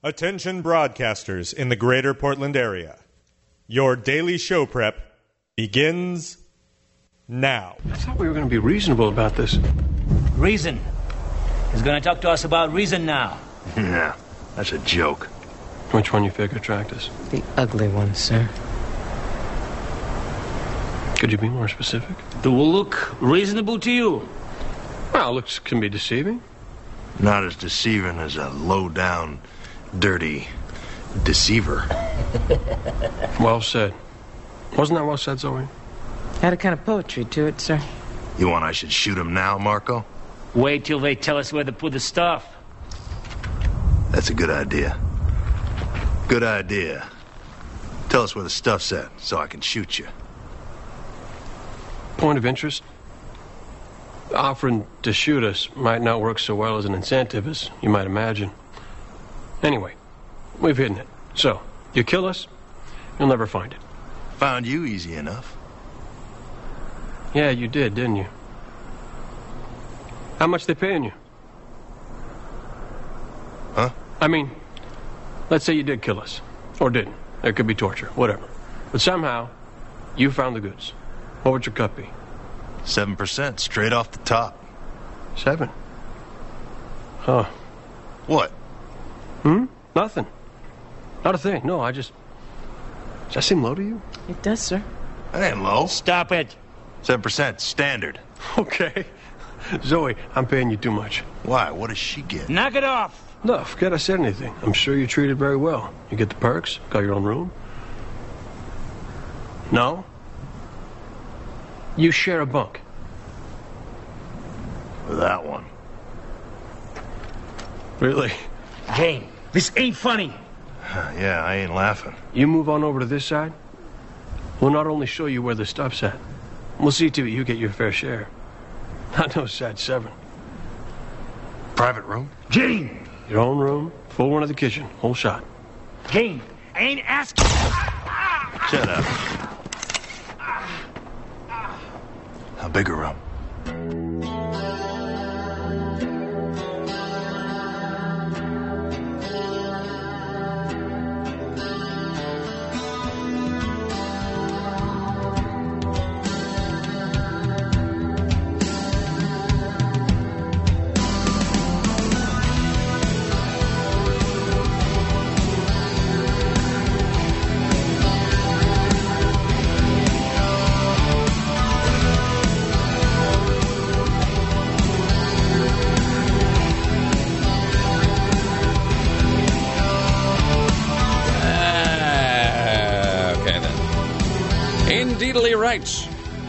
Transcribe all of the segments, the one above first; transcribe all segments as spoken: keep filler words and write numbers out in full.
Attention broadcasters in the greater Portland area. Your daily show prep begins now. I thought we were going to be reasonable about this. Reason? He's going to talk to us about reason now. Yeah, that's a joke. Which one you figure attract us? The ugly one, sir. Could you be more specific? Do we look reasonable to you? Well, looks can be deceiving. Not as deceiving as a low-down, dirty deceiver. Well said. Wasn't that well said, Zoe? Had a kind of poetry to it, sir. You want I should shoot him now, Marco? Wait till they tell us where to put the stuff. That's a good idea. Good idea. Tell us where the stuff's at, so I can shoot you. Point of interest? Offering to shoot us might not work so well as an incentive as you might imagine. Anyway, we've hidden it. So, you kill us, you'll never find it. Found you easy enough. Yeah, you did, didn't you? How much they paying you? Huh? I mean, let's say you did kill us. Or didn't. There could be torture, whatever. But somehow, you found the goods. What would your cut be? Seven percent, straight off the top. Seven? Huh. What? Hmm? Nothing. Not a thing. No, I just... Does that seem low to you? It does, sir. That ain't low. Stop it. Seven percent, standard. Okay. Zoe, I'm paying you too much. Why? What does she get? Knock it off. No, forget I said anything. I'm sure you're treated very well. You get the perks, got your own room. No? You share a bunk. With that one. Really? Jane, this ain't funny. Yeah, I ain't laughing. You move on over to this side. We'll not only show you where the stuff's at, we'll see to it you get your fair share. Not no sad seven. Private room? Jane! Your own room, full one of the kitchen, whole shot. Jane, I ain't asking. Shut up. A bigger room. Right.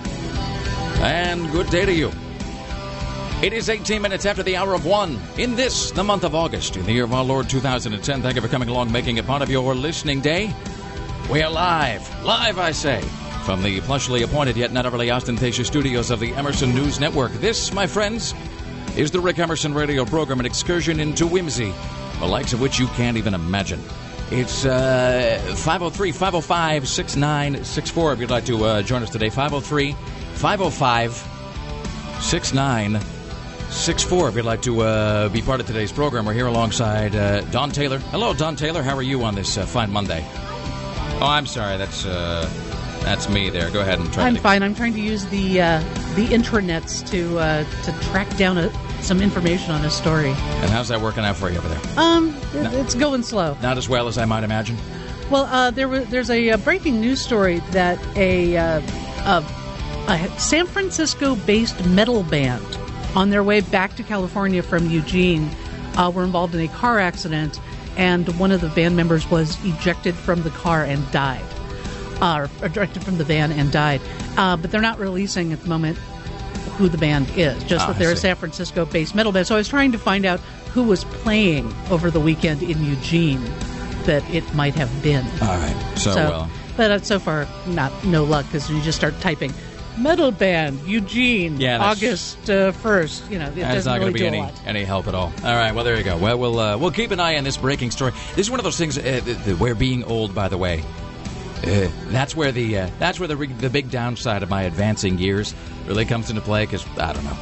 And good day to you. It is eighteen minutes after the hour of one in this, the month of August, in the year of our Lord two thousand ten. Thank you for coming along, making it part of your listening day. We are live, live I say, from the plushly appointed yet not overly ostentatious studios of the Emerson News Network. This, my friends, is the Rick Emerson radio program, an excursion into whimsy, the likes of which you can't even imagine. It's uh, five oh three, five oh five, six nine six four if you'd like to uh, join us today. five oh three, five oh five, six nine six four if you'd like to uh, be part of today's program. We're here alongside uh, Don Taylor. Hello, Don Taylor. How are you on this uh, fine Monday? Oh, I'm sorry. That's uh, that's me there. Go ahead and try I'm to... fine. I'm trying to use the uh, the intranets to uh, to track down a, some information on a story. And how's that working out for you over there? Um, it, no. It's going slow. Not as well as I might imagine? Well, uh, there was there's a, a breaking news story that a, uh, a, a San Francisco-based metal band on their way back to California from Eugene uh, were involved in a car accident, and one of the band members was ejected from the car and died, uh, or ejected from the van and died. Uh, but they're not releasing at the moment who the band is, just ah, that they're a San Francisco-based metal band. So I was trying to find out who was playing over the weekend in Eugene that it might have been. All right, so, so well. But uh, so far, not no luck, because you just start typing metal band Eugene yeah, August uh, first. You know, it that's doesn't not really going to be do any a lot. any help at all. All right, well there you go. Well, we'll uh, we'll keep an eye on this breaking story. This is one of those things. Uh, the, the, we're being old, by the way. Uh, that's where the uh, that's where the the big downside of my advancing years really comes into play. Because I don't know,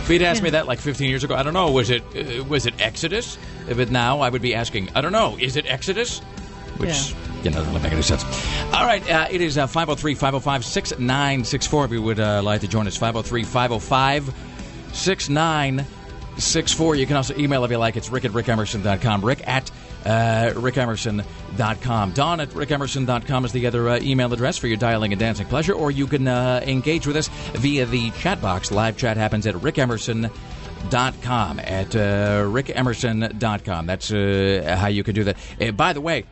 If he'd asked me that like fifteen years ago, I don't know, was it uh, was it Exodus? But now I would be asking, I don't know, is it Exodus? Which, Yeah. you know, doesn't make any sense. All right, uh, it is uh, five oh three, five oh five, six nine six four if you would uh, like to join us. five oh three, five oh five, six nine six four. You can also email if you like. It's rick at rick emerson dot com. Rick at uh, rick emerson dot com. Don at rick emerson dot com is the other uh, email address for your dialing and dancing pleasure. Or you can uh, engage with us via the chat box. Live chat happens at rick emerson dot com. At uh, rick emerson dot com. That's uh, how you can do that. Uh, by the way,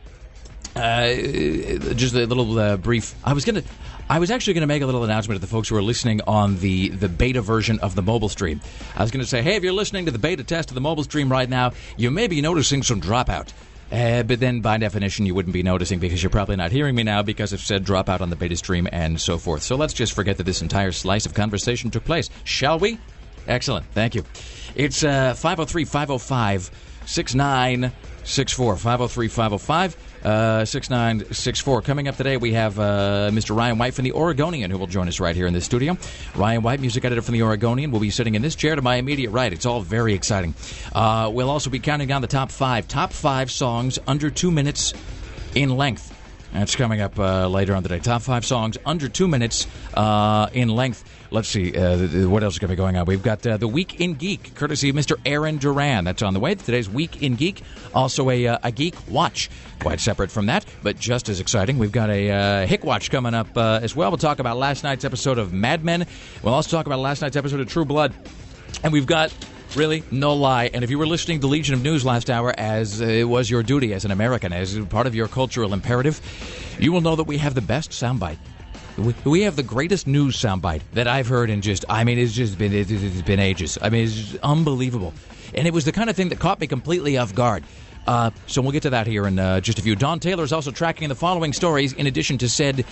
uh, just a little uh, brief. I was going to... I was actually going to make a little announcement to the folks who are listening on the, the beta version of the mobile stream. I was going to say, hey, if you're listening to the beta test of the mobile stream right now, you may be noticing some dropout. Uh, but then, by definition, you wouldn't be noticing because you're probably not hearing me now because I've said dropout on the beta stream and so forth. So let's just forget that this entire slice of conversation took place. Shall we? Excellent. Thank you. It's uh, five oh three, five oh five, six nine six four. five oh three, five oh five, six nine six four. Coming up today, we have uh, Mister Ryan White from The Oregonian, who will join us right here in the studio. Ryan White, music editor from The Oregonian, will be sitting in this chair to my immediate right. It's all very exciting. Uh, we'll also be counting down the top five. Top five songs under two minutes in length. That's coming up uh, later on today. Top five songs under two minutes uh, in length. Let's see, uh, what else is going to be going on? We've got uh, the Week in Geek, courtesy of Mister Aaron Duran. That's on the way. Today's Week in Geek. Also a, uh, a Geek Watch. Quite separate from that, but just as exciting. We've got a uh, Hick Watch coming up uh, as well. We'll talk about last night's episode of Mad Men. We'll also talk about last night's episode of True Blood. And we've got... Really, no lie. And if you were listening to Legion of News last hour, as uh, it was your duty as an American, as part of your cultural imperative, you will know that we have the best soundbite. We, we have the greatest news soundbite that I've heard in just, I mean, it's just been, it, it's been ages. I mean, it's just unbelievable. And it was the kind of thing that caught me completely off guard. Uh, so we'll get to that here in uh, just a few. Don Taylor is also tracking the following stories in addition to said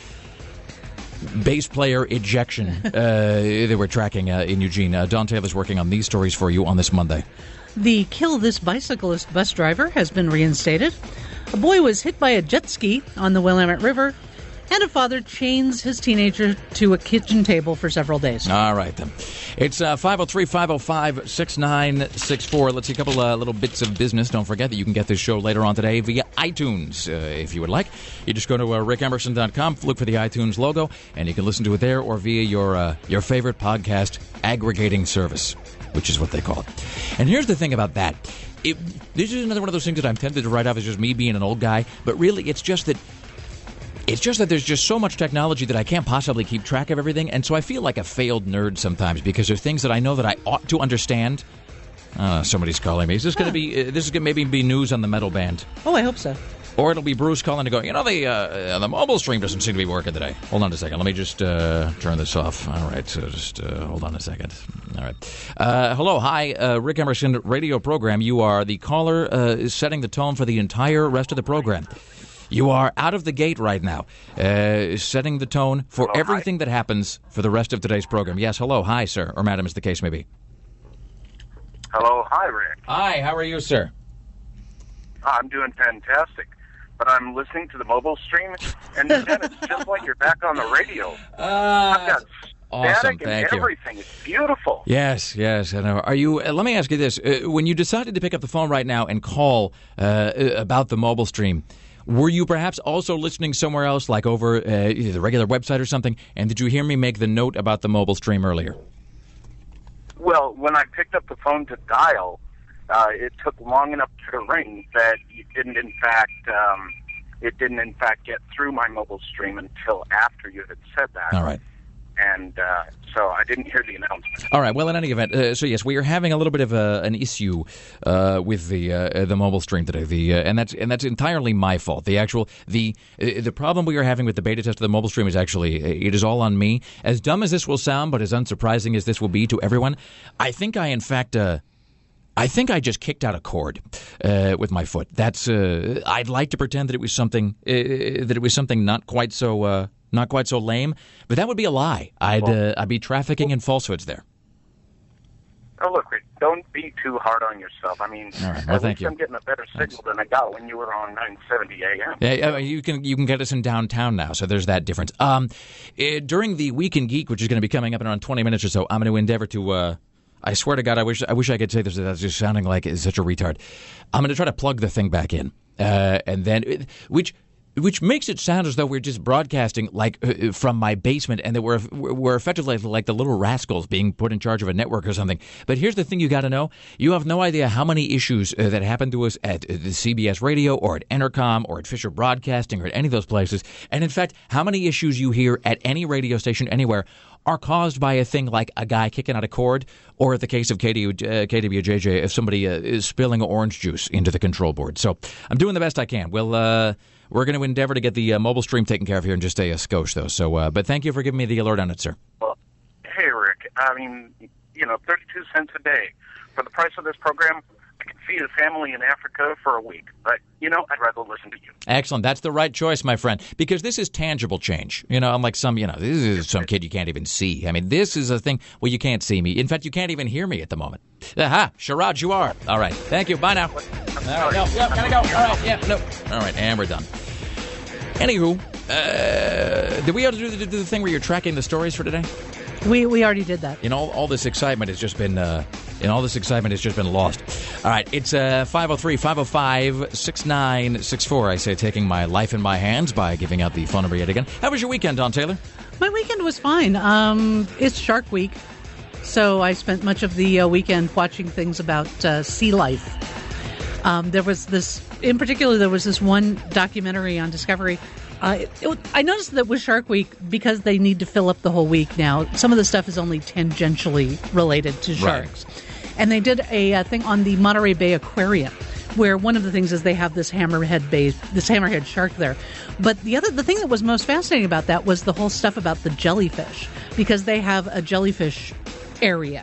bass player ejection uh, that we're tracking uh, in Eugene. Uh, Don Taylor's working on these stories for you on this Monday. The Kill This Bicyclist bus driver has been reinstated. A boy was hit by a jet ski on the Willamette River. And a father chains his teenager to a kitchen table for several days. All right, then. It's uh, five oh three, five oh five, six nine six four. Let's see a couple uh, little bits of business. Don't forget that you can get this show later on today via iTunes, uh, if you would like. You just go to uh, rick emerson dot com, look for the iTunes logo, and you can listen to it there or via your uh, your favorite podcast aggregating service, which is what they call it. And here's the thing about that. It, this is another one of those things that I'm tempted to write off as just me being an old guy, but really it's just that It's just that there's just so much technology that I can't possibly keep track of everything, and so I feel like a failed nerd sometimes because there's things that I know that I ought to understand. Uh, somebody's calling me. Is this going to be? Uh, this is going to maybe be news on the metal band? Oh, I hope so. Or it'll be Bruce calling to go, you know, the uh, the mobile stream doesn't seem to be working today. Hold on a second. Let me just uh, turn this off. All right, so just uh, hold on a second. All right. Uh, hello, hi, uh, Rick Emerson radio program. You are the caller uh, setting the tone for the entire rest of the program. You are out of the gate right now, uh, setting the tone for hello, everything hi. that happens for the rest of today's program. Yes, hello, hi, sir, or madam, as the case may be. Hello, hi, Rick. Hi, how are you, sir? I'm doing fantastic, but I'm listening to the mobile stream, and then it's just like you're back on the radio. Uh, I've got awesome, static and thank everything. you. It's beautiful. Yes, yes. I know. Are you? Uh, let me ask you this: uh, when you decided to pick up the phone right now and call uh, about the mobile stream, were you perhaps also listening somewhere else, like over uh, either the regular website or something? And did you hear me make the note about the mobile stream earlier? Well, when I picked up the phone to dial, uh, it took long enough to ring that you didn't, in fact, um, it didn't, in fact, get through my mobile stream until after you had said that. All right. And uh, so I didn't hear the announcement. All right. Well, in any event, uh, so yes, we are having a little bit of a, an issue uh, with the uh, the mobile stream today. The uh, and that's and that's entirely my fault. The actual the uh, the problem we are having with the beta test of the mobile stream is actually it is all on me. As dumb as this will sound, but as unsurprising as this will be to everyone, I think I in fact. Uh, I think I just kicked out a cord uh, with my foot. That's. Uh, I'd like to pretend that it was something uh, that it was something not quite so uh, not quite so lame, but that would be a lie. I'd uh, I'd be trafficking in falsehoods there. Oh, look, Rick, don't be too hard on yourself. I mean, all right. Well, at thank least you. I'm getting a better signal Thanks. than I got when you were on nine seventy A M. Yeah, you can you can get us in downtown now, so there's that difference. Um, uh, during the Week in Geek, which is going to be coming up in around twenty minutes or so, I'm going to endeavor to. Uh, I swear to God, I wish I wish I could say this without just sounding like it's such a retard. I'm going to try to plug the thing back in, uh, and then which. Which makes it sound as though we're just broadcasting like uh, from my basement, and that we're we're effectively like the little rascals being put in charge of a network or something. But here's the thing: you got to know, you have no idea how many issues uh, that happen to us at uh, the C B S Radio or at Entercom or at Fisher Broadcasting or at any of those places, and in fact, how many issues you hear at any radio station anywhere are caused by a thing like a guy kicking out a cord, or in the case of K D, uh, K W J J, if somebody uh, is spilling orange juice into the control board. So I'm doing the best I can. We'll. Uh, We're going to endeavor to get the uh, mobile stream taken care of here in just a, a skosh, though. So, uh, but thank you for giving me the alert on it, sir. Well, hey, Rick. I mean, you know, thirty-two cents a day for the price of this program. I can feed a family in Africa for a week. But, you know, I'd rather listen to you. Excellent. That's the right choice, my friend, because this is tangible change. You know, unlike some, you know, this is some kid you can't even see. I mean, this is a thing. Well, you can't see me. In fact, you can't even hear me at the moment. Aha, Sherrod, you are. All right. Thank you. Bye now. All right. No, yeah, gotta go. All right. Yeah, no. All right. And we're done. Anywho, uh, did we have to do the, do the thing where you're tracking the stories for today? We we already did that. You know, all, all this excitement has just been, uh, and all this excitement has just been lost. All right, it's uh, five oh three, five oh five, six nine six four. I say taking my life in my hands by giving out the phone number yet again. How was your weekend, Don Taylor? My weekend was fine. Um, it's Shark Week, so I spent much of the uh, weekend watching things about uh, sea life. Um, there was this, in particular, there was this one documentary on Discovery. Uh, it, it, I noticed that with Shark Week, because they need to fill up the whole week now, some of the stuff is only tangentially related to sharks. Right. And they did a, a thing on the Monterey Bay Aquarium, where one of the things is they have this hammerhead bay, this hammerhead shark there. But the other, the thing that was most fascinating about that was the whole stuff about the jellyfish, because they have a jellyfish area,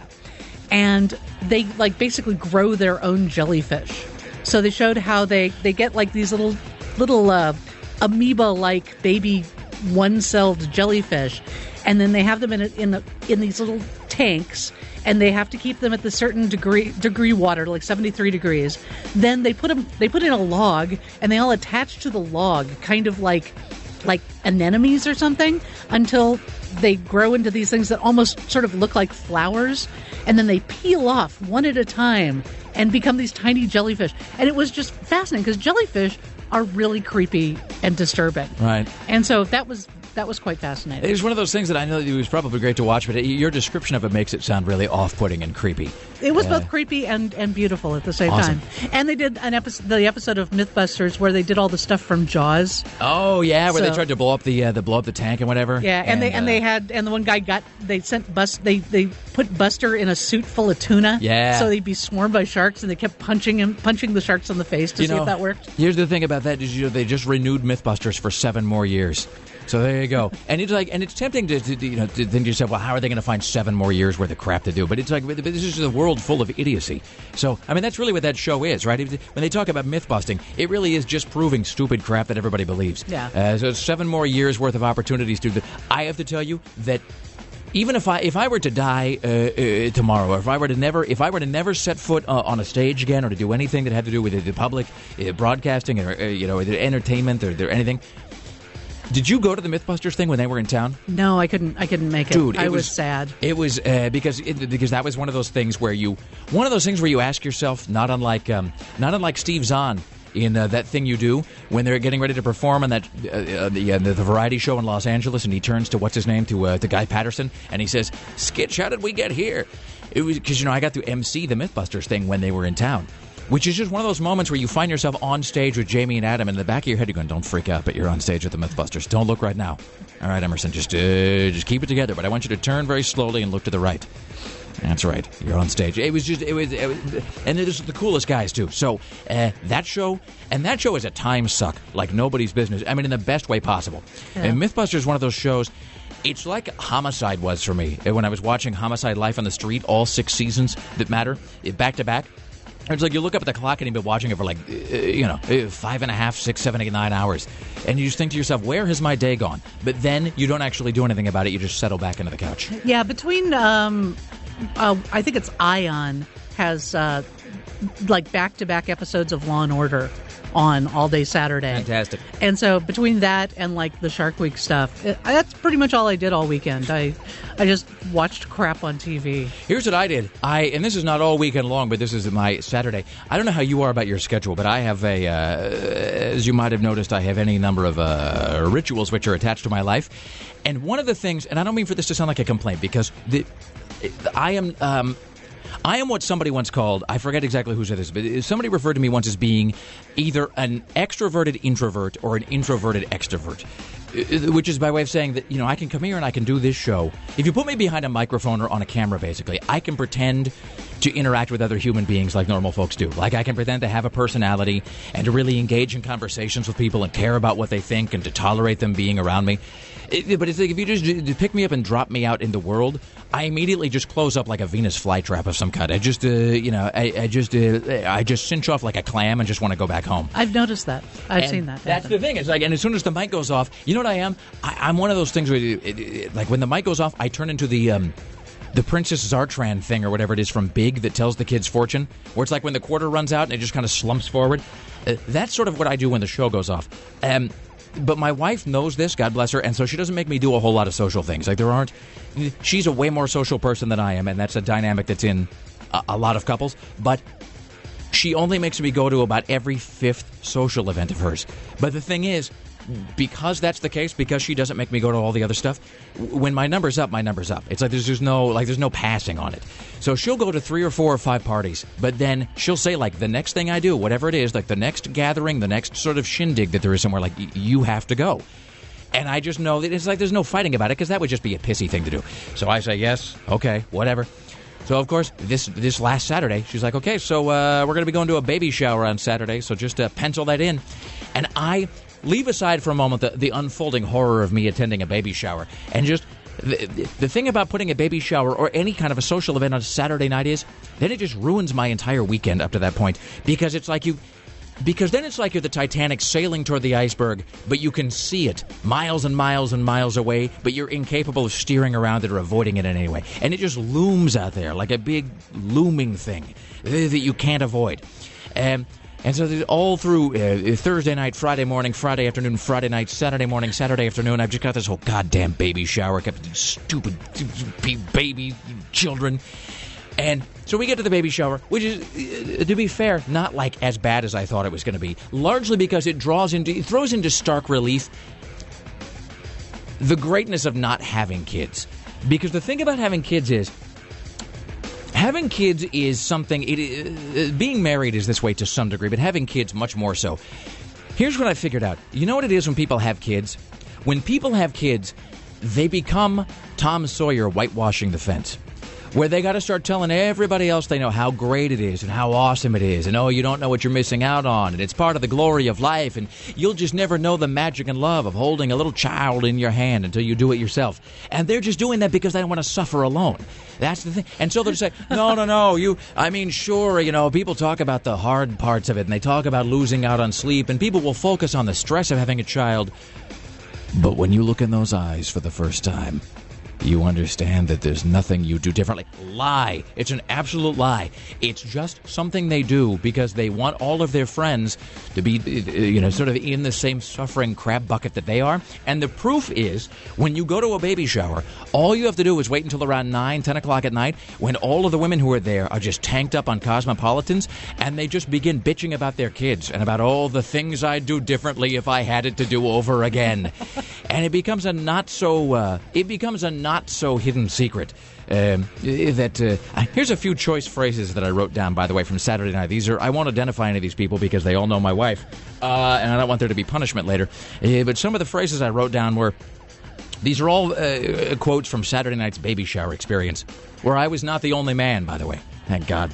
and they like basically grow their own jellyfish. So they showed how they, they get like these little little uh, amoeba-like baby one-celled jellyfish, and then they have them in a, in a, in these little tanks, and they have to keep them at the certain degree degree water, like seventy-three degrees. Then they put them they put in a log, and they all attach to the log, kind of like like anemones or something, until they grow into these things that almost sort of look like flowers, and then they peel off one at a time and become these tiny jellyfish. And it was just fascinating, because jellyfish are really creepy and disturbing. Right. And so that was that was quite fascinating. It was one of those things that I know it was probably great to watch, but your description of it makes it sound really off-putting and creepy. It was uh, both creepy and, and beautiful at the same awesome. time. And they did an episode, the episode of Mythbusters, where they did all the stuff from Jaws. Oh yeah, where so, they tried to blow up the uh, the blow up the tank and whatever. Yeah, and, and they and uh, they had and the one guy got they sent Bust they they put Buster in a suit full of tuna. Yeah. So they'd be swarmed by sharks, and they kept punching him, punching the sharks in the face to you see know, if that worked. Here's the thing about that: is you know, they just renewed Mythbusters for seven more years. So there you go. And it's like, and it's tempting to, to you know, to think to yourself, well, how are they going to find seven more years worth of crap to do? But it's like, but this is a world full of idiocy. So, I mean, that's really what that show is, right? When they talk about myth busting, it really is just proving stupid crap that everybody believes. Yeah. Uh, so seven more years worth of opportunities to. I have to tell you that. Even if I if I were to die uh, uh, tomorrow, or if I were to never if I were to never set foot uh, on a stage again, or to do anything that had to do with the public uh, broadcasting, or uh, you know, entertainment, or, or anything. Did you go to the Mythbusters thing when they were in town? No, I couldn't. I couldn't make it. Dude, it I was, was sad. It was uh, because it, because that was one of those things where you one of those things where you ask yourself, not unlike um, not unlike Steve Zahn in uh, that thing you do when they're getting ready to perform on that uh, uh, the, uh, the the variety show in Los Angeles, and he turns to what's his name to uh, to Guy Patterson, and he says, "Skitch, how did we get here?" It was because you know I got to M C the Mythbusters thing when they were in town. Which is just one of those moments where you find yourself on stage with Jamie and Adam, and in the back of your head you're going, don't freak out, but you're on stage with the Mythbusters. Don't look right now. All right, Emerson, just uh, just keep it together. But I want you to turn very slowly and look to the right. That's right. You're on stage. It was just, it was, it was and they're just the coolest guys, too. So uh, that show, and that show is a time suck like nobody's business. I mean, in the best way possible. Yeah. And Mythbusters is one of those shows. It's like Homicide was for me. When I was watching Homicide Life on the Street, all six seasons that matter, back to back. It's like you look up at the clock and you've been watching it for like, uh, you know, five and a half, six, seven, eight, nine hours. And you just think to yourself, where has my day gone? But then you don't actually do anything about it. You just settle back into the couch. Yeah, between, um, uh, I think it's Ion has uh, like back-to-back episodes of Law and Order on all day Saturday. Fantastic. And so between that and like the Shark Week stuff, it, that's pretty much all I did all weekend. I I just watched crap on T V. Here's what I did. I and this is not all weekend long, but this is my Saturday. I don't know how you are about your schedule, but I have a, uh, as you might have noticed, I have any number of uh, rituals which are attached to my life. And one of the things, and I don't mean for this to sound like a complaint, because the, I am... Um, I am what somebody once called, I forget exactly who said this, but somebody referred to me once as being either an extroverted introvert or an introverted extrovert, which is by way of saying that, you know, I can come here and I can do this show. If you put me behind a microphone or on a camera, basically, I can pretend to interact with other human beings like normal folks do. Like, I can pretend to have a personality and to really engage in conversations with people and care about what they think and to tolerate them being around me. It, but it's like if you just pick me up and drop me out in the world, I immediately just close up like a Venus flytrap of some kind. I just, uh, you know, I, I just, uh, I just cinch off like a clam and just want to go back home. I've noticed that. I've and seen that. That's happen. the thing. It's like, and as soon as the mic goes off, you know what I am? I, I'm one of those things where, it, it, it, like, when the mic goes off, I turn into the. Um, The Princess Zartran thing or whatever it is from Big that tells the kid's fortune, where it's like when the quarter runs out and it just kind of slumps forward. Uh, that's sort of what I do when the show goes off. Um, but my wife knows this, God bless her, and so she doesn't make me do a whole lot of social things. Like there aren't... She's a way more social person than I am, and that's a dynamic that's in a, a lot of couples. But she only makes me go to about every fifth social event of hers. But the thing is, because that's the case, because she doesn't make me go to all the other stuff, when my number's up, my number's up. It's like there's, there's no like there's no passing on it. So she'll go to three or four or five parties, but then she'll say, like, the next thing I do, whatever it is, like the next gathering, the next sort of shindig that there is somewhere, like, y- you have to go. And I just know that it's like there's no fighting about it, because that would just be a pissy thing to do. So I say, yes, okay, whatever. So, of course, this this last Saturday, she's like, okay, so uh, we're going to be going to a baby shower on Saturday, so just uh, pencil that in. And I... Leave aside for a moment the, the unfolding horror of me attending a baby shower. And just the, the thing about putting a baby shower or any kind of a social event on a Saturday night is then it just ruins my entire weekend up to that point. Because it's like you... Because then it's like you're the Titanic sailing toward the iceberg, but you can see it miles and miles and miles away, but you're incapable of steering around it or avoiding it in any way. And it just looms out there like a big looming thing that you can't avoid. And... And so all through uh, Thursday night, Friday morning, Friday afternoon, Friday night, Saturday morning, Saturday afternoon, I've just got this whole goddamn baby shower, kept stupid baby children. And so we get to the baby shower, which is, uh, to be fair, not like as bad as I thought it was going to be, largely because it draws into, it throws into stark relief the greatness of not having kids. Because the thing about having kids is, having kids is something, it, uh, being married is this way to some degree, but having kids much more so. Here's what I figured out. You know what it is when people have kids? When people have kids, they become Tom Sawyer whitewashing the fence. Where they got to start telling everybody else they know how great it is and how awesome it is. And, oh, you don't know what you're missing out on. And it's part of the glory of life. And you'll just never know the magic and love of holding a little child in your hand until you do it yourself. And they're just doing that because they don't want to suffer alone. That's the thing. And so they'll say, no, no, no. You, I mean, sure, you know, people talk about the hard parts of it. And they talk about losing out on sleep. And people will focus on the stress of having a child. But when you look in those eyes for the first time, you understand that there's nothing you do differently. Lie. It's an absolute lie. It's just something they do because they want all of their friends to be, you know, sort of in the same suffering crab bucket that they are. And the proof is, when you go to a baby shower, all you have to do is wait until around nine, ten o'clock at night, when all of the women who are there are just tanked up on Cosmopolitans, and they just begin bitching about their kids and about all the things I'd do differently if I had it to do over again. And it becomes a not so, uh, it becomes a not so hidden secret. Um, that uh, here's a few choice phrases that I wrote down, by the way, from Saturday night. These are, I won't identify any of these people because they all know my wife, uh, and I don't want there to be punishment later. Uh, but some of the phrases I wrote down were, these are all uh, quotes from Saturday night's baby shower experience, where I was not the only man, by the way. Thank God.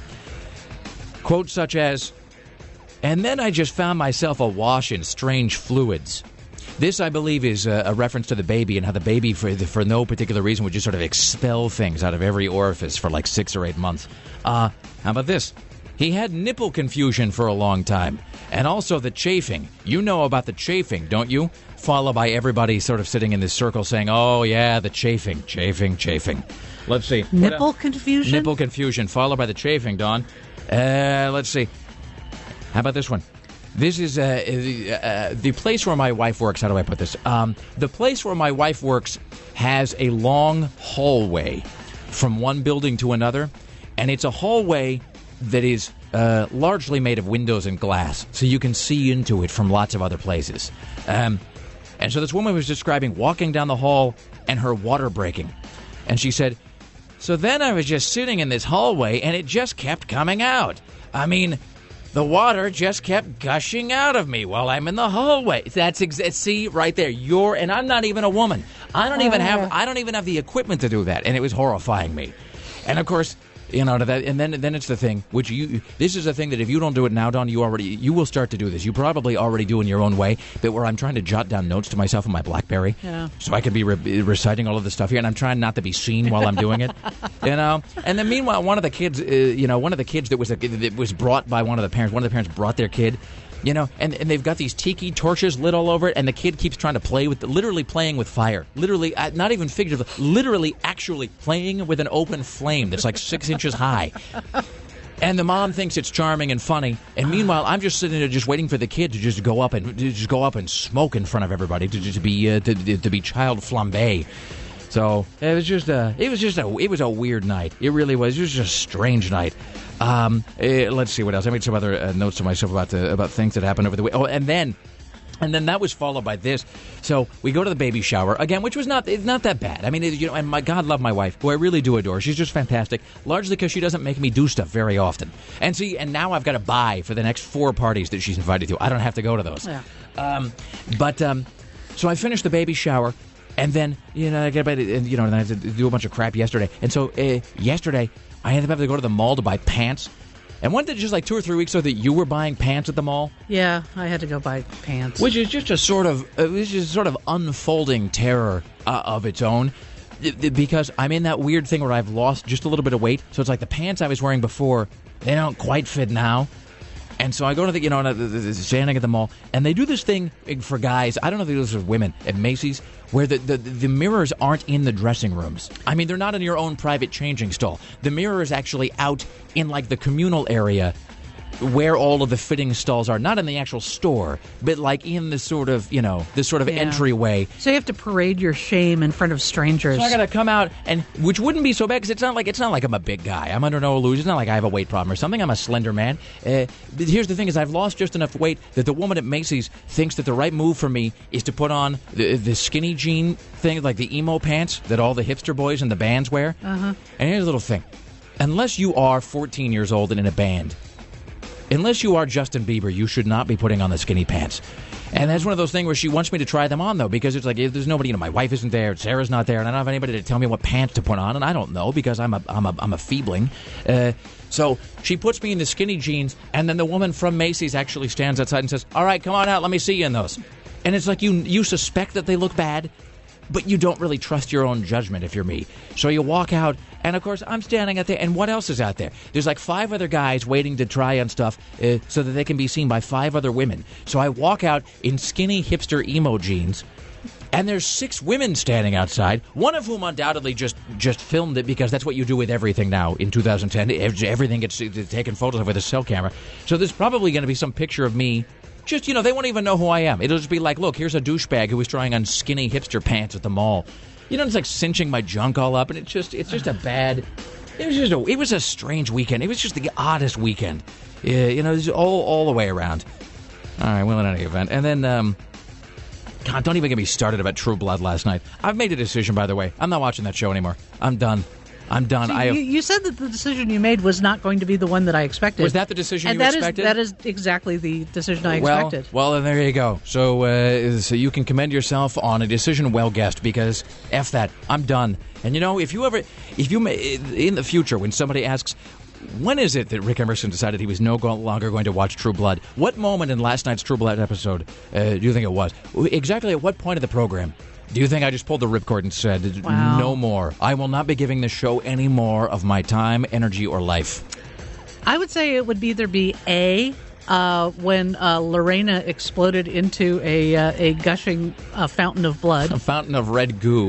Quotes such as, and then I just found myself awash in strange fluids. This, I believe, is a, a reference to the baby and how the baby, for for no particular reason, would just sort of expel things out of every orifice for like six or eight months. Uh, how about this? He had nipple confusion for a long time. And also the chafing. You know about the chafing, don't you? Followed by everybody sort of sitting in this circle saying, oh, yeah, the chafing, chafing, chafing. Let's see. Nipple confusion? Nipple confusion, followed by the chafing, Dawn. Uh, let's see. How about this one? This is uh, uh, the place where my wife works. How do I put this? Um, the place where my wife works has a long hallway from one building to another, and it's a hallway that is uh, largely made of windows and glass, so you can see into it from lots of other places. Um, and so this woman was describing walking down the hall and her water breaking. And she said, so then I was just sitting in this hallway, and it just kept coming out. I mean... the water just kept gushing out of me while I'm in the hallway. That's exa- see right there. You're and I'm not even a woman. I don't even have I don't even have the equipment to do that, and it was horrifying me. And of course, you know that. And then then it's the thing which you. This is a thing that if you don't do it now, Don, you already you will start to do this. You probably already do in your own way. But where I'm trying to jot down notes to myself on my BlackBerry, yeah. so I can be re- reciting all of this stuff here, and I'm trying not to be seen while I'm doing it. You know. And then meanwhile, one of the kids, uh, you know, one of the kids that was a, that was brought by one of the parents. One of the parents brought their kid. You know, and, and they've got these tiki torches lit all over it, and the kid keeps trying to play with, the, literally playing with fire. Literally, uh, not even figuratively, literally actually playing with an open flame that's like six inches high. And the mom thinks it's charming and funny, and meanwhile, I'm just sitting there just waiting for the kid to just go up and to just go up and smoke in front of everybody, to just be uh, to, to be child flambe. So it was just a, it was just a, it was a weird night. It really was. It was just a strange night. Um, eh, let's see what else. I made some other uh, notes to myself about the, about things that happened over the week. Oh, and then, and then that was followed by this. So we go to the baby shower again, which was not, it's not that bad. I mean, it, you know, and my God love my wife, who I really do adore. She's just fantastic, largely because she doesn't make me do stuff very often. And see, and now I've got to buy for the next four parties that she's invited to. I don't have to go to those. Yeah. Um, but um, so I finished the baby shower. And then, you know, I get about it, and you know, and I had to do a bunch of crap yesterday. And so uh, yesterday, I ended up having to go to the mall to buy pants. And wasn't it just like two or three weeks ago that you were buying pants at the mall? Yeah, I had to go buy pants. Which is just a sort of, uh, which is sort of unfolding terror uh, of its own. Because I'm in that weird thing where I've lost just a little bit of weight. So it's like the pants I was wearing before, they don't quite fit now. And so I go to the, you know, standing at the mall, and they do this thing for guys. I don't know if they do this with women at Macy's, where the, the, the mirrors aren't in the dressing rooms. I mean, they're not in your own private changing stall. The mirror is actually out in, like, the communal area where all of the fitting stalls are, not in the actual store, but like in the sort of, you know, this sort of yeah. entryway. So you have to parade your shame in front of strangers. So I gotta come out, and which wouldn't be so bad because it's not like it's not like I'm a big guy. I'm under no illusion. It's not like I have a weight problem or something. I'm a slender man. Uh, but here's the thing: is I've lost just enough weight that the woman at Macy's thinks that the right move for me is to put on the, the skinny jean thing, like the emo pants that all the hipster boys in the bands wear. Uh-huh. And here's a little thing: unless you are fourteen years old and in a band. Unless you are Justin Bieber, you should not be putting on the skinny pants. And that's one of those things where she wants me to try them on, though, because it's like, there's nobody, you know, my wife isn't there, Sarah's not there, and I don't have anybody to tell me what pants to put on, and I don't know, because I'm a, I'm a, I'm a feebling. Uh, so she puts me in the skinny jeans, and then the woman from Macy's actually stands outside and says, all right, come on out, let me see you in those. And it's like you you suspect that they look bad, but you don't really trust your own judgment if you're me. So you walk out, and of course, I'm standing out there, and what else is out there? There's like five other guys waiting to try on stuff uh, so that they can be seen by five other women. So I walk out in skinny hipster emo jeans, and there's six women standing outside, one of whom undoubtedly just, just filmed it because that's what you do with everything now in two thousand ten. Everything gets taken photos of with a cell camera. So there's probably going to be some picture of me. Just, you know, they won't even know who I am. It'll just be like, look, here's a douchebag who was trying on skinny hipster pants at the mall. You know, it's like cinching my junk all up, and it's just, it's just a bad. It was just, a, it was a strange weekend. It was just the oddest weekend. Uh, you know, all, all the way around. All right, well, in any event, and then, um, God, don't even get me started about True Blood last night. I've made a decision, by the way. I'm not watching that show anymore. I'm done. I'm done. So I have, you, you said that the decision you made was not going to be the one that I expected. Was that the decision and you that expected? Is, that is exactly the decision I well, expected. Well, then there you go. So, uh, so you can commend yourself on a decision well guessed, because F that. I'm done. And you know, if you ever, if you, in the future, when somebody asks, when is it that Rick Emerson decided he was no longer going to watch True Blood? What moment in last night's True Blood episode uh, do you think it was? Exactly at what point of the program? Do you think I just pulled the ripcord and said, wow. no more? I will not be giving this show any more of my time, energy, or life. I would say it would either be A, uh, when uh, Lorena exploded into a uh, a gushing uh, fountain of blood. A fountain of red goo.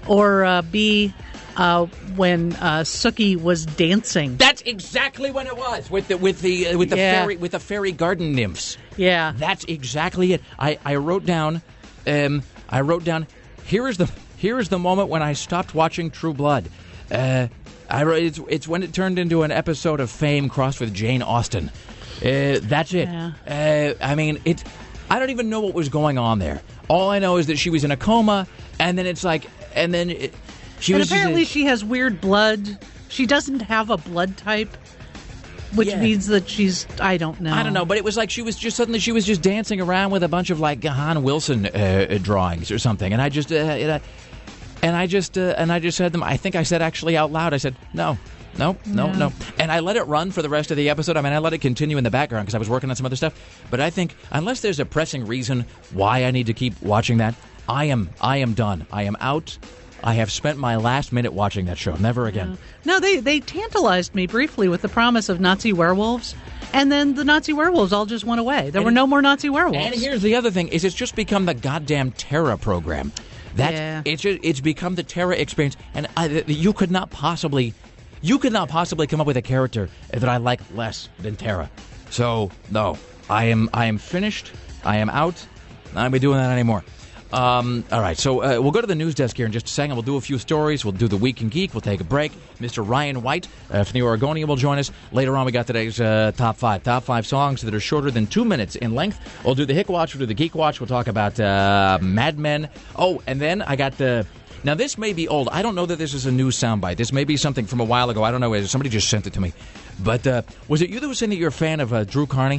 or uh, B, uh, when uh, Sookie was dancing. That's exactly when it was with the with the uh, with the Yeah. fairy with the fairy garden nymphs. Yeah. That's exactly it. I, I wrote down, um, I wrote down. Here is the here is the moment when I stopped watching True Blood. Uh, I wrote, it's it's when it turned into an episode of Fame crossed with Jane Austen. Uh, that's it. Yeah. Uh, I mean, it. I don't even know what was going on there. All I know is that she was in a coma, and then it's like, and then it, she and was. just apparently a- she has weird blood. She doesn't have a blood type, which Yeah. means that she's, I don't know. I don't know, but it was like she was just suddenly she was just dancing around with a bunch of like Han Wilson uh, drawings or something, and I just uh, it, uh, and I just uh, and I just said them. I think I said actually out loud. I said no. No, no, Yeah. no. And I let it run for the rest of the episode. I mean, I let it continue in the background because I was working on some other stuff. But I think unless there's a pressing reason why I need to keep watching that, I am I am done. I am out. I have spent my last minute watching that show. Never again. No, they, they tantalized me briefly with the promise of Nazi werewolves, and then the Nazi werewolves all just went away. There And- were no more Nazi werewolves. And here's the other thing: is it's just become the goddamn Terra program. That Yeah. it's just, it's become the Terra experience, and I, you could not possibly, you could not possibly come up with a character that I like less than Terra. So no, I am I am finished. I am out. I won't be doing that anymore. Um, all right, so uh, we'll go to the news desk here in just a second. We'll do a few stories. We'll do the Week in Geek. We'll take a break. Mister Ryan White uh, from the Oregonian will join us. Later on, we got today's uh, top five. Top five songs that are shorter than two minutes in length. We'll do the Hick Watch. We'll do the Geek Watch. We'll talk about uh, Mad Men. Oh, and then I got the... Now, this may be old. I don't know that this is a new soundbite. This may be something from a while ago. I don't know. Somebody just sent it to me. But uh, was it you that was saying that you're a fan of uh, Drew Carney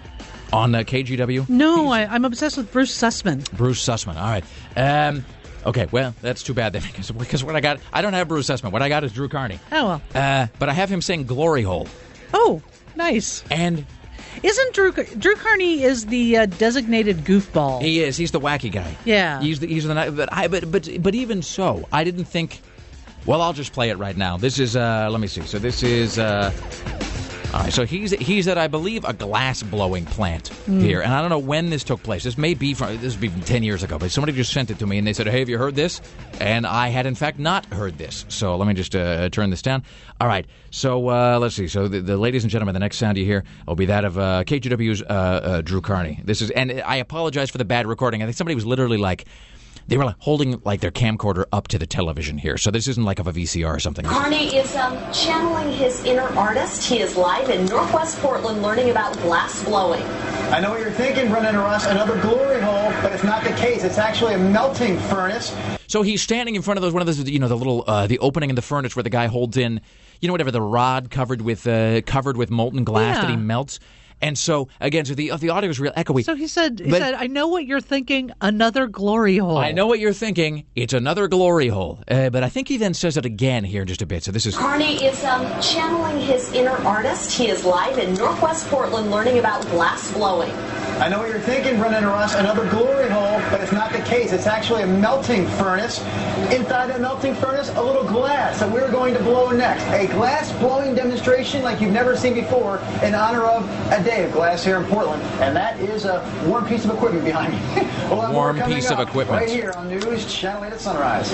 on uh, K G W? No, I, I'm obsessed with Bruce Sussman. Bruce Sussman. All right. Um, okay, well, that's too bad then, because, because what I got, I don't have Bruce Sussman. What I got is Drew Carney. Oh, well. Uh, but I have him saying Glory Hole. Oh, nice. And Isn't Drew Drew Carney is the uh, designated goofball? he is. He's the wacky guy. Yeah. He's the, he's the, but I, but, but, but even so, I didn't think, well, I'll just play it right now. This is, uh, let me see. So this is, uh, all right, so he's he's at, I believe, a glass blowing plant here, and I don't know when this took place. This may be from this would be from ten years ago, but somebody just sent it to me, and they said, "Hey, have you heard this?" And I had, in fact, not heard this. So let me just uh, turn this down. All right, so uh, let's see. So, the, the ladies and gentlemen, the next sound you hear will be that of uh, K G W's uh, uh, Drew Carney. This is, and I apologize for the bad recording. I think somebody was literally like. They were like holding like their camcorder up to the television here, so this isn't like of a V C R or something. Carney is um, channeling his inner artist. He is live in Northwest Portland learning about glass blowing. I know what you're thinking, Brendan and Russ, another glory hole, but it's not the case. It's actually a melting furnace. So he's standing in front of those one of those, you know, the little uh, the opening in the furnace where the guy holds in, you know, whatever the rod covered with uh, covered with molten glass Yeah. that he melts. And so again, so the the audio is real echoey. So he said, he But- said, I know what you're thinking, another glory hole. I know what you're thinking. It's another glory hole. Uh, but I think he then says it again here in just a bit. So this is. Carney is um, channeling his inner artist. He is live in Northwest Portland learning about glass blowing. I know what you're thinking, Brendan and Russ, another glory hole, but it's not the case. It's actually a melting furnace. Inside that melting furnace, a little glass that we're going to blow next. A glass blowing demonstration like you've never seen before in honor of a day of glass here in Portland. And that is a warm piece of equipment behind me. We'll have more Warm coming piece of up equipment. Right here on News Channel eight at Sunrise.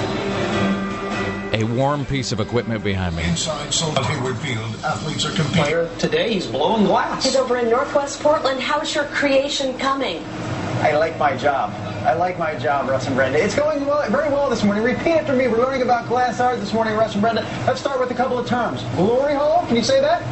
A warm piece of equipment behind me. Inside Soldier Hayward Field, athletes are competing. Player today, he's blowing glass. He's over in Northwest Portland. How's your creation coming? I like my job. I like my job, Russ and Brenda. It's going well, very well this morning. Repeat after me. We're learning about glass art this morning, Russ and Brenda. Let's start with a couple of terms. Glory hole, can you say that?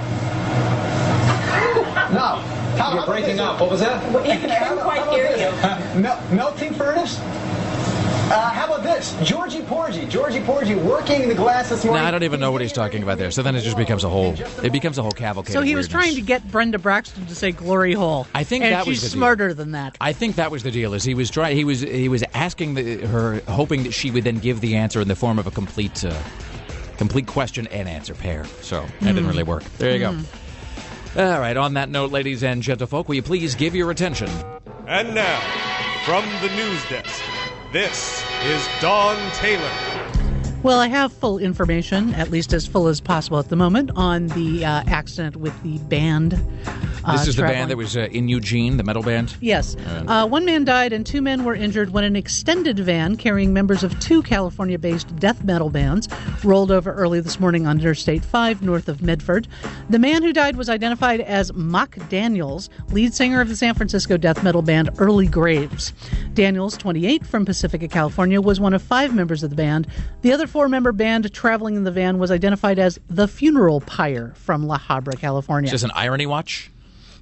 No. How, You're how breaking about up. What was that? We couldn't quite hear you. Mel- melting furnace? Uh, how about this? Georgie Porgy. Georgie Porgy working the glass this No, morning. I don't even know what he's talking about there. So then it just becomes a whole. It becomes a whole cavalcade. So of he was weirdness. trying to get Brenda Braxton to say glory hole. I think and that was she's the deal. smarter than that. I think that was the deal. Is he was trying? He was he was asking the, her, hoping that she would then give the answer in the form of a complete, uh, complete question and answer pair. So that didn't really work. There you go. All right. On that note, ladies and gentlefolk, will you please give your attention? And now, from the news desk, this is Dawn Taylor. Well, I have full information, at least as full as possible at the moment, on the uh, accident with the band Uh, this is the traveling. band that was uh, in Eugene, the metal band? Yes. Uh, one man died and two men were injured when an extended van carrying members of two California-based death metal bands rolled over early this morning on Interstate five north of Medford. The man who died was identified as Mock Daniels, lead singer of the San Francisco death metal band Early Graves. Daniels, twenty-eight, from Pacifica, California, was one of five members of the band. The other four-member band traveling in the van was identified as The Funeral Pyre from La Habra, California. Is this an irony watch?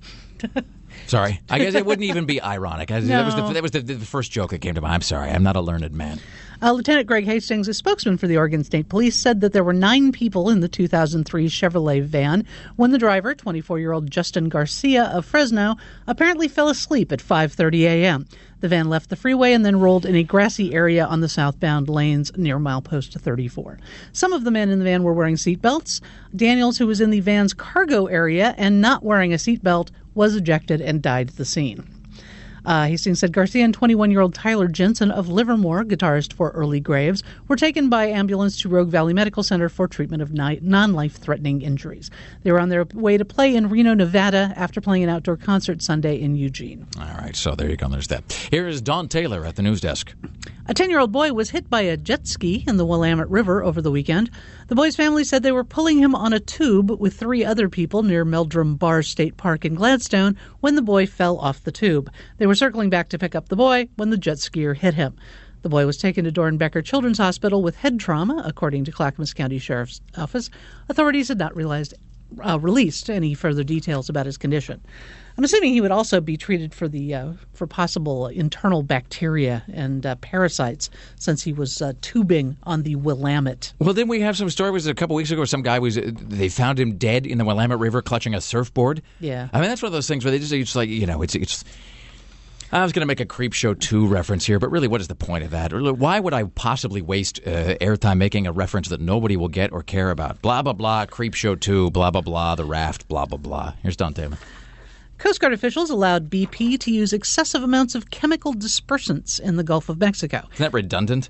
Sorry. I guess it wouldn't even be ironic. I, No. That was, the, that was the, the first joke that came to mind. I'm sorry. I'm not a learned man. Uh, Lieutenant Greg Hastings, a spokesman for the Oregon State Police, said that there were nine people in the two thousand three Chevrolet van when the driver, twenty-four-year-old Justin Garcia of Fresno, apparently fell asleep at five thirty a.m. The van left the freeway and then rolled in a grassy area on the southbound lanes near milepost thirty-four. Some of the men in the van were wearing seatbelts. Daniels, who was in the van's cargo area and not wearing a seatbelt, was ejected and died at the scene. Uh, Hastings said Garcia and twenty-one-year-old Tyler Jensen of Livermore, guitarist for Early Graves, were taken by ambulance to Rogue Valley Medical Center for treatment of ni- non-life-threatening injuries. They were on their way to play in Reno, Nevada, after playing an outdoor concert Sunday in Eugene. All right, so there you go. There's that. Here is Don Taylor at the news desk. A ten-year-old boy was hit by a jet ski in the Willamette River over the weekend. The boy's family said they were pulling him on a tube with three other people near Meldrum Bar State Park in Gladstone when the boy fell off the tube. They were circling back to pick up the boy when the jet skier hit him. The boy was taken to Dornbecker Children's Hospital with head trauma, according to Clackamas County Sheriff's Office. Authorities had not realized, uh, released any further details about his condition. I'm assuming he would also be treated for the uh, for possible internal bacteria and uh, parasites since he was uh, tubing on the Willamette. Well, didn't we have some story? Was it a couple weeks ago where some guy was, they found him dead in the Willamette River clutching a surfboard? Yeah. I mean, that's one of those things where they just, it's like, you know, it's, it's, I was going to make a Creep Show two reference here, but really, what is the point of that? Or why would I possibly waste uh, airtime making a reference that nobody will get or care about? Blah, blah, blah, Creep Show two, blah, blah, blah, the raft, blah, blah, blah. Here's Don Taylor. Coast Guard officials allowed B P to use excessive amounts of chemical dispersants in the Gulf of Mexico. Isn't that redundant?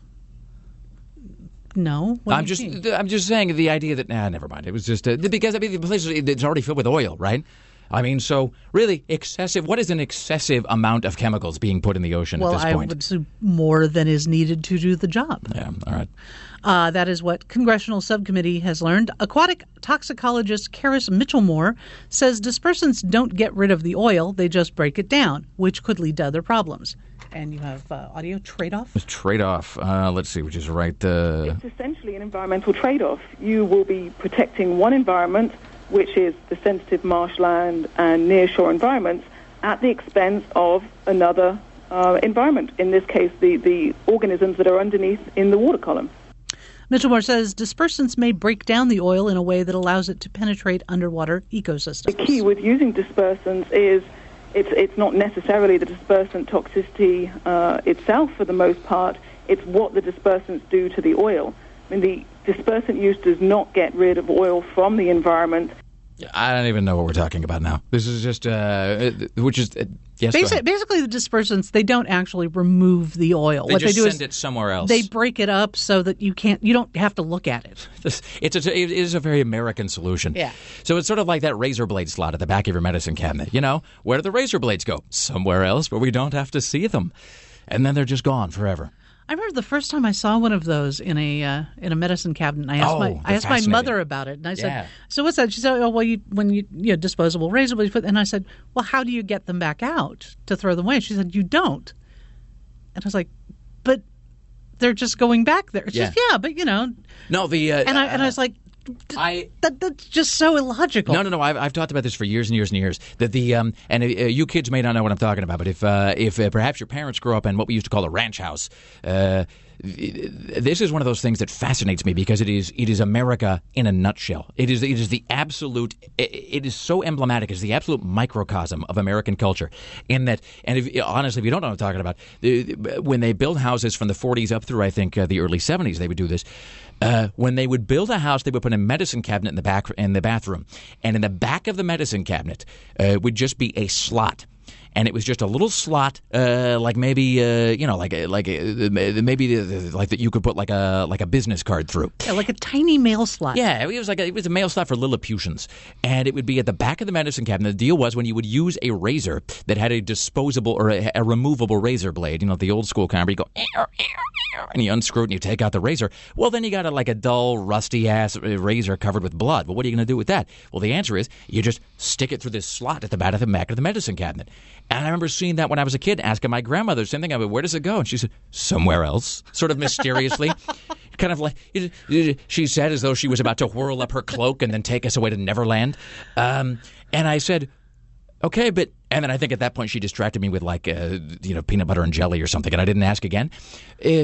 No. What do I'm you just mean? I'm just saying the idea that, nah, never mind. It was just, uh, because, I mean, the place is it's already filled with oil, right? I mean, so really excessive, what is an excessive amount of chemicals being put in the ocean well, at this I point? would assume more than is needed to do the job. Yeah, all right. Uh, that is what Congressional Subcommittee has learned. Aquatic toxicologist Karis Mitchellmore says dispersants don't get rid of the oil, they just break it down, which could lead to other problems. And you have uh, audio trade-off? Trade-off. Uh, let's see, which is right. Uh... It's essentially an environmental trade-off. You will be protecting one environment, which is the sensitive marshland and nearshore environments, at the expense of another uh, environment, in this case, the, the organisms that are underneath in the water column. Mitchellmore says dispersants may break down the oil in a way that allows it to penetrate underwater ecosystems. The key with using dispersants is it's it's not necessarily the dispersant toxicity uh, itself for the most part. It's what the dispersants do to the oil. I mean, the dispersant use does not get rid of oil from the environment. I don't even know what we're talking about now. This is just, uh, which is, uh, yes, go Basi- ahead. Basically, the dispersants, they don't actually remove the oil. They what just they do send is it somewhere else. They break it up so that you can't, you don't have to look at it. This, it's a, it is a very American solution. Yeah. So it's sort of like that razor blade slot at the back of your medicine cabinet. You know, where do the razor blades go? Somewhere else where we don't have to see them. And then they're just gone forever. I remember the first time I saw one of those in a uh, in a medicine cabinet. And I asked Oh, my they're I asked my fascinating. mother about it, and I said, Yeah. "So what's that?" She said, "Oh, well, you when you you know disposable razor blades." And I said, "Well, how do you get them back out to throw them away?" She said, "You don't." And I was like, "But they're just going back there." She Yeah. said, "Yeah, but you know." No, the uh, And I and I was like, I that, "That's just so illogical." No, no, no. I've, I've talked about this for years and years and years. That the um, and uh, you kids may not know what I'm talking about, but if uh, if uh, perhaps your parents grew up in what we used to call a ranch house, uh, this is one of those things that fascinates me because it is it is America in a nutshell. It is it is the absolute. It, it is so emblematic. It's the absolute microcosm of American culture. In that, and if, honestly, if you don't know what I'm talking about, the, when they build houses from the forties up through I think uh, the early seventies, they would do this. Uh, when they would build a house, they would put a medicine cabinet in the back in the bathroom, and in the back of the medicine cabinet uh, would just be a slot. and it was just a little slot, uh, like maybe uh, you know, like a, like a, maybe the, like that you could put like a like a business card through. Yeah, like a tiny mail slot. Yeah, it was like a, it was a mail slot for Lilliputians, and it would be at the back of the medicine cabinet. The deal was when you would use a razor that had a disposable or a, a removable razor blade, you know, the old school kind where you go, and you unscrew it and you take out the razor. Well, then you got a, like a dull, rusty-ass razor covered with blood. Well, what are you going to do with that? Well, the answer is you just stick it through this slot at the back of the back of the medicine cabinet. And I remember seeing that when I was a kid, asking my grandmother, same thing. I went, where does it go? And she said, somewhere else, sort of mysteriously. Kind of like, she said as though she was about to whirl up her cloak and then take us away to Neverland. Um, and I said, okay, but, and then I think at that point she distracted me with like, uh, you know, peanut butter and jelly or something, and I didn't ask again. Uh,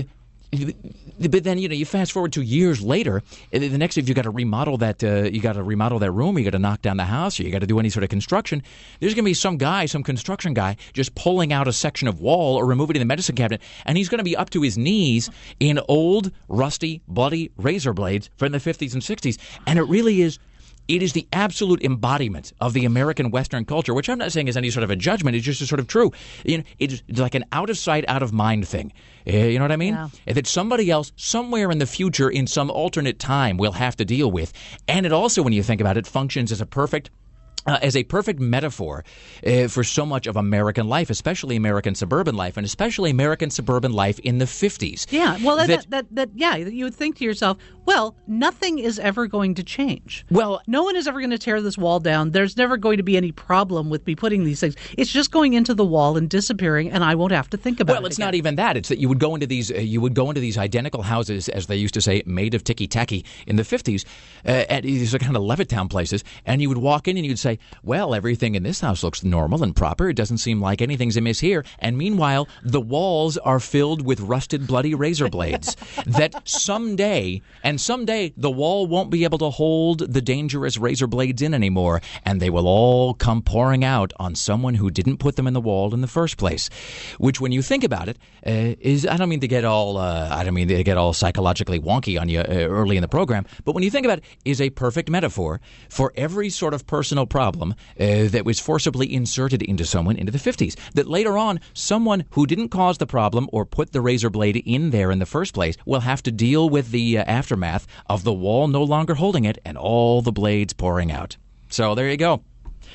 But then, you know, you fast forward to years later, the next if you got to remodel that, uh, you got to remodel that room, you got to knock down the house, or you got to do any sort of construction. There's going to be some guy, some construction guy, just pulling out a section of wall or removing it in the medicine cabinet, and he's going to be up to his knees in old, rusty, bloody razor blades from the fifties and sixties, and it really is. It is the absolute embodiment of the American Western culture, which I'm not saying is any sort of a judgment. It's just a sort of true. You know, it's like an out of sight, out of mind thing. Uh, you know what I mean? Yeah. That somebody else, somewhere in the future, in some alternate time, will have to deal with. And it also, when you think about it, functions as a perfect Uh, as a perfect metaphor uh, for so much of American life, especially American suburban life, and especially American suburban life in the fifties. Yeah, well, that, that, that, that yeah, you would think to yourself, well, nothing is ever going to change. Well, no one is ever going to tear this wall down. There's never going to be any problem with me putting these things. It's just going into the wall and disappearing, and I won't have to think about well, it. Well, it's again. not even that. It's that you would go into these, uh, you would go into these identical houses, as they used to say, made of ticky tacky in the fifties, uh, at these kind of Levittown places, and you would walk in and you'd say, well, everything in this house looks normal and proper. It doesn't seem like anything's amiss here. And meanwhile, the walls are filled with rusted, bloody razor blades that someday, and someday, the wall won't be able to hold the dangerous razor blades in anymore, and they will all come pouring out on someone who didn't put them in the wall in the first place. Which, when you think about it, uh, is, I don't mean to get all, uh, I don't mean to get all psychologically wonky on you uh, early in the program, but when you think about it, is a perfect metaphor for every sort of personal problem Uh, that was forcibly inserted into someone into the fifties. That later on, someone who didn't cause the problem or put the razor blade in there in the first place will have to deal with the uh, aftermath of the wall no longer holding it and all the blades pouring out. So there you go.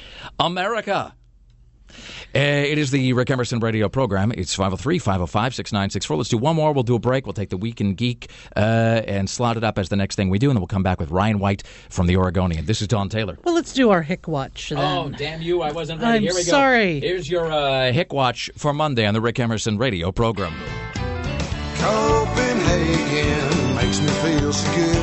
America. Uh, it is the Rick Emerson radio program. It's five oh three, five oh five, six nine six four. Let's do one more. We'll do a break. We'll take the Week in Geek uh, and slot it up as the next thing we do, and then we'll come back with Ryan White from the Oregonian. This is Don Taylor. Well, let's do our Hick Watch then. Oh, damn you. I wasn't ready. I'm Here we go. sorry. Here's your uh, Hick Watch for Monday on the Rick Emerson radio program. Copenhagen makes me feel so good.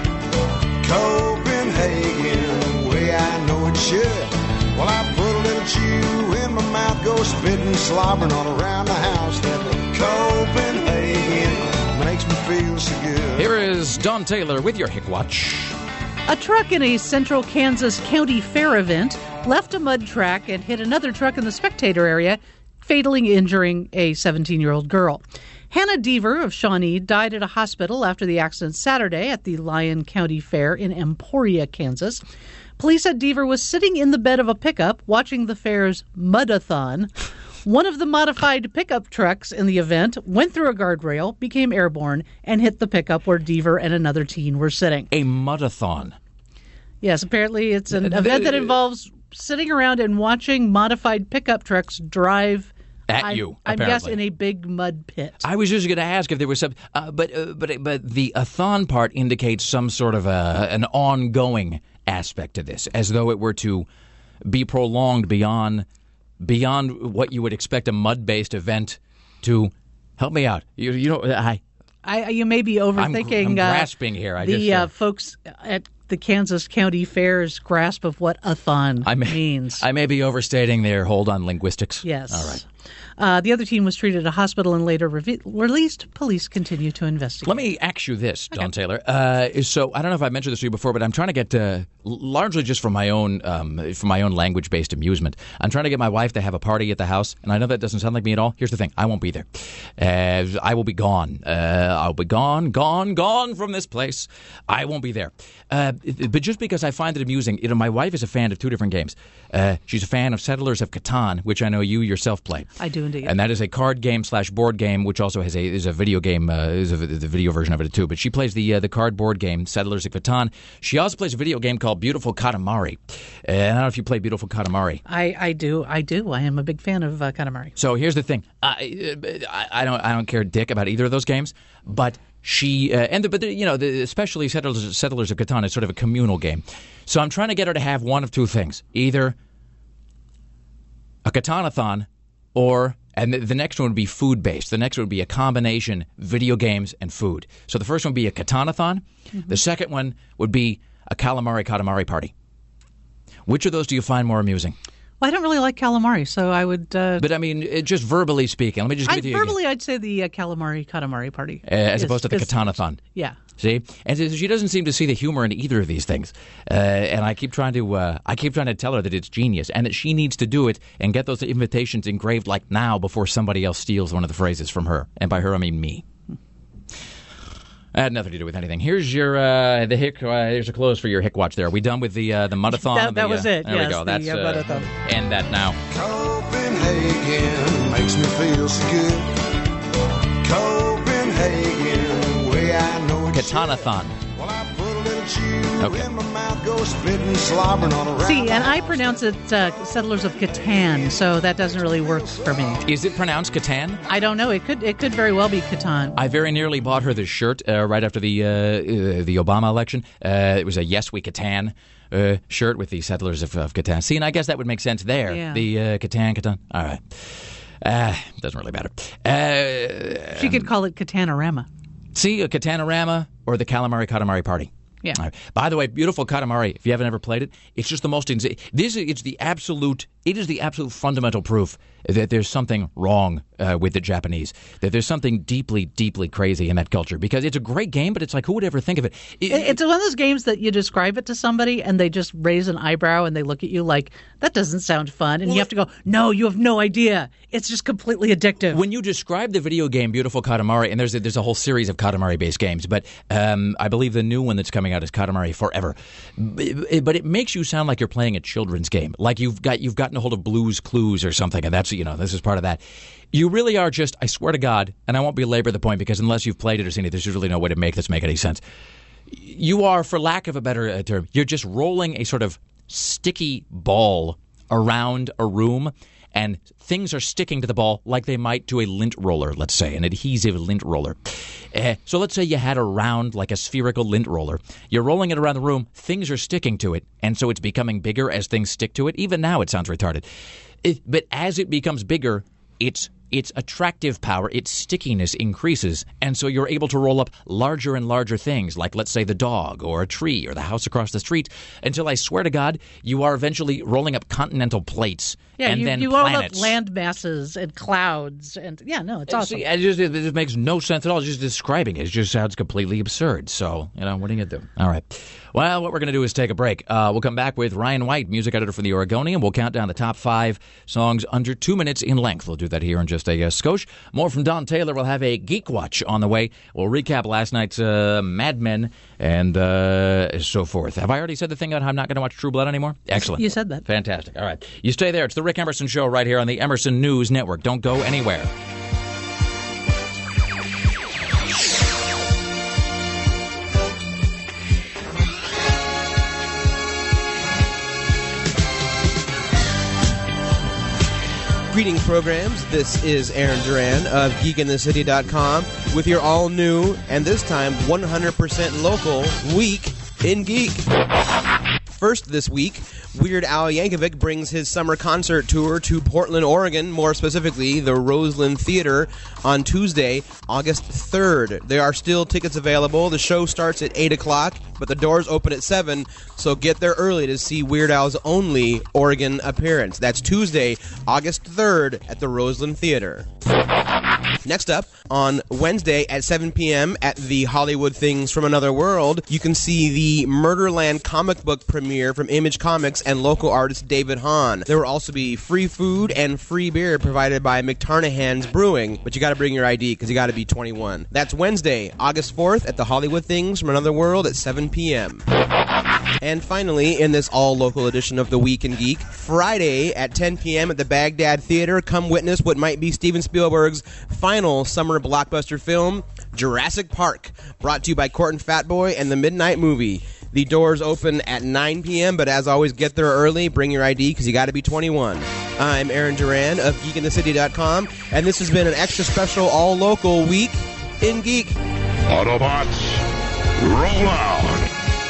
Copenhagen, way I know it should. Well, I put a little chew in my mouth, go spitting, slobbering all around the house. That Copenhagen makes me feel so good. Here is Don Taylor with your Hick Watch. A truck in a central Kansas county fair event left a mud track and hit another truck in the spectator area, fatally injuring a seventeen-year-old girl. Hannah Deaver of Shawnee died at a hospital after the accident Saturday at the Lyon County Fair in Emporia, Kansas. Police said Deaver was sitting in the bed of a pickup watching the fair's Mudathon. One of the modified pickup trucks in the event went through a guardrail, became airborne, and hit the pickup where Deaver and another teen were sitting. A Mudathon. Yes, apparently it's an event that involves sitting around and watching modified pickup trucks drive at I, you, I apparently. guess in a big mud pit. I was just going to ask if there was some, uh, but uh, but but the a-thon part indicates some sort of a, an ongoing aspect to this, as though it were to be prolonged beyond beyond what you would expect a mud-based event to. Help me out. You, you know, I, I you may be overthinking. I'm, I'm uh, grasping here. I the just, uh, uh, folks at the Kansas County Fair's grasp of what a-thon I may, means. I may be overstating their hold on linguistics. Yes. All right. Uh, the other teen was treated at a hospital and later re- released. Police continue to investigate. Let me ask you this, Don okay. Taylor. Uh, so I don't know if I mentioned this to you before, but I'm trying to get uh, largely just for my own um, for my own language-based amusement. I'm trying to get my wife to have a party at the house, and I know that doesn't sound like me at all. Here's the thing: I won't be there. Uh, I will be gone. Uh, I'll be gone, gone, gone from this place. I won't be there. Uh, but just because I find it amusing, you know, my wife is a fan of two different games. Uh, she's a fan of Settlers of Catan, which I know you yourself play. I do indeed. And that is a card game slash board game, which also has a is a video game, uh, is a, the video version of it too. But she plays the uh, the card board game, Settlers of Catan. She also plays a video game called Beautiful Katamari. Uh, I don't know if you play Beautiful Katamari. I, I do. I do. I am a big fan of uh, Katamari. So here's the thing. I, I, I don't I don't care dick about either of those games, but she uh, and the, but the, you know the, especially Settlers, Settlers of Catan is sort of a communal game. So I'm trying to get her to have one of two things: either a Catanathon, or and the, the next one would be food based. The next one would be a combination video games and food. So the first one would be a Catanathon. Mm-hmm. The second one would be a calamari Katamari party. Which of those do you find more amusing? Well, I don't really like calamari, so I would... Uh, but, I mean, it, just verbally speaking, let me just give I, it to you verbally, again. I'd say the uh, calamari Katamari party. Uh, as is, opposed to the is, Catanathon. Yeah. See? And she doesn't seem to see the humor in either of these things. Uh, and I keep trying to uh, I keep trying to tell her that it's genius and that she needs to do it and get those invitations engraved like now before somebody else steals one of the phrases from her. And by her, I mean me. That had nothing to do with anything. Here's your uh, the hick. Uh, here's a close for your hick watch. There, are we done with the uh, the Mudathon? That, that the, was uh, it. There yes, we go. the, That's uh, uh, Mudathon. End that now. Copenhagen makes me feel so good. Copenhagen, the way I know it. Catanathon. Well, I put a little chew Okay. in my mouth, go spitting, slobbering on around. See, and I pronounce it uh, Settlers of Catan, so that doesn't really work for me. Is it pronounced Catan? I don't know. It could it could very well be Catan. I very nearly bought her this shirt uh, right after the uh, uh, the Obama election. Uh, it was a Yes We Catan uh, shirt with the Settlers of, of Catan. See, and I guess that would make sense there. Yeah. The uh, Catan, Catan. All right. Uh, doesn't really matter. Uh, She could call it Catanarama. See, a Catanarama or the Calamari Katamari Party. Yeah. All right. By the way, Beautiful Katamari, if you haven't ever played it, it's just the most insane. This is it's the absolute it is the absolute fundamental proof that there's something wrong uh, with the Japanese. That there's something deeply, deeply crazy in that culture. Because it's a great game, but it's like, who would ever think of it? it It's one of those games that you describe it to somebody and they just raise an eyebrow and they look at you like, that doesn't sound fun. And well, you have to go, no, you have no idea. It's just completely addictive. When you describe the video game Beautiful Katamari, and there's a, there's a whole series of Katamari-based games, but um, I believe the new one that's coming out is Katamari Forever. But it makes you sound like you're playing a children's game, like you've got you've gotten a hold of Blue's Clues or something, and that's you know this is part of that. You really are just, I swear to God, and I won't belabor the point because unless you've played it or seen it, there's really no way to make this make any sense. You are, for lack of a better uh, term, you're just rolling a sort of sticky ball around a room, and things are sticking to the ball like they might to a lint roller, let's say, an adhesive lint roller. Uh, so let's say you had a round, like a spherical lint roller. You're rolling it around the room, things are sticking to it, and so it's becoming bigger as things stick to it. Even now it sounds retarded. It, but as it becomes bigger, its its attractive power, its stickiness increases, and so you're able to roll up larger and larger things, like let's say the dog or a tree or the house across the street, until I swear to God, you are eventually rolling up continental plates. Yeah, and you, then you roll planets. up land masses and clouds, and yeah, no, it's awesome. See, it, just, it just makes no sense at all. Just describing it, it just sounds completely absurd. So, you know, what are you going to do? All right. Well, what we're going to do is take a break. Uh, we'll come back with Ryan White, music editor for the Oregonian. We'll count down the top five songs under two minutes in length. We'll do that here in just a uh, skosh. More from Don Taylor. We'll have a Geek Watch on the way. We'll recap last night's uh, Mad Men and uh, so forth. Have I already said the thing about how I'm not going to watch True Blood anymore? Excellent. You said that. Fantastic. All right. You stay there. It's the Rick Emerson Show right here on the Emerson News Network. Don't go anywhere. Greeting programs. This is Aaron Duran of geek in the city dot com with your all-new, and this time one hundred percent local, Week in Geek. First this week, Weird Al Yankovic brings his summer concert tour to Portland, Oregon, more specifically the Roseland Theater, on Tuesday, August third. There are still tickets available. The show starts at eight o'clock, but the doors open at seven, so get there early to see Weird Al's only Oregon appearance. That's Tuesday, August third at the Roseland Theater. Next up, on Wednesday at seven p.m. at the Hollywood Things from Another World, you can see the Murderland comic book premiere from Image Comics and local artist David Hahn. There will also be free food and free beer provided by McTarnahan's Brewing, but you got to bring your I D because you got to be twenty-one. That's Wednesday, August fourth at the Hollywood Things from Another World at seven p.m. And finally, in this all-local edition of The Week in Geek, Friday at ten p.m. at the Baghdad Theater, come witness what might be Steven Spielberg's final summer blockbuster film, Jurassic Park, brought to you by Court and Fatboy and the Midnight Movie. The doors open at nine p.m., but as always, get there early, bring your I D, because you got to be twenty-one. I'm Aaron Duran of geek in the city dot com, and this has been an extra special all-local Week in Geek. Autobots, roll out!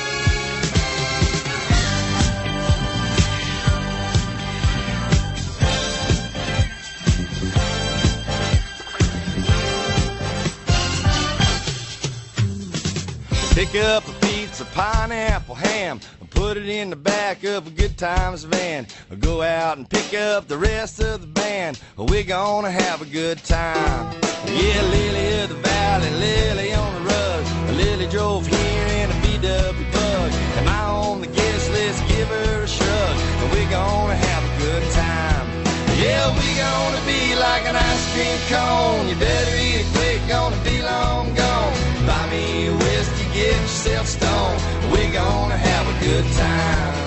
Pick up a pizza, pineapple, ham, and put it in the back of a Good Times van. Go out and pick up the rest of the band. We're gonna have a good time. Yeah, Lily of the Valley, Lily on the rug. Lily drove here in a V W bug. Am I on the guest list? Give her a shrug. We're gonna have a good time. Yeah, we're gonna be like an ice cream cone. You better eat it quick, gonna be long gone. Buy me a whiskey, get yourself stoned. We're gonna have a good time.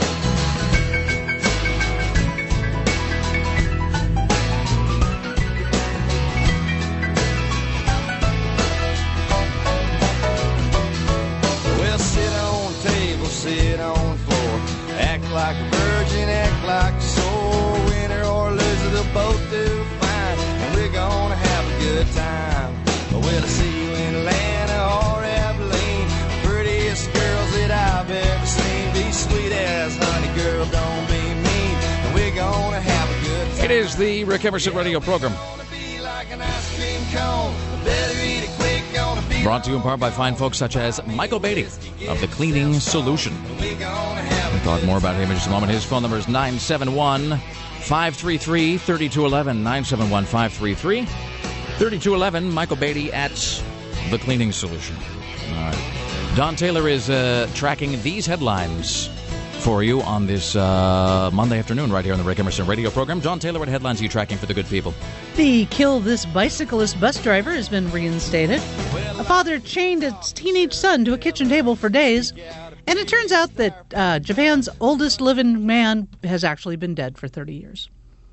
Well, sit on the table, sit on the floor. Act like a virgin, act like a sore. Winner or loser, they'll both do fine. And we're gonna have a good time. Well, I see you in Atlanta or Abilene. Prettiest girls that I've ever seen. Be sweet as honey, girl, don't be mean. And we're gonna have a good time. It is the Rick Emerson radio program. Brought to you in part by fine folks such as Michael Beatty of The Cleaning Solution. We'll talk more about him in just a moment. His phone number is nine seven one, five three three, three two one one, nine seven one, five three three, three two one one. Michael Beatty at The Cleaning Solution. All right. Don Taylor is uh, tracking these headlines for you on this uh, Monday afternoon right here on the Rick Emerson radio program. Don Taylor, what headlines are you tracking for the good people? The Kill This Bicyclist bus driver has been reinstated. A father chained his teenage son to a kitchen table for days. And it turns out that uh, Japan's oldest living man has actually been dead for thirty years.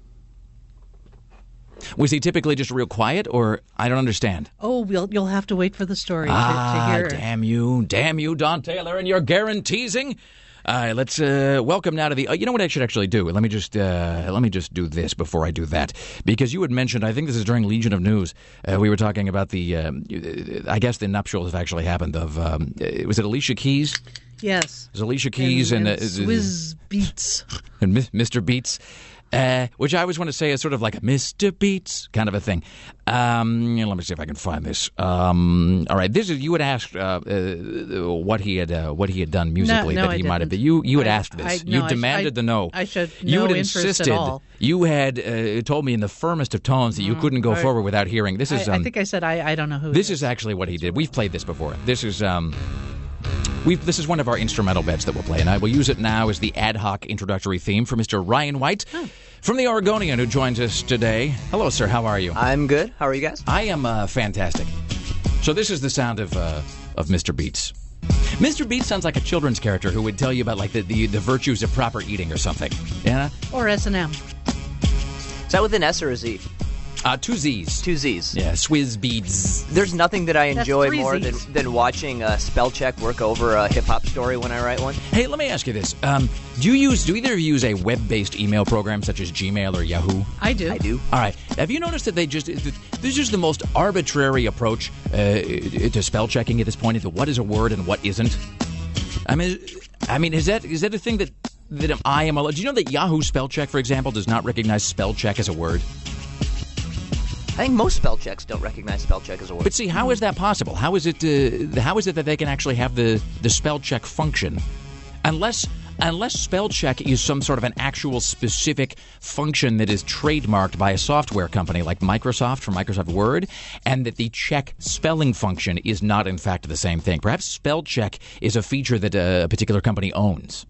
Was he typically just real quiet, or I don't understand? Oh, we'll, you'll have to wait for the story ah, to, to hear. damn you, damn you, Don Taylor, and your guaranteesing. All right, let's uh, welcome now to the. Uh, you know what I should actually do? Let me just uh, let me just do this before I do that, because you had mentioned. I think this is during Legion of News. Uh, we were talking about the. Um, I guess the nuptials have actually happened. Of um, was it Alicia Keys? Yes. It was Alicia Keys and, and, and uh, Swizz Beats and Mister Beats. Uh, which I always want to say is sort of like a Mister Beats kind of a thing. Um, let me see if I can find this. Um, all right, this is you had asked uh, uh, what he had uh, what he had done musically no, no, that he I might have. didn't. You you had I, asked this. I, you no, demanded I, the no. I should you no had interest insisted. At all. You had uh, told me in the firmest of tones that you Mm, couldn't go I, forward without hearing. This is. I, Um, I think I said I, I don't know who. This is actually what he did. We've played this before. This is. Um, We've, this is one of our instrumental beds that we'll play, and I will use it now as the ad hoc introductory theme for Mister Ryan White oh. from the Oregonian, who joins us today. Hello, sir. How are you? I'm good. How are you guys? I am uh, fantastic. So this is the sound of uh, of Mister Beats. Mister Beats sounds like a children's character who would tell you about like the, the, the virtues of proper eating or something. Yeah. Or S and M. Is that with an S or a Z? Uh, two Z's. Two Z's. Yeah, Swizz Beats. There's nothing that I enjoy three more than, Z's. than watching uh, spell check work over a hip-hop story when I write one. Hey, let me ask you this. Um, do you use? Do either of you use a web-based email program such as Gmail or Yahoo? I do. I do. All right. Have you noticed that they just, this is just the most arbitrary approach uh, to spell checking at this point into what is a word and what isn't? I mean, I mean, is that is that a thing that, that I am allowed? Do you know that Yahoo spell check, for example, does not recognize spell check as a word? I think most spell checks don't recognize spell check as a word. But see, how is that possible? How is it? Uh, how is it that they can actually have the, the spell check function, unless unless spell check is some sort of an actual specific function that is trademarked by a software company like Microsoft for Microsoft Word, and that the check spelling function is not in fact the same thing. Perhaps spell check is a feature that a particular company owns.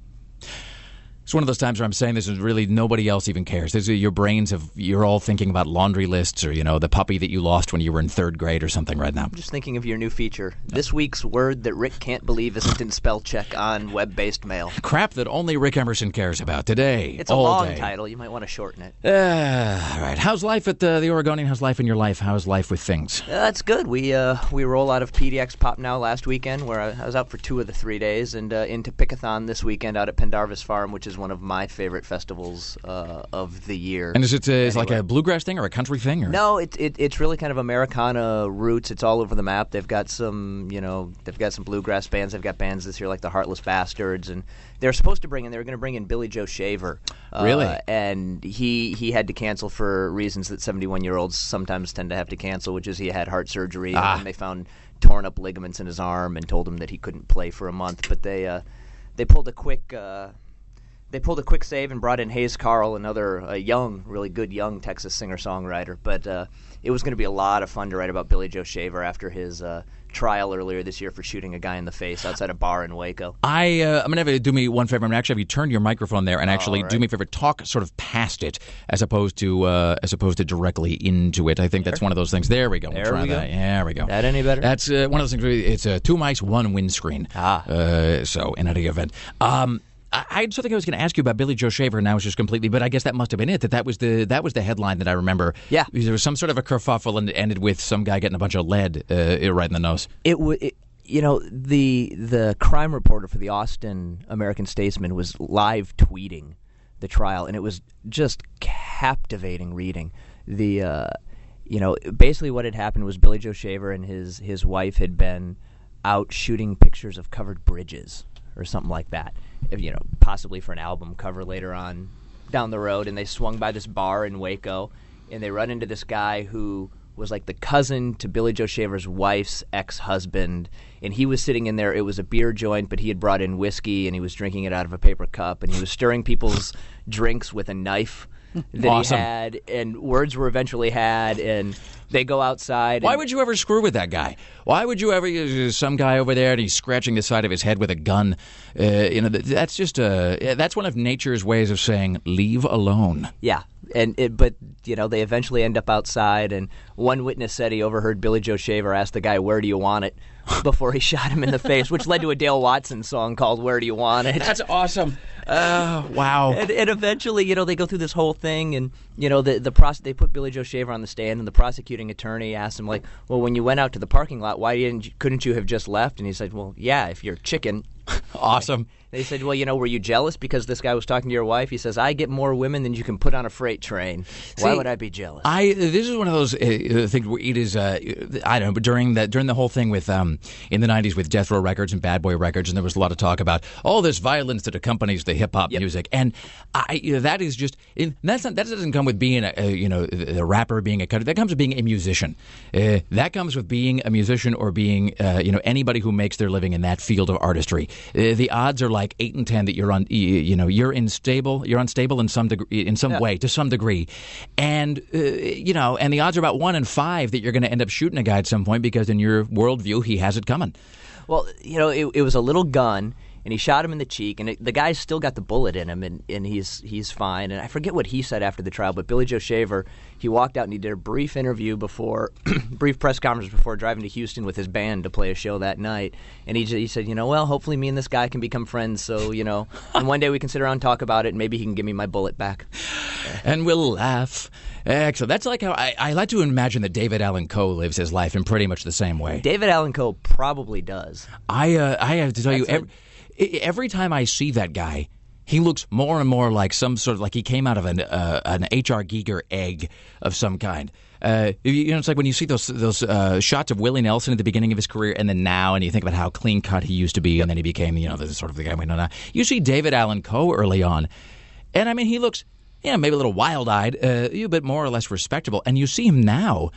It's one of those times where I'm saying this is really nobody else even cares. This is, your brains have, you're all thinking about laundry lists or, you know, the puppy that you lost when you were in third grade or something right now. I'm just thinking of your new feature. This week's word that Rick can't believe isn't in spell check on web-based mail. Crap that only Rick Emerson cares about today. It's a all long day. title. You might want to shorten it. Uh, all right. How's life at the, the Oregonian? How's life in your life? How's life with things? Uh, it's good. We uh, we roll out of P D X Pop Now last weekend, where I, I was out for two of the three days, and uh, into Pickathon this weekend out at Pendarvis Farm, which is one of my favorite festivals uh, of the year. And is it uh, is anyway. like a bluegrass thing or a country thing? Or? No, it, it it's really kind of Americana roots. It's all over the map. They've got some, you know, they've got some bluegrass bands. They've got bands this year like the Heartless Bastards, and they're supposed to bring in. They were going to bring in Billy Joe Shaver. Uh, really? And he he had to cancel for reasons that seventy-one-year-olds sometimes tend to have to cancel, which is he had heart surgery Ah. and they found torn up ligaments in his arm and told him that he couldn't play for a month. But they uh, they pulled a quick. Uh, They pulled a quick save and brought in Hayes Carl, another uh, young, really good young Texas singer-songwriter. But uh, it was going to be a lot of fun to write about Billy Joe Shaver after his uh, trial earlier this year for shooting a guy in the face outside a bar in Waco. I, uh, I'm going to have you do me one favor. I'm going to actually have you turn your microphone there and actually right. do me a favor. Talk sort of past it as opposed to uh, as opposed to directly into it. I think that's one of those things. There we go. We'll There try we go. that. Yeah, there we go. That any better? That's uh, one of those things. Where it's uh, two mics, one windscreen. Ah. Uh, so in any event. Um, I, I something I was going to ask you about Billy Joe Shaver, and now it's just completely. But I guess that must have been it. That that was the that was the headline that I remember. Yeah. There was some sort of a kerfuffle, and it ended with some guy getting a bunch of lead uh, right in the nose. It would. You know, the the crime reporter for the Austin American-Statesman was live tweeting the trial, and it was just captivating reading. The uh, you know, basically what had happened was Billy Joe Shaver and his his wife had been out shooting pictures of covered bridges or something like that. If, you know, possibly for an album cover later on down the road, and they swung by this bar in Waco, and they run into this guy who was like the cousin to Billy Joe Shaver's wife's ex-husband, and he was sitting in there. It was a beer joint, but he had brought in whiskey, and he was drinking it out of a paper cup, and he was stirring people's drinks with a knife that Awesome. he had, and words were eventually had, and they go outside. Why and, would you ever screw with that guy? Why would you ever use some guy over there and he's scratching the side of his head with a gun? Uh, you know, that's just a that's one of nature's ways of saying leave alone. Yeah, and it, but you know, they eventually end up outside, and one witness said he overheard Billy Joe Shaver ask the guy, "Where do you want it?" before he shot him in the face, which led to a Dale Watson song called "Where Do You Want It?" That's awesome. Uh, wow. And, and eventually, you know, they go through this whole thing, and you know, the the pros- they put Billy Joe Shaver on the stand, and the prosecuting attorney asked him, like, "Well, when you went out to the parking lot, why didn't you, couldn't you have just left?" And he said, "Well, yeah, if you're chicken." Awesome. They said, "Well, you know, were you jealous because this guy was talking to your wife?" He says, "I get more women than you can put on a freight train. Why See, would I be jealous?" I this is one of those uh, things where it is uh, I don't know, but during that during the whole thing with um in the nineties with Death Row Records and Bad Boy Records, and there was a lot of talk about all this violence that accompanies the hip hop music, and I you know, that is just in, that's not, that doesn't come with being a, a you know a rapper, being a cutter. That comes with being a musician. Uh, that comes with being a musician or being uh, you know anybody who makes their living in that field of artistry. Uh, the odds are like eight and ten that you're on you, you know you're unstable you're unstable in some degree in some Yeah. way to some degree, and uh, you know and the odds are about one in five that you're going to end up shooting a guy at some point because in your worldview he has it coming. Well, you know, it, it was a little gun, and he shot him in the cheek, and it, the guy's still got the bullet in him, and, and he's he's fine. And I forget what he said after the trial, but Billy Joe Shaver, he walked out and he did a brief interview before, brief press conference before driving to Houston with his band to play a show that night. And he, he said, you know, well, hopefully me and this guy can become friends, so, you know, and one day we can sit around and talk about it, and maybe he can give me my bullet back. And we'll laugh. Excellent. That's like how I, I like to imagine that David Allan Coe lives his life in pretty much the same way. David Allan Coe probably does. I uh, I have to tell you, That's every, every time I see that guy, he looks more and more like some sort of like he came out of an uh, an H R Giger egg of some kind. Uh, you know, it's like when you see those those uh, shots of Willie Nelson at the beginning of his career, and then now, and you think about how clean cut he used to be, and then he became, you know, the sort of the guy we know now. You see David Allan Coe early on, and I mean, he looks, yeah, maybe a little wild eyed, uh, but more or less respectable. And you see him now.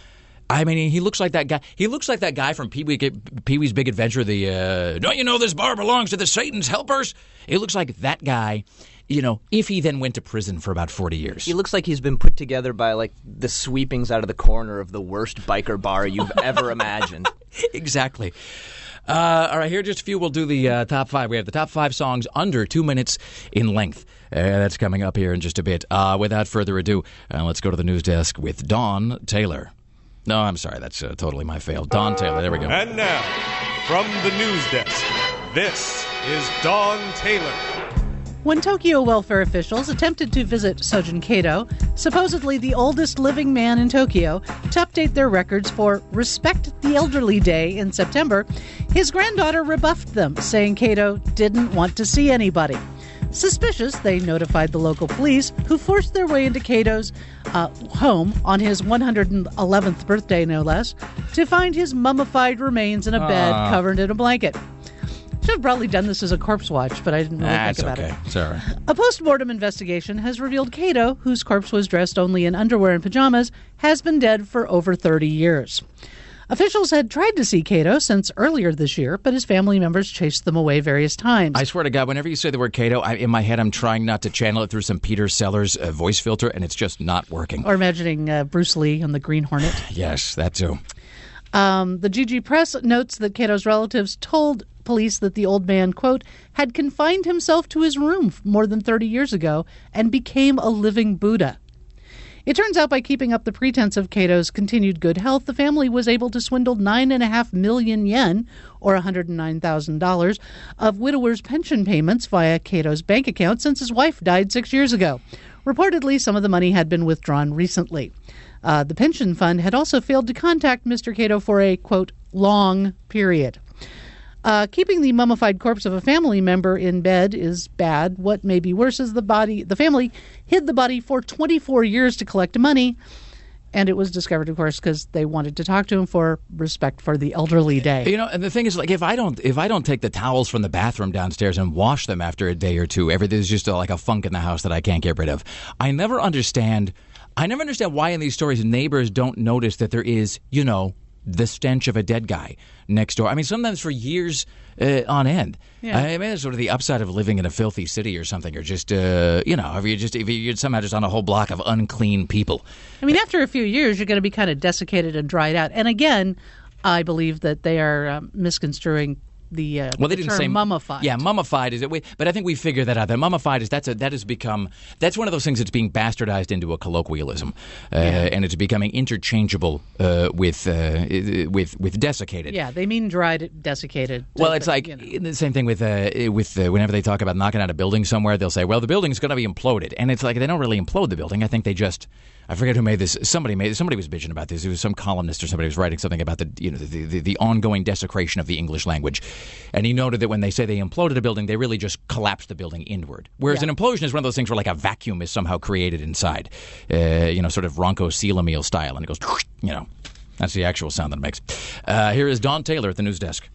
I mean, he looks like that guy. He looks like that guy from Pee Wee, Pee Wee's Big Adventure. The uh, don't you know this bar belongs to the Satan's helpers? It looks like that guy. You know, if he then went to prison for about forty years. He looks like he's been put together by, like, the sweepings out of the corner of the worst biker bar you've ever imagined. Exactly. Uh, all right, here are just a few. We'll do the uh, top five. We have the top five songs under two minutes in length. Uh, that's coming up here in just a bit. Uh, without further ado, uh, let's go to the news desk with Dawn Taylor. No, I'm sorry. That's uh, totally my fail. Dawn Taylor. There we go. And now, from the news desk, this is Dawn Taylor. When Tokyo welfare officials attempted to visit Sojin Kato, supposedly the oldest living man in Tokyo, to update their records for Respect the Elderly Day in September, his granddaughter rebuffed them, saying Kato didn't want to see anybody. Suspicious, they notified the local police, who forced their way into Kato's uh, home on his one hundred eleventh birthday, no less, to find his mummified remains in a bed Uh. covered in a blanket. Should have probably done this as a corpse watch, but I didn't really That's think about okay. it. It's all right. A post-mortem investigation has revealed Kato, whose corpse was dressed only in underwear and pajamas, has been dead for over thirty years. Officials had tried to see Kato since earlier this year, but his family members chased them away various times. I swear to God, whenever you say the word Kato, I, in my head I'm trying not to channel it through some Peter Sellers uh, voice filter, and it's just not working. Or imagining uh, Bruce Lee on the Green Hornet. Yes, that too. Um, the G G Press notes that Kato's relatives told police that the old man, quote, had confined himself to his room more than thirty years ago and became a living Buddha. It turns out by keeping up the pretense of Kato's continued good health, the family was able to swindle nine point five million yen, or one hundred nine thousand dollars, of widowers' pension payments via Kato's bank account since his wife died six years ago. Reportedly, some of the money had been withdrawn recently. Uh, the pension fund had also failed to contact Mister Kato for a, quote, long period. Uh, keeping the mummified corpse of a family member in bed is bad. What may be worse is the body. The family hid the body for twenty-four years to collect money, and it was discovered, of course, because they wanted to talk to him for Respect for the Elderly Day. You know, and the thing is, like, if I don't, if I don't take the towels from the bathroom downstairs and wash them after a day or two, everything's just uh, like a funk in the house that I can't get rid of. I never understand. I never understand why in these stories neighbors don't notice that there is, you know, the stench of a dead guy next door. I mean, sometimes for years uh, on end. Yeah. I mean, it's sort of the upside of living in a filthy city or something, or just, uh, you know, if you're just if you're somehow just on a whole block of unclean people. I mean, after a few years, you're going to be kind of desiccated and dried out. And again, I believe that they are um, misconstruing the, uh, Well, they the didn't term say mummified. Yeah, mummified is it? We, but I think we figured that out. That mummified is that's a, that has become that's one of those things that's being bastardized into a colloquialism, uh, and it's becoming interchangeable uh, with uh, with with desiccated. Yeah, they mean dried, desiccated. Well, it's But, like you know. the same thing with uh, with uh, whenever they talk about knocking out a building somewhere, they'll say, "Well, the building's going to be imploded," and it's like they don't really implode the building. I think they just. I forget who made this. Somebody made. Somebody was bitching about this. It was some columnist or somebody was writing something about the you know the, the, the ongoing desecration of the English language, and he noted that when they say they imploded a building, they really just collapsed the building inward. Whereas Yeah. an implosion is one of those things where like a vacuum is somehow created inside, uh, you know, sort of Ronco Seal style, and it goes, you know, that's the actual sound that it makes. Uh, here is Dawn Taylor at the news desk.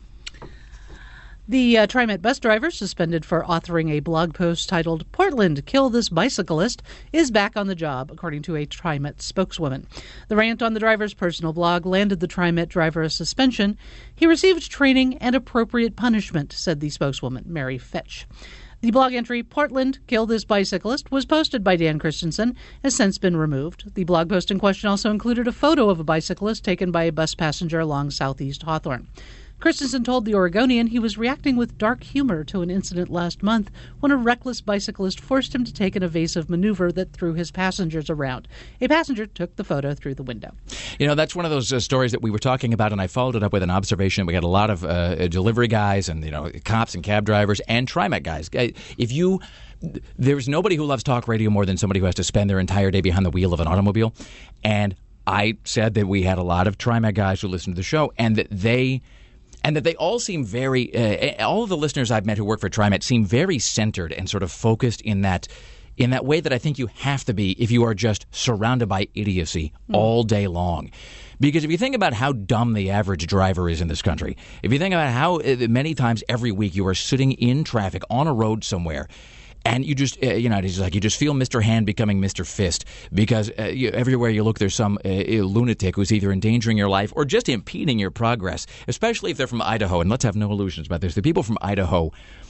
The uh, TriMet bus driver, suspended for authoring a blog post titled "Portland, Kill This Bicyclist," is back on the job, according to a TriMet spokeswoman. The rant on the driver's personal blog landed the TriMet driver a suspension. He received training and appropriate punishment, said the spokeswoman, Mary Fetch. The blog entry, "Portland, Kill This Bicyclist," was posted by Dan Christensen, has since been removed. The blog post in question also included a photo of a bicyclist taken by a bus passenger along Southeast Hawthorne. Christensen told the Oregonian he was reacting with dark humor to an incident last month when a reckless bicyclist forced him to take an evasive maneuver that threw his passengers around. A passenger took the photo through the window. You know, that's one of those uh, stories that we were talking about, and I followed it up with an observation. We got a lot of uh, delivery guys and, you know, cops and cab drivers and TriMet guys. If you... There's nobody who loves talk radio more than somebody who has to spend their entire day behind the wheel of an automobile. And I said that we had a lot of TriMet guys who listen to the show, and that they... And that they all seem very, uh, all of the listeners I've met who work for TriMet seem very centered and sort of focused in that in that way that I think you have to be if you are just surrounded by idiocy mm. all day long. Because if you think about how dumb the average driver is in this country, if you think about how uh, many times every week you are sitting in traffic on a road somewhere, And you just, uh, you know, it's like you just feel Mister Hand becoming Mister Fist because uh, you, everywhere you look, there's some uh, lunatic who's either endangering your life or just impeding your progress, especially if they're from Idaho. And let's have no illusions about this. The people from Idaho,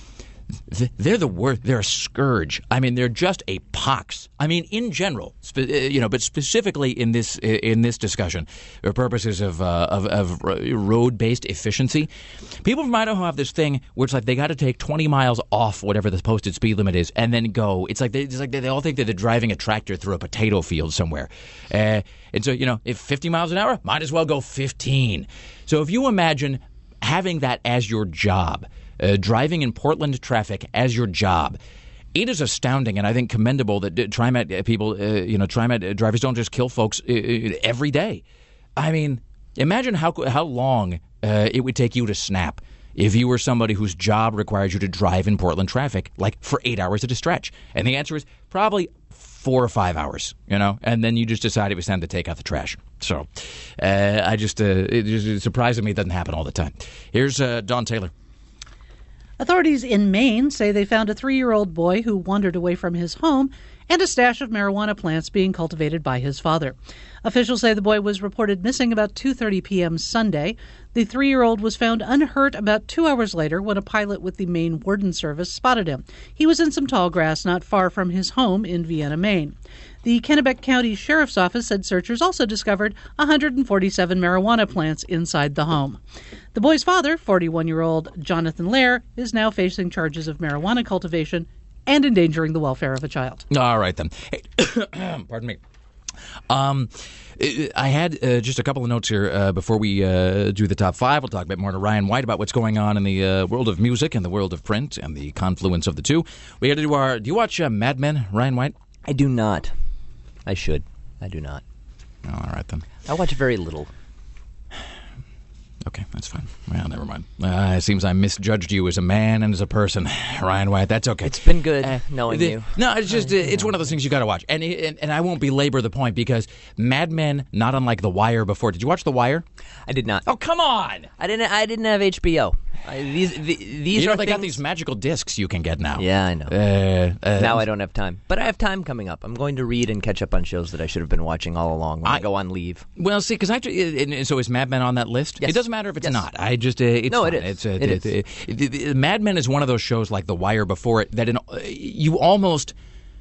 they're the worst. They're a scourge. I mean, they're just a pox. I mean, in general, spe- you know, but specifically in this in this discussion, for purposes of uh, of, of road-based efficiency, people from Idaho have this thing where it's like they got to take twenty miles off whatever the posted speed limit is, and then go. It's like they it's like they, they all think that they're driving a tractor through a potato field somewhere, uh, and so you know, if fifty miles an hour, might as well go fifteen. So if you imagine having that as your job. Uh, driving in Portland traffic as your job. It is astounding, and I think commendable that uh, TriMet people, uh, you know, TriMet drivers don't just kill folks uh, every day. I mean, imagine how how long uh, it would take you to snap if you were somebody whose job requires you to drive in Portland traffic, like for eight hours at a stretch. And the answer is probably four or five hours, you know, and then you just decide it was time to take out the trash. So uh, I just, uh, it just surprises me it doesn't happen all the time. Here's uh, Don Taylor. Authorities in Maine say they found a three-year-old boy who wandered away from his home and a stash of marijuana plants being cultivated by his father. Officials say the boy was reported missing about two thirty p.m. Sunday. The three-year-old was found unhurt about two hours later when a pilot with the Maine Warden Service spotted him. He was in some tall grass not far from his home in Vienna, Maine. The Kennebec County Sheriff's Office said searchers also discovered one hundred forty-seven marijuana plants inside the home. The boy's father, forty-one-year-old Jonathan Lair, is now facing charges of marijuana cultivation and endangering the welfare of a child. All right, then. Hey, pardon me. Um, I had uh, just a couple of notes here uh, before we uh, do the top five. We'll talk a bit more to Ryan White about what's going on in the uh, world of music and the world of print and the confluence of the two. We got to do our. Do you watch uh, Mad Men, Ryan White? I do not. I should. I do not. All right, then. I watch very little. Okay, that's fine. Well, never mind. Uh, it seems I misjudged you as a man and as a person, Ryan White. That's okay. It's been good uh, knowing the, you. No, it's just uh, it's one of those things you got to watch, and, and and I won't belabor the point because Mad Men, not unlike The Wire before. Did you watch The Wire? I did not. Oh, come on! I didn't. I didn't have H B O. I, these the, these you know are they things... got these magical discs you can get now. Yeah, I know. Uh, uh, now I don't have time, but I have time coming up. I'm going to read and catch up on shows that I should have been watching all along when I, I go on leave. Well, see, because I and so is Mad Men on that list? Yes. It doesn't matter if it's yes. not. I just uh, it's no, fine. it is. It's, uh, it it, is. It, it, it, Mad Men is one of those shows like The Wire before it that in, uh, you almost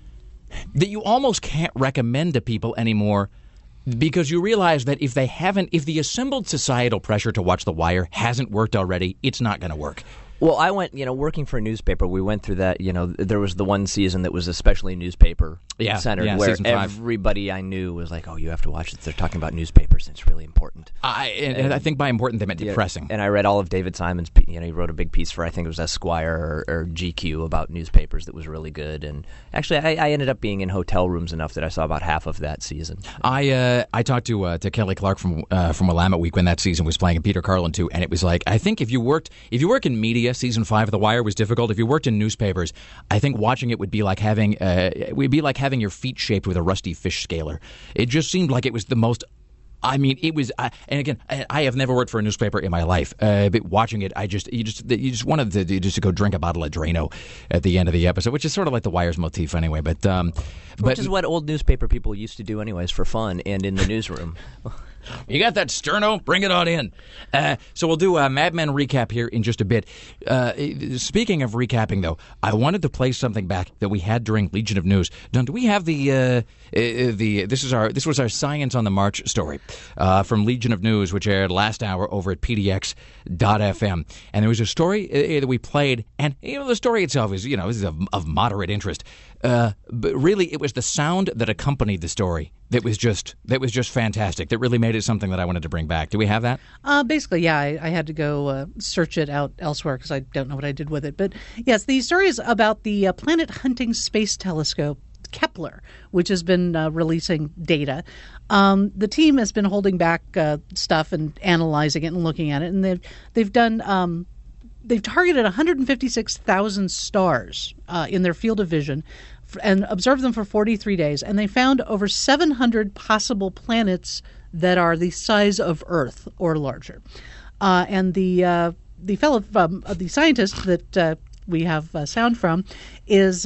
that you almost can't recommend to people anymore. Because you realize that if they haven't, if the assembled societal pressure to watch The Wire hasn't worked already, it's not going to work. Well, I went, you know, working for a newspaper, we went through that, you know, there was the one season that was especially newspaper yeah, centered yeah, where everybody I knew was like, oh, you have to watch it. They're talking about newspapers. It's really important. I, and, and I think by important, they meant depressing. Yeah, and I read all of David Simon's, you know, he wrote a big piece for, I think it was Esquire or, or G Q about newspapers that was really good. And actually, I, I ended up being in hotel rooms enough that I saw about half of that season. I uh, I talked to uh, to Kelly Clark from uh, from Willamette Week when that season was playing, and Peter Carlin too, and it was like, I think if you worked, if you work in media, season five of The Wire was difficult. If you worked in newspapers, I think watching it would be like having uh, it would be like having your feet shaped with a rusty fish scaler. It just seemed like it was the most. I mean, it was, uh, and again, I, I have never worked for a newspaper in my life. Uh, but watching it, I just, you just, you just wanted to just to go drink a bottle of Drano at the end of the episode, which is sort of like The Wire's motif, anyway. But, um, which but, is what old newspaper people used to do, anyways, for fun and in the newsroom. You got that sterno? Bring it on in. Uh, so we'll do a Mad Men recap here in just a bit. Uh, speaking of recapping, though, I wanted to play something back that we had during Legion of News. Don, do we have the uh, the this is our this was our Science on the March story uh, from Legion of News, which aired last hour over at P D X dot F M, and there was a story uh, that we played, and you know the story itself is you know is of, of moderate interest. Uh, but really, it was the sound that accompanied the story that was just that was just fantastic. That really made it something that I wanted to bring back. Do we have that? Uh, basically, yeah. I, I had to go uh, search it out elsewhere because I don't know what I did with it. But yes, the story is about the uh, planet hunting space telescope Kepler, which has been uh, releasing data. Um, the team has been holding back uh, stuff and analyzing it and looking at it, and they've they've done. Um, They've targeted one hundred fifty-six thousand stars uh, in their field of vision and observed them for forty-three days. And they found over seven hundred possible planets that are the size of Earth or larger. Uh, and the uh, the fellow, um, the scientist that uh, we have uh, sound from is uh,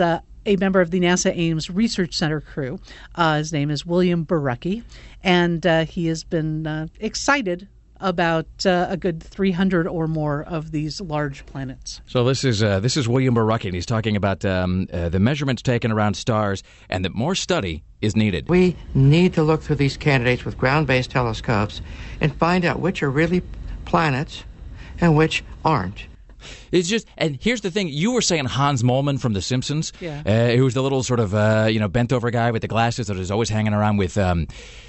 a member of the NASA Ames Research Center crew. Uh, his name is William Borucki, and uh, he has been uh, excited about uh, a good three hundred or more of these large planets. So this is uh, this is William Borucki, and he's talking about um, uh, the measurements taken around stars and that more study is needed. We need to look through these candidates with ground-based telescopes and find out which are really planets and which aren't. It's just, and here's the thing: you were saying Hans Moleman from The Simpsons, yeah. uh, who was the little sort of uh, you know bent-over guy with the glasses that is always hanging around with. Um,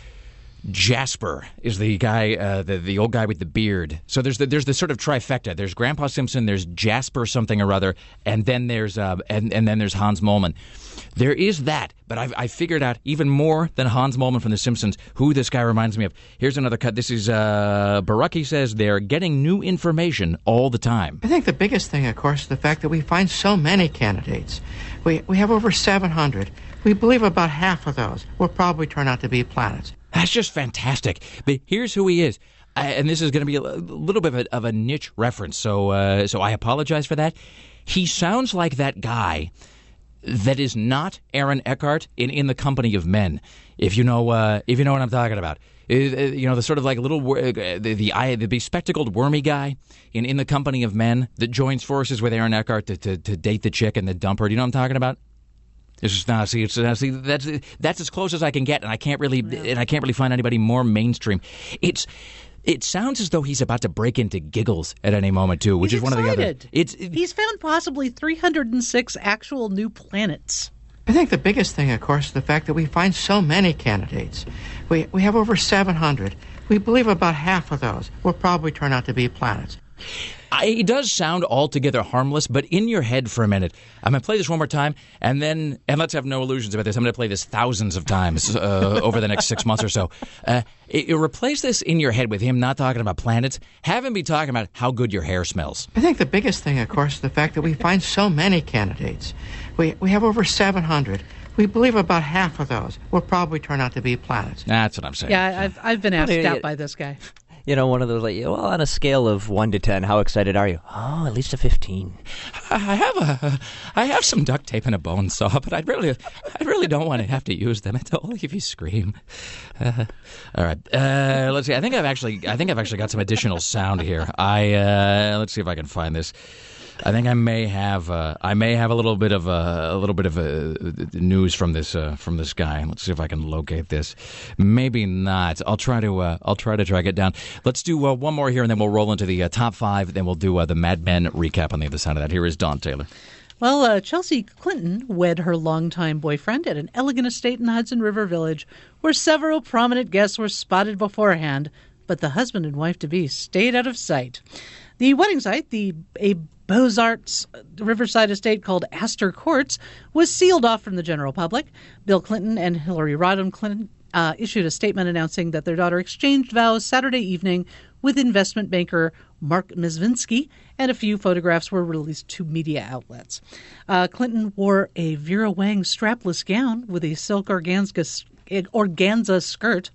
Jasper is the guy, uh, the the old guy with the beard. So there's the, there's the sort of trifecta. There's Grandpa Simpson, there's Jasper something or other, and then there's uh, and and then there's Hans Moleman. There is that, but I've I figured out even more than Hans Moleman from The Simpsons who this guy reminds me of. Here's another cut. This is uh, Borucki says they're getting new information all the time. I think the biggest thing, of course, is the fact that we find so many candidates. We we have over seven hundred. We believe about half of those will probably turn out to be planets. That's just fantastic. But here's who he is. I, and this is going to be a little bit of a, of a niche reference, so uh, so I apologize for that. He sounds like that guy that is not Aaron Eckhart in In the Company of Men, if you know uh, if you know what I'm talking about. Uh, you know, the sort of like little, uh, the, the, the bespectacled wormy guy in In the Company of Men that joins forces with Aaron Eckhart to, to, to date the chick and the dump her. Do you know what I'm talking about? It's just now see, it's now see that's that's as close as I can get, and I can't really yeah. and I can't really find anybody more mainstream. It's it sounds as though he's about to break into giggles at any moment too, which he's is one excited. of the other. It's it, he's found possibly three hundred six actual new planets. I think the biggest thing, of course, is the fact that we find so many candidates. We we have over seven hundred. We believe about half of those will probably turn out to be planets. I, it does sound altogether harmless, but in your head for a minute. I'm going to play this one more time, and then, and let's have no illusions about this, I'm going to play this thousands of times uh, over the next six months or so. Uh, it, it, replace this in your head with him not talking about planets. Have him be talking about how good your hair smells. I think the biggest thing, of course, is the fact that we find so many candidates. We we have over seven hundred. We believe about half of those will probably turn out to be planets. That's what I'm saying. Yeah, I've, I've been asked out by this guy. You know, one of those, like, well, on a scale of one to ten, how excited are you? Oh, at least a fifteen. I have a, I have some duct tape and a bone saw, but I really, I really don't want to have to use them. It's only if you scream. Uh, all right, uh, let's see. I think I've actually, I think I've actually got some additional sound here. I uh, let's see if I can find this. I think I may have uh, I may have a little bit of a, a little bit of a, news from this uh, from this guy. Let's see if I can locate this. Maybe not. I'll try to uh, I'll try to track it down. Let's do uh, one more here, and then we'll roll into the uh, top five. Then we'll do uh, the Mad Men recap on the other side of that. Here is Dawn Taylor. Well, uh, Chelsea Clinton wed her longtime boyfriend at an elegant estate in the Hudson River Village, where several prominent guests were spotted beforehand, but the husband and wife-to-be stayed out of sight. The wedding site, the a Beaux-Arts Riverside estate called Astor Courts, was sealed off from the general public. Bill Clinton and Hillary Rodham Clinton uh, issued a statement announcing that their daughter exchanged vows Saturday evening with investment banker Mark Mizvinsky, and a few photographs were released to media outlets. Uh, Clinton wore a Vera Wang strapless gown with a silk organza, organza skirt.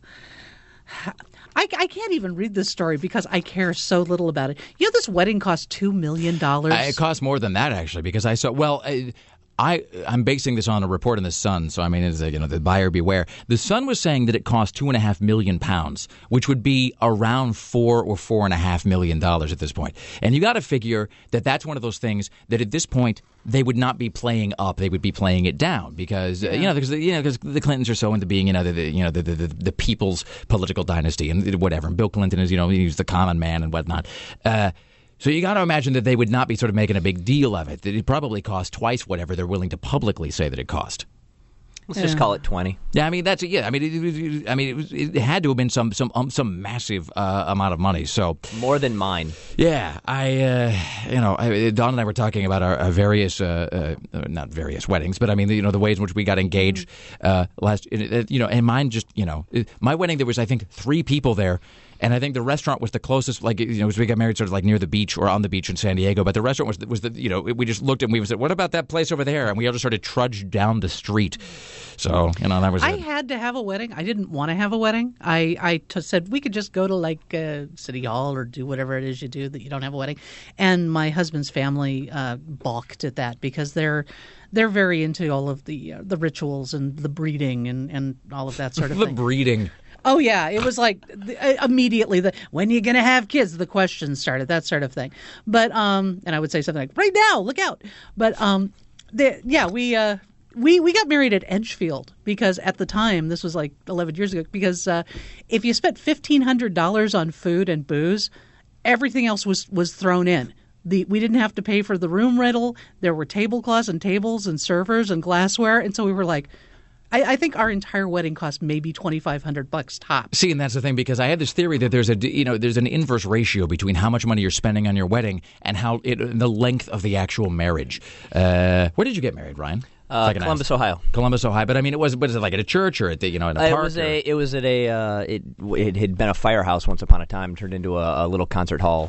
I, I can't even read this story because I care so little about it. You know, this wedding cost two million dollars. Uh, it cost more than that, actually, because I saw, well, I, I, I'm basing this on a report in The Sun, so I mean, it's a, you know, the buyer beware. The Sun was saying that it cost two and a half million pounds, which would be around four or four and a half million dollars at this point. And you got to figure that that's one of those things that at this point they would not be playing up; they would be playing it down because yeah. uh, you know because you know because the Clintons are so into being you know the, the you know the, the the people's political dynasty and whatever. And Bill Clinton is you know he's the common man and whatnot. Uh, So you got to imagine that they would not be sort of making a big deal of it. That it probably cost twice whatever they're willing to publicly say that it cost. Let's yeah. just call it twenty. Yeah, I mean that's yeah. I mean, it, it, I mean, it, was, it had to have been some some um, some massive uh, amount of money. So more than mine. Yeah, I uh, you know, I, Don and I were talking about our, our various uh, uh, not various weddings, but I mean, you know, the ways in which we got engaged uh, last. You know, and mine just you know, my wedding there was I think three people there. And I think the restaurant was the closest, like, you know, we got married sort of like near the beach or on the beach in San Diego. But the restaurant was, was the, you know, we just looked and we said, what about that place over there? And we all just sort of trudged down the street. So, you know, that was I it. had to have a wedding. I didn't want to have a wedding. I, I t- said we could just go to like uh, City Hall or do whatever it is you do that you don't have a wedding. And my husband's family uh, balked at that because they're they're very into all of the uh, the rituals and the breeding and, and all of that sort of the thing. breeding. Oh, yeah. It was like the, immediately the when are you going to have kids? The questions started, that sort of thing. But um, and I would say something like, right now, look out. But um, the, yeah, we uh, we we got married at Edgefield because at the time, this was like eleven years ago, because uh, if you spent fifteen hundred dollars on food and booze, everything else was, was thrown in. The, we didn't have to pay for the room rental. There were tablecloths and tables and servers and glassware. And so we were like, I, I think our entire wedding cost maybe twenty-five hundred bucks tops. See, and that's the thing, because I had this theory that there's a, you know, there's an inverse ratio between how much money you're spending on your wedding and how it, the length of the actual marriage. Uh, where did you get married, Ryan? Uh, Columbus, ask. Ohio. Columbus, Ohio. But I mean, it was, was it like at a church or at the, you know, in a uh, park? It was or? a, it was at a, uh, it, it had been a firehouse once upon a time, turned into a, a little concert hall,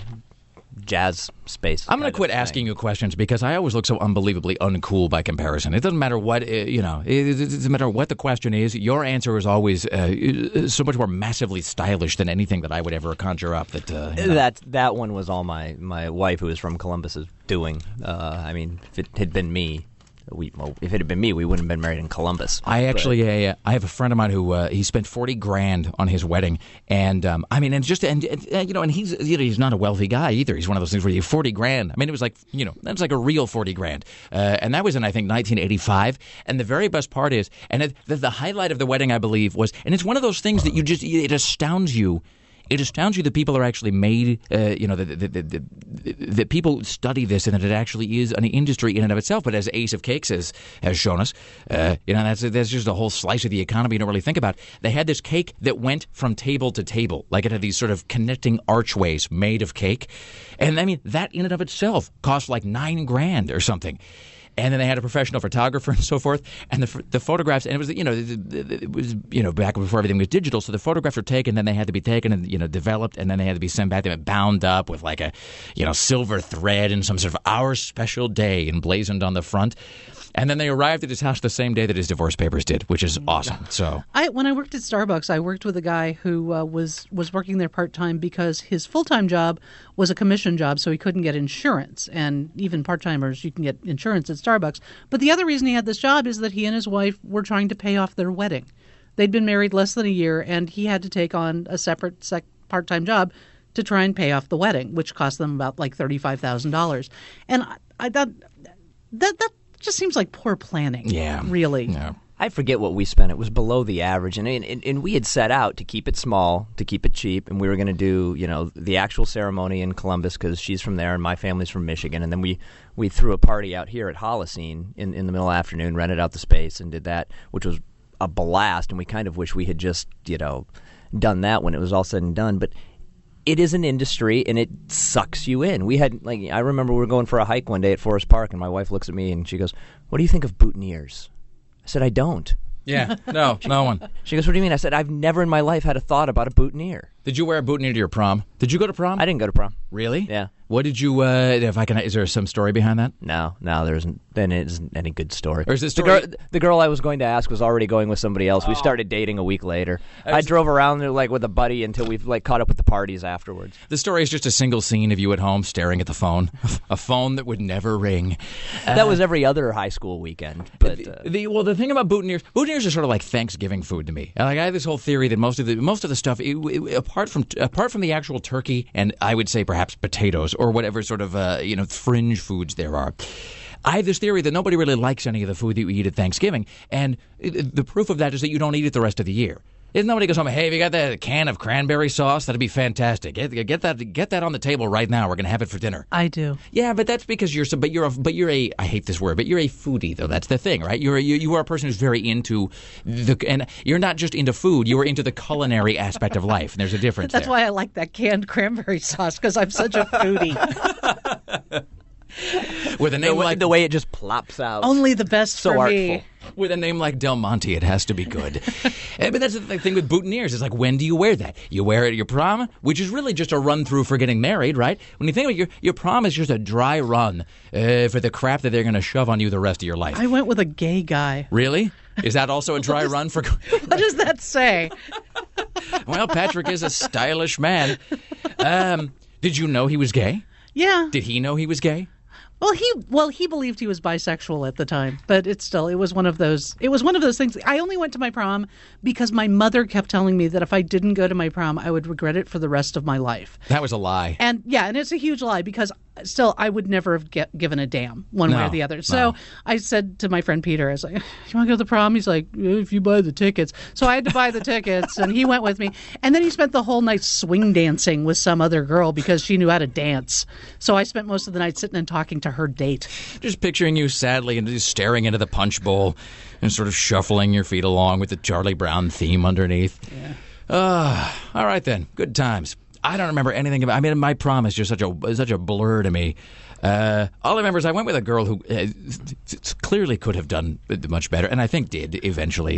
jazz space. I'm going to quit asking you questions because I always look so unbelievably uncool by comparison. It doesn't matter what, uh, you know, it, it doesn't matter what the question is. Your answer is always uh, so much more massively stylish than anything that I would ever conjure up. That uh, you know. that that one was all my, my wife, who is from Columbus, is doing. Uh, I mean, if it had been me, We, well, if it had been me, we wouldn't have been married in Columbus. I actually, but, uh, I have a friend of mine who uh, he spent forty grand on his wedding, and um, I mean, and just and, and you know, and he's you know he's not a wealthy guy either. He's one of those things where you forty grand. I mean, it was like you know that's like a real forty grand, uh, and that was in I think nineteen eighty-five. And the very best part is, and it, the, the highlight of the wedding, I believe, was, and it's one of those things that you just it astounds you. It astounds you that people are actually made, uh, you know, that, that, that, that, that people study this and that it actually is an industry in and of itself. But as Ace of Cakes has, has shown us, uh, you know, that's, that's just a whole slice of the economy you don't really think about. They had this cake that went from table to table, like it had these sort of connecting archways made of cake. And I mean, that in and of itself cost like nine grand or something. And then they had a professional photographer and so forth, and the the photographs. And it was you know it was you know back before everything was digital, so the photographs were taken, then they had to be taken and you know developed, and then they had to be sent back. They were bound up with like a you know silver thread and some sort of our special day emblazoned on the front. And then they arrived at his house the same day that his divorce papers did, which is awesome. So, I when I worked at Starbucks, I worked with a guy who uh, was was working there part time because his full time job was a commission job, so he couldn't get insurance. And even part timers, you can get insurance at Starbucks. But the other reason he had this job is that he and his wife were trying to pay off their wedding. They'd been married less than a year, and he had to take on a separate sec- part time job to try and pay off the wedding, which cost them about like thirty five thousand dollars. And I, I thought that that. just seems like poor planning. Yeah. Really. Yeah. I forget what we spent. It was below the average. And, and and we had set out to keep it small, to keep it cheap. And we were going to do, you know, the actual ceremony in Columbus because she's from there and my family's from Michigan. And then we, we threw a party out here at Holocene in, in the middle of the afternoon, rented out the space and did that, which was a blast. And we kind of wish we had just, you know, done that when it was all said and done. But it is an industry, and it sucks you in. We had, like, I remember we were going for a hike one day at Forest Park, and my wife looks at me and she goes, "What do you think of boutonnieres?" I said, "I don't." Yeah, no, no one. She goes, "What do you mean?" I said, "I've never in my life had a thought about a boutonniere." Did you wear a boutonniere to your prom? Did you go to prom? I didn't go to prom. Really? Yeah. What did you? Uh, if I can, is there some story behind that? No, no, there isn't. Then it isn't any good story. Or is this the girl? The girl I was going to ask was already going with somebody else. Oh. We started dating a week later. I, was, I drove around there like with a buddy until we like caught up with the parties afterwards. The story is just a single scene of you at home staring at the phone, a phone that would never ring. That uh, was every other high school weekend. But uh, the, the, well, the thing about boutonnieres, boutonnieres are sort of like Thanksgiving food to me. Like I have this whole theory that most of the most of the stuff, it, it, apart from apart from the actual turkey, and I would say perhaps potatoes or whatever sort of uh, you know fringe foods there are. I have this theory that nobody really likes any of the food that you eat at Thanksgiving, and it, the proof of that is that you don't eat it the rest of the year. If nobody goes home, "Hey, have you got that can of cranberry sauce? That'd be fantastic. Get, get that, get that on the table right now. We're gonna have it for dinner." I do. Yeah, but that's because you're so. But you're a. But you're a. I hate this word, but you're a foodie, though. That's the thing, right? You're a, you, you are a person who's very into the, and you're not just into food. You are into the culinary aspect of life. And there's a difference. That's there. why I like that canned cranberry sauce because I'm such a foodie. With a name the way, like the way it just plops out. Only the best so for artful. me. With a name like Del Monte, it has to be good. Eh, but that's the thing with boutonnieres. It's like, when do you wear that? You wear it at your prom, which is really just a run-through for getting married, right? When you think about it, your, your prom is just a dry run uh, for the crap that they're going to shove on you the rest of your life. I went with a gay guy. Really? Is that also a dry run for... What does that say? Well, Patrick is a stylish man. Um, did you know he was gay? Yeah. Did he know he was gay? Well, he well he believed he was bisexual at the time, but it's still it was one of those it was one of those things. I only went to my prom because my mother kept telling me that if I didn't go to my prom, I would regret it for the rest of my life. That was a lie. And yeah, and it's a huge lie because still I would never have get, given a damn one No, way or the other. So no. I said to my friend Peter, I was like, "You want to go to the prom?" He's like, "If you buy the tickets." So I had to buy the tickets, and he went with me. And then he spent the whole night swing dancing with some other girl because she knew how to dance. So I spent most of the night sitting and talking to her date. Just picturing you sadly and just staring into the punch bowl and sort of shuffling your feet along with the Charlie Brown theme underneath. Yeah. Uh, all right then. Good times. I don't remember anything about. I mean, my prom is just such a such a blur to me. Uh, all I remember is I went with a girl who uh, clearly could have done much better, and I think did eventually,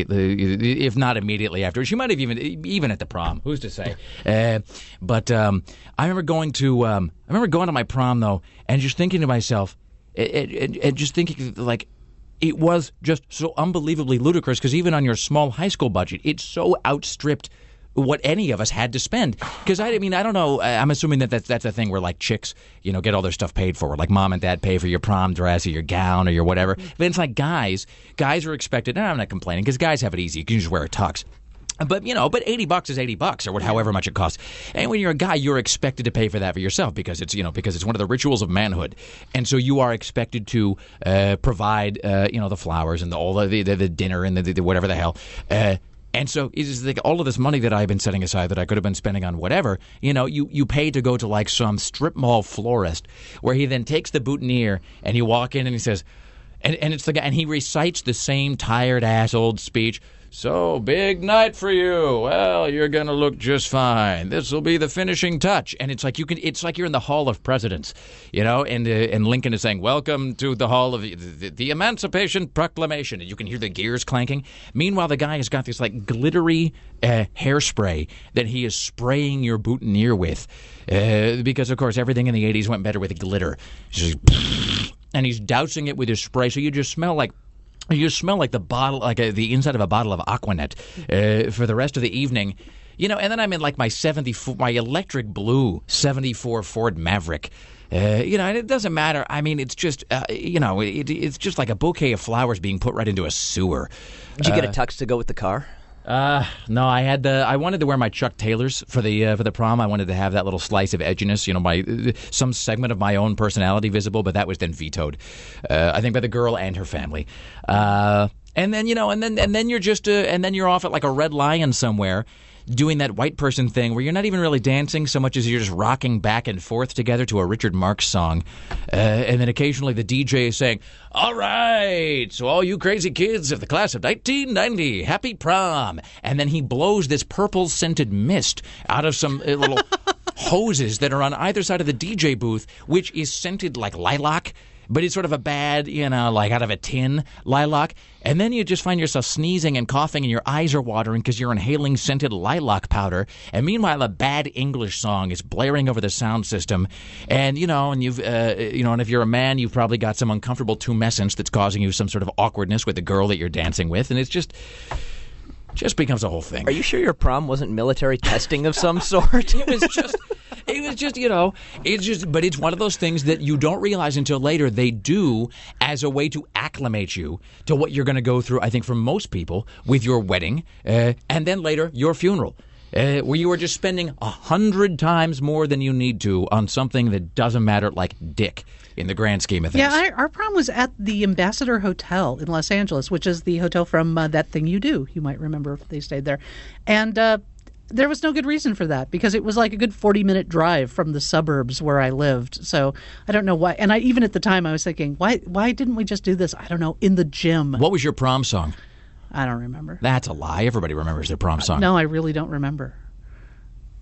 if not immediately after. She might have even even at the prom. Who's to say? Uh, but um, I remember going to um, I remember going to my prom though, and just thinking to myself, and, and, and just thinking like. It was just so unbelievably ludicrous because even on your small high school budget, it so outstripped what any of us had to spend. Because, I, I mean, I don't know. I'm assuming that that's, that's a thing where, like, chicks, you know, get all their stuff paid for. Like, mom and dad pay for your prom dress or your gown or your whatever. But it's like guys. Guys are expected. And I'm not complaining because guys have it easy. You can just wear a tux. But, you know, but eighty bucks is eighty bucks or what, however much it costs. And when you're a guy, you're expected to pay for that for yourself because it's, you know, because it's one of the rituals of manhood. And so you are expected to uh, provide, uh, you know, the flowers and the, all the, the, the dinner and the, the whatever the hell. Uh, and so it's like all of this money that I've been setting aside that I could have been spending on whatever, you know, you, you pay to go to like some strip mall florist where he then takes the boutonniere and you walk in and he says, and, and it's the guy, and he recites the same tired ass old speech. So, big night for you. Well, you're going to look just fine. This will be the finishing touch. And it's like you can. It's like you're in the Hall of Presidents, you know, and uh, and Lincoln is saying, welcome to the Hall of the, the, the Emancipation Proclamation. And you can hear the gears clanking. Meanwhile, the guy has got this like glittery uh, hairspray that he is spraying your boutonniere with. Uh, because, of course, everything in the eighties went better with glitter. And he's dousing it with his spray. So you just smell like. You smell like the bottle, like a, the inside of a bottle of Aquanet uh, for the rest of the evening, you know. And then I'm in like my seventy-four, my electric blue seventy-four Ford Maverick, uh, you know. And it doesn't matter. I mean, it's just, uh, you know, it, it's just like a bouquet of flowers being put right into a sewer. Did you uh, get a tux to go with the car? Uh, no, I had the. I wanted to wear my Chuck Taylors for the uh, for the prom. I wanted to have that little slice of edginess, you know, my uh, some segment of my own personality visible. But that was then vetoed, uh, I think, by the girl and her family. Uh, and then you know, and then and then you're just uh, and then you're off at like a Red Lion somewhere, doing that white person thing where you're not even really dancing so much as you're just rocking back and forth together to a Richard Marx song. Uh, and then occasionally the D J is saying, all right, so all you crazy kids of the class of nineteen ninety, happy prom. And then he blows this purple scented mist out of some uh, little hoses that are on either side of the D J booth, which is scented like lilac. But it's sort of a bad, you know, like out of a tin lilac. And then you just find yourself sneezing and coughing and your eyes are watering because you're inhaling scented lilac powder. And meanwhile, a bad English song is blaring over the sound system. And, you know, and you've, uh, you know, and if you're a man, you've probably got some uncomfortable tumescence that's causing you some sort of awkwardness with the girl that you're dancing with. And it's just... just becomes a whole thing. Are you sure your prom wasn't military testing of some sort? It was just, it was just, you know, it's just, but it's one of those things that you don't realize until later they do as a way to acclimate you to what you're going to go through, I think, for most people, with your wedding, uh, and then later your funeral. Uh, where you are just spending a hundred times more than you need to on something that doesn't matter, like dick, in the grand scheme of things. Yeah, I, our prom was at the Ambassador Hotel in Los Angeles, which is the hotel from uh, That Thing You Do. You might remember if they stayed there. And uh, there was no good reason for that because it was like a good forty-minute drive from the suburbs where I lived. So I don't know why. And I even at the time I was thinking, why why didn't we just do this, I don't know, in the gym? What was your prom song? I don't remember. That's a lie. Everybody remembers their prom song. No, I really don't remember.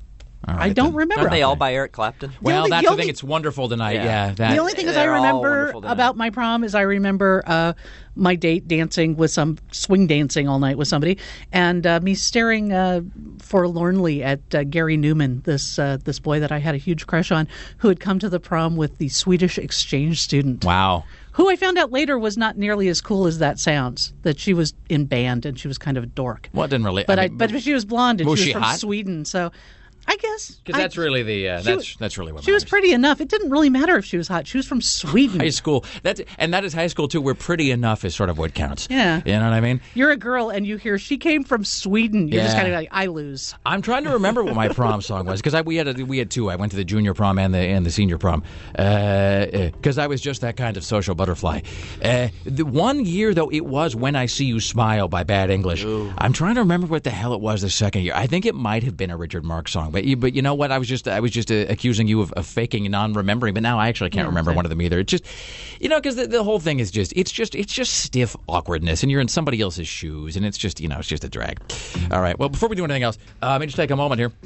All right, I don't then. remember. Aren't they all by Eric Clapton? Well, only- that's the the only- thing. It's wonderful tonight. Yeah. Yeah. that, The only thing is I They're all remember wonderful tonight. about my prom is I remember uh, my date dancing with some swing dancing all night with somebody, and uh, me staring uh, forlornly at uh, Gary Newman, this uh, this boy that I had a huge crush on, who had come to the prom with the Swedish exchange student. Wow. Who I found out later was not nearly as cool as that sounds. That she was in band and she was kind of a dork. Well, it didn't really. But I I, mean, but she was blonde and was she was she from hot? Sweden, so I guess Because that's I- really the uh, she that's was- that's really what she was matters. pretty enough. It didn't really matter if she was hot. She was from Sweden. High school. That's and that is high school too. Where pretty enough is sort of what counts. Yeah. You know what I mean? You're a girl and you hear she came from Sweden. You're just Yeah. kind of like, I lose. I'm trying to remember what my prom song was because we had a, we had two. I went to the junior prom and the and the senior prom because I was just that kind of social butterfly. Uh, the one year though, it was When I See You Smile by Bad English. I'm trying to remember what the hell it was the second year. I think it might have been a Richard Marx song, but you, but you know what? I was just I was just uh, accusing you of, of faking and non-remembering, but now I actually can't Yeah, remember same. one of them either. It's just you know because the, the whole thing is just it's just it's just stiff awkwardness, and you're in somebody else's shoes, and it's just you know it's just a drag. All right. Well, before we do anything else, uh, let me just take a moment here.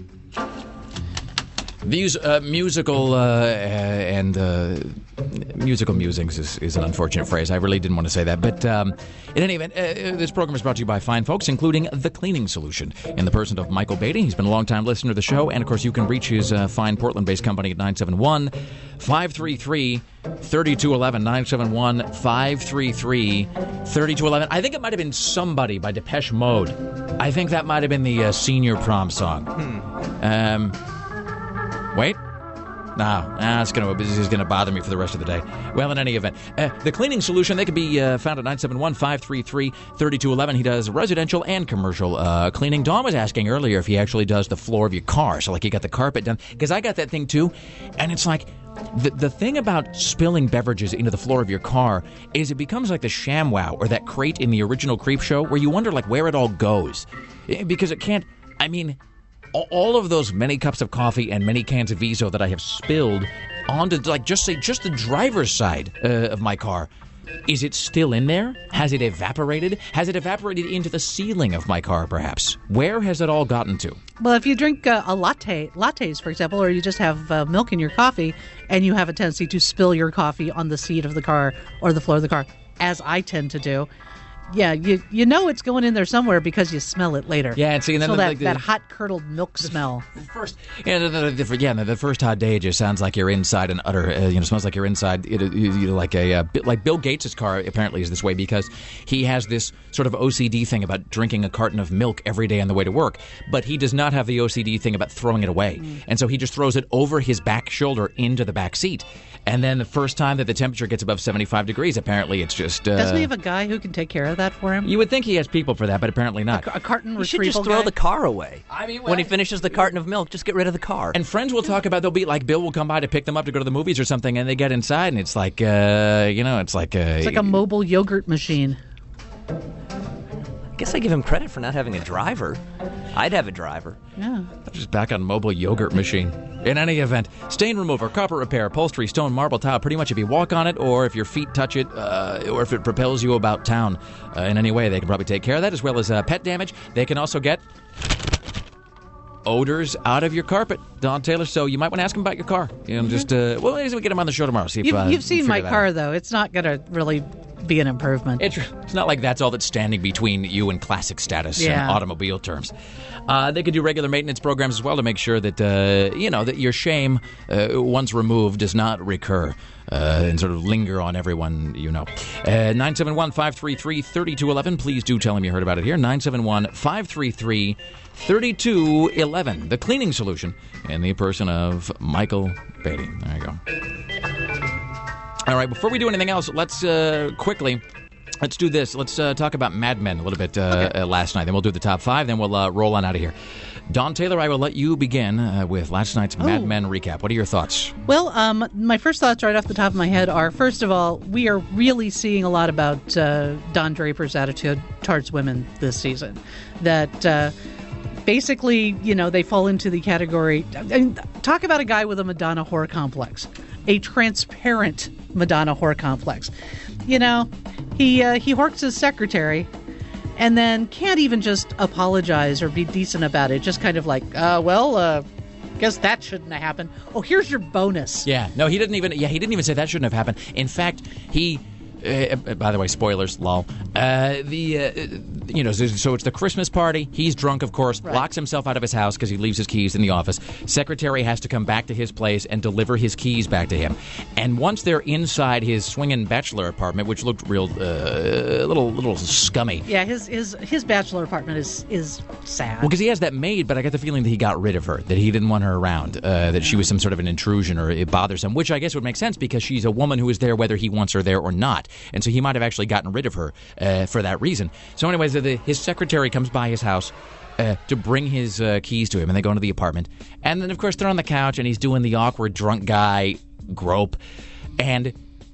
These uh, musical uh, and uh, musical musings is, is an unfortunate phrase. I really didn't want to say that. But um, in any event, uh, this program is brought to you by fine folks, including The Cleaning Solution, in the person of Michael Beatty. He's been a long-time listener to the show. And, of course, you can reach his uh, fine Portland-based company at nine seven one, five three three, three two one one, nine seven one, five three three, three two one one. I think it might have been Somebody by Depeche Mode. I think that might have been the uh, senior prom song. Um... Wait. No, nah, it's gonna, this is going to bother me for the rest of the day. Well, in any event, uh, The Cleaning Solution, they can be uh, found at nine seven one, five three three, three two one one. He does residential and commercial uh, cleaning. Dawn was asking earlier if he actually does the floor of your car. So, like, you got the carpet done. Because I got that thing, too. And it's like, the, the thing about spilling beverages into the floor of your car is it becomes like the ShamWow or that crate in the original Creep Show where you wonder, like, where it all goes. Because it can't, I mean... all of those many cups of coffee and many cans of Viso that I have spilled onto, like, just say, just the driver's side uh, of my car. Is it still in there? Has it evaporated? Has it evaporated into the ceiling of my car, perhaps? Where has it all gotten to? Well, if you drink uh, a latte, lattes, for example, or you just have uh, milk in your coffee and you have a tendency to spill your coffee on the seat of the car or the floor of the car, as I tend to do, yeah, you you know it's going in there somewhere because you smell it later. Yeah, and see, and then so the- that, like the- that hot curdled milk smell. First, yeah, the, the, the, yeah, the first hot day just sounds like you're inside an utter, uh, you know, smells like you're inside, it, you know, like a, uh, bi- like Bill Gates' car apparently is this way because he has this sort of O C D thing about drinking a carton of milk every day on the way to work, but he does not have the O C D thing about throwing it away, Mm. and so he just throws it over his back shoulder into the back seat, and then the first time that the temperature gets above seventy-five degrees, apparently it's just. Uh, Doesn't he have a guy who can take care of that for him? You would think he has people for that, but apparently not. A carton You should retrieval just throw guy? the car away. I mean, when he finishes the carton of milk, just get rid of the car. And friends will talk about, they'll be like, Bill will come by to pick them up to go to the movies or something, and they get inside, and it's like, uh, you know, it's like a... It's like a mobile yogurt machine. I guess I give him credit for not having a driver. I'd have a driver. Yeah. Just back on mobile yogurt machine. In any event, stain remover, carpet repair, upholstery, stone, marble, tile, pretty much if you walk on it or if your feet touch it uh, or if it propels you about town uh, in any way, they can probably take care of that, as well as uh, pet damage. They can also get odors out of your carpet, Don Taylor. So you might want to ask him about your car. You know, just, uh, well, we'll get him on the show tomorrow. See if, You've, uh, you've seen we'll my figure that car, out. though. It's not going to really be an improvement. It's, it's not like that's all that's standing between you and classic status Yeah. in automobile terms. Uh, they could do regular maintenance programs as well to make sure that, uh, you know, that your shame, uh, once removed, does not recur uh, and sort of linger on everyone you know. Uh, nine seven one, five three three, three two one one. Please do tell them you heard about it here. nine seven one, five three three, three two one one. The Cleaning Solution in the person of Michael Beatty. There you go. All right, before we do anything else, let's uh, quickly, let's do this. Let's uh, talk about Mad Men a little bit uh, Okay. uh, last night. Then we'll do the top five. Then we'll uh, roll on out of here. Don Taylor, I will let you begin uh, with last night's Mad Oh. Men recap. What are your thoughts? Well, um, my first thoughts right off the top of my head are, first of all, we are really seeing a lot about uh, Don Draper's attitude towards women this season. That uh, basically, you know, they fall into the category. And talk about a guy with a Madonna whore complex, a transparent Madonna whore complex. You know, he uh, he horks his secretary. And then can't even just apologize or be decent about it. Just kind of like, uh, well, uh, guess that shouldn't have happened. Oh, here's your bonus. Yeah, no, he didn't even. Yeah, he didn't even say that shouldn't have happened. In fact, he. Uh, by the way, spoilers, lol. Uh, the uh, you know, so, so it's the Christmas party. He's drunk, of course. Right. Locks himself out of his house because he leaves his keys in the office. Secretary has to come back to his place and deliver his keys back to him. And once they're inside his swinging bachelor apartment, which looked real, uh, a little, little scummy. Yeah, his his his bachelor apartment is is sad. Well, because he has that maid, but I get the feeling that he got rid of her, that he didn't want her around, uh, that she was some sort of an intrusion or bothersome, which I guess would make sense because she's a woman who is there whether he wants her there or not. And so he might have actually gotten rid of her uh, for that reason. So anyways, the, his secretary comes by his house uh, to bring his uh, keys to him, and they go into the apartment. And then, of course, they're on the couch, and he's doing the awkward drunk guy grope. And,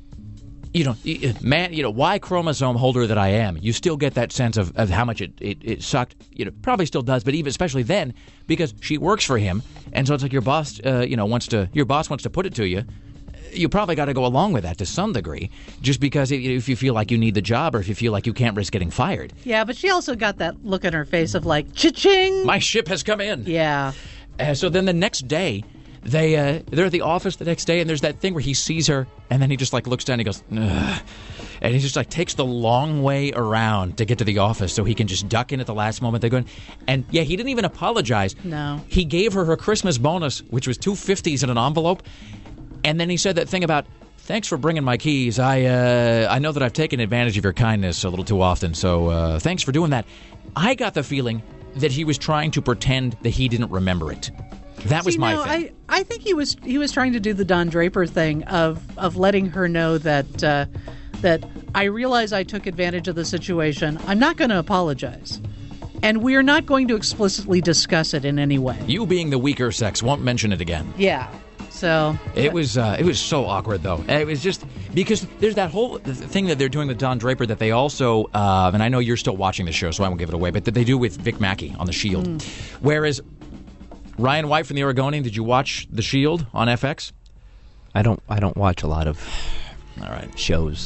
you know, man, you know, Y chromosome holder that I am, you still get that sense of, of how much it, it, it sucked. You know, probably still does, but even especially then, because she works for him, and so it's like your boss, uh, you know, wants to, your boss wants to put it to you. You probably got to go along with that to some degree, just because if you feel like you need the job or if you feel like you can't risk getting fired. Yeah, but she also got that look on her face of like, cha-ching! My ship has come in. Yeah. Uh, so then the next day, they, uh, they're at the office the next day, and there's that thing where he sees her, and then he just like looks down and he goes, ugh. And he just like takes the long way around to get to the office so he can just duck in at the last moment. They're going, and yeah, he didn't even apologize. No. He gave her her Christmas bonus, which was two fifties in an envelope. And then he said that thing about, thanks for bringing my keys. I uh, I know that I've taken advantage of your kindness a little too often, so uh, thanks for doing that. I got the feeling that he was trying to pretend that he didn't remember it. That was See, my no, thing. I, I think he was he was trying to do the Don Draper thing of of letting her know that uh, that I realize I took advantage of the situation. I'm not going to apologize. And we're not going to explicitly discuss it in any way. You being the weaker sex won't mention it again. Yeah. So it was uh, it was so awkward though. It was just because there's that whole thing that they're doing with Don Draper that they also uh, and I know you're still watching the show, so I won't give it away, but that they do with Vic Mackey on The Shield. Mm. Whereas Ryan White from The Oregonian, did you watch The Shield on F X? I don't. I don't watch a lot of all right shows.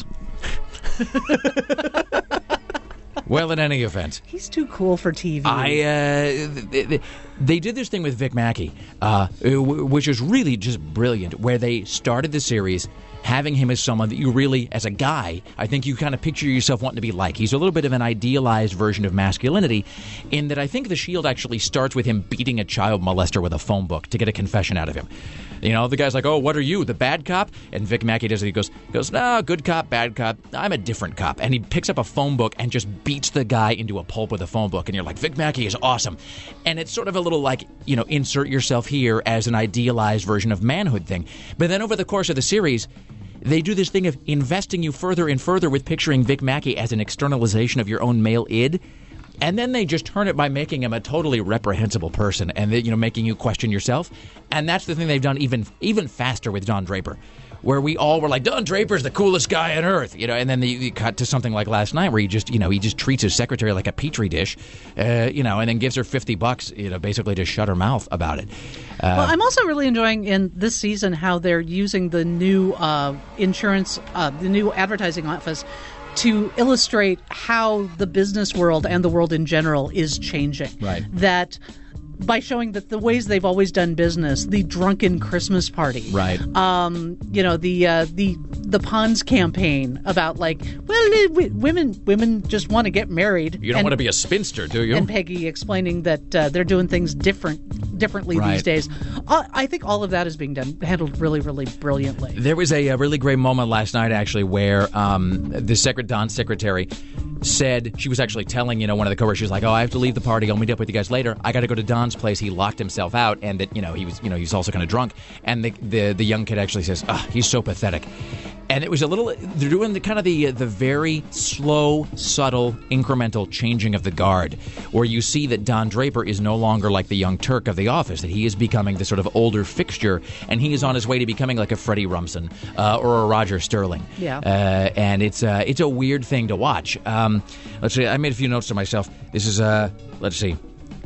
Well, in any event, he's too cool for T V. I uh, they, they did this thing with Vic Mackey, uh, which was really just brilliant. Where they started the series having him as someone that you really, as a guy, I think you kind of picture yourself wanting to be like. He's a little bit of an idealized version of masculinity, in that I think The Shield actually starts with him beating a child molester with a phone book to get a confession out of him. You know, the guy's like, oh, what are you, the bad cop? And Vic Mackey does it. He goes, goes, no, good cop, bad cop. I'm a different cop. And he picks up a phone book and just beats the guy into a pulp with a phone book. And you're like, Vic Mackey is awesome. And it's sort of a little like, you know, insert yourself here as an idealized version of manhood thing. But then over the course of the series, they do this thing of investing you further and further with picturing Vic Mackey as an externalization of your own male id. And then they just turn it by making him a totally reprehensible person and, you know, making you question yourself. And that's the thing they've done even even faster with Don Draper, where we all were like, Don Draper's the coolest guy on earth, you know, and then the, you cut to something like last night where he just, you know, he just treats his secretary like a petri dish, uh, you know, and then gives her fifty bucks, you know, basically to shut her mouth about it. Uh, well, I'm also really enjoying in this season how they're using the new uh, insurance, uh, the new advertising office to illustrate how the business world and the world in general is changing. Right. That by showing that the ways they've always done business, the drunken Christmas party, right? Um, you know, the uh, the the Pons campaign about like, well, w- women women just want to get married. You don't and, want to be a spinster, do you? And Peggy explaining that uh, they're doing things different differently right. these days. Uh, I think all of that is being done handled really, really brilliantly. There was a, a really great moment last night, actually, where um, the secret Don's secretary said, she was actually telling, you know, one of the coworkers, she was like, oh, I have to leave the party. I'll meet up with you guys later. I got to go to Don's place. He locked himself out, and that, you know, he was, you know, he's also kind of drunk. And the, the the young kid actually says, ah, he's so pathetic. And it was a little, they're doing the kind of the the very slow, subtle, incremental changing of the guard, where you see that Don Draper is no longer like the young Turk of The Office, that he is becoming the sort of older fixture, and he is on his way to becoming like a Freddie Rumsen uh, or a Roger Sterling. Yeah. Uh, and it's uh, it's a weird thing to watch. Um, let's see, I made a few notes to myself. This is, uh, let's see.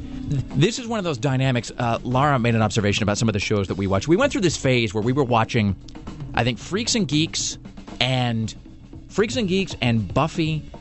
This is one of those dynamics. Uh, Lara made an observation about some of the shows that we watch. We went through this phase where we were watching, I think, Freaks and Geeks and Freaks and Geeks and Buffy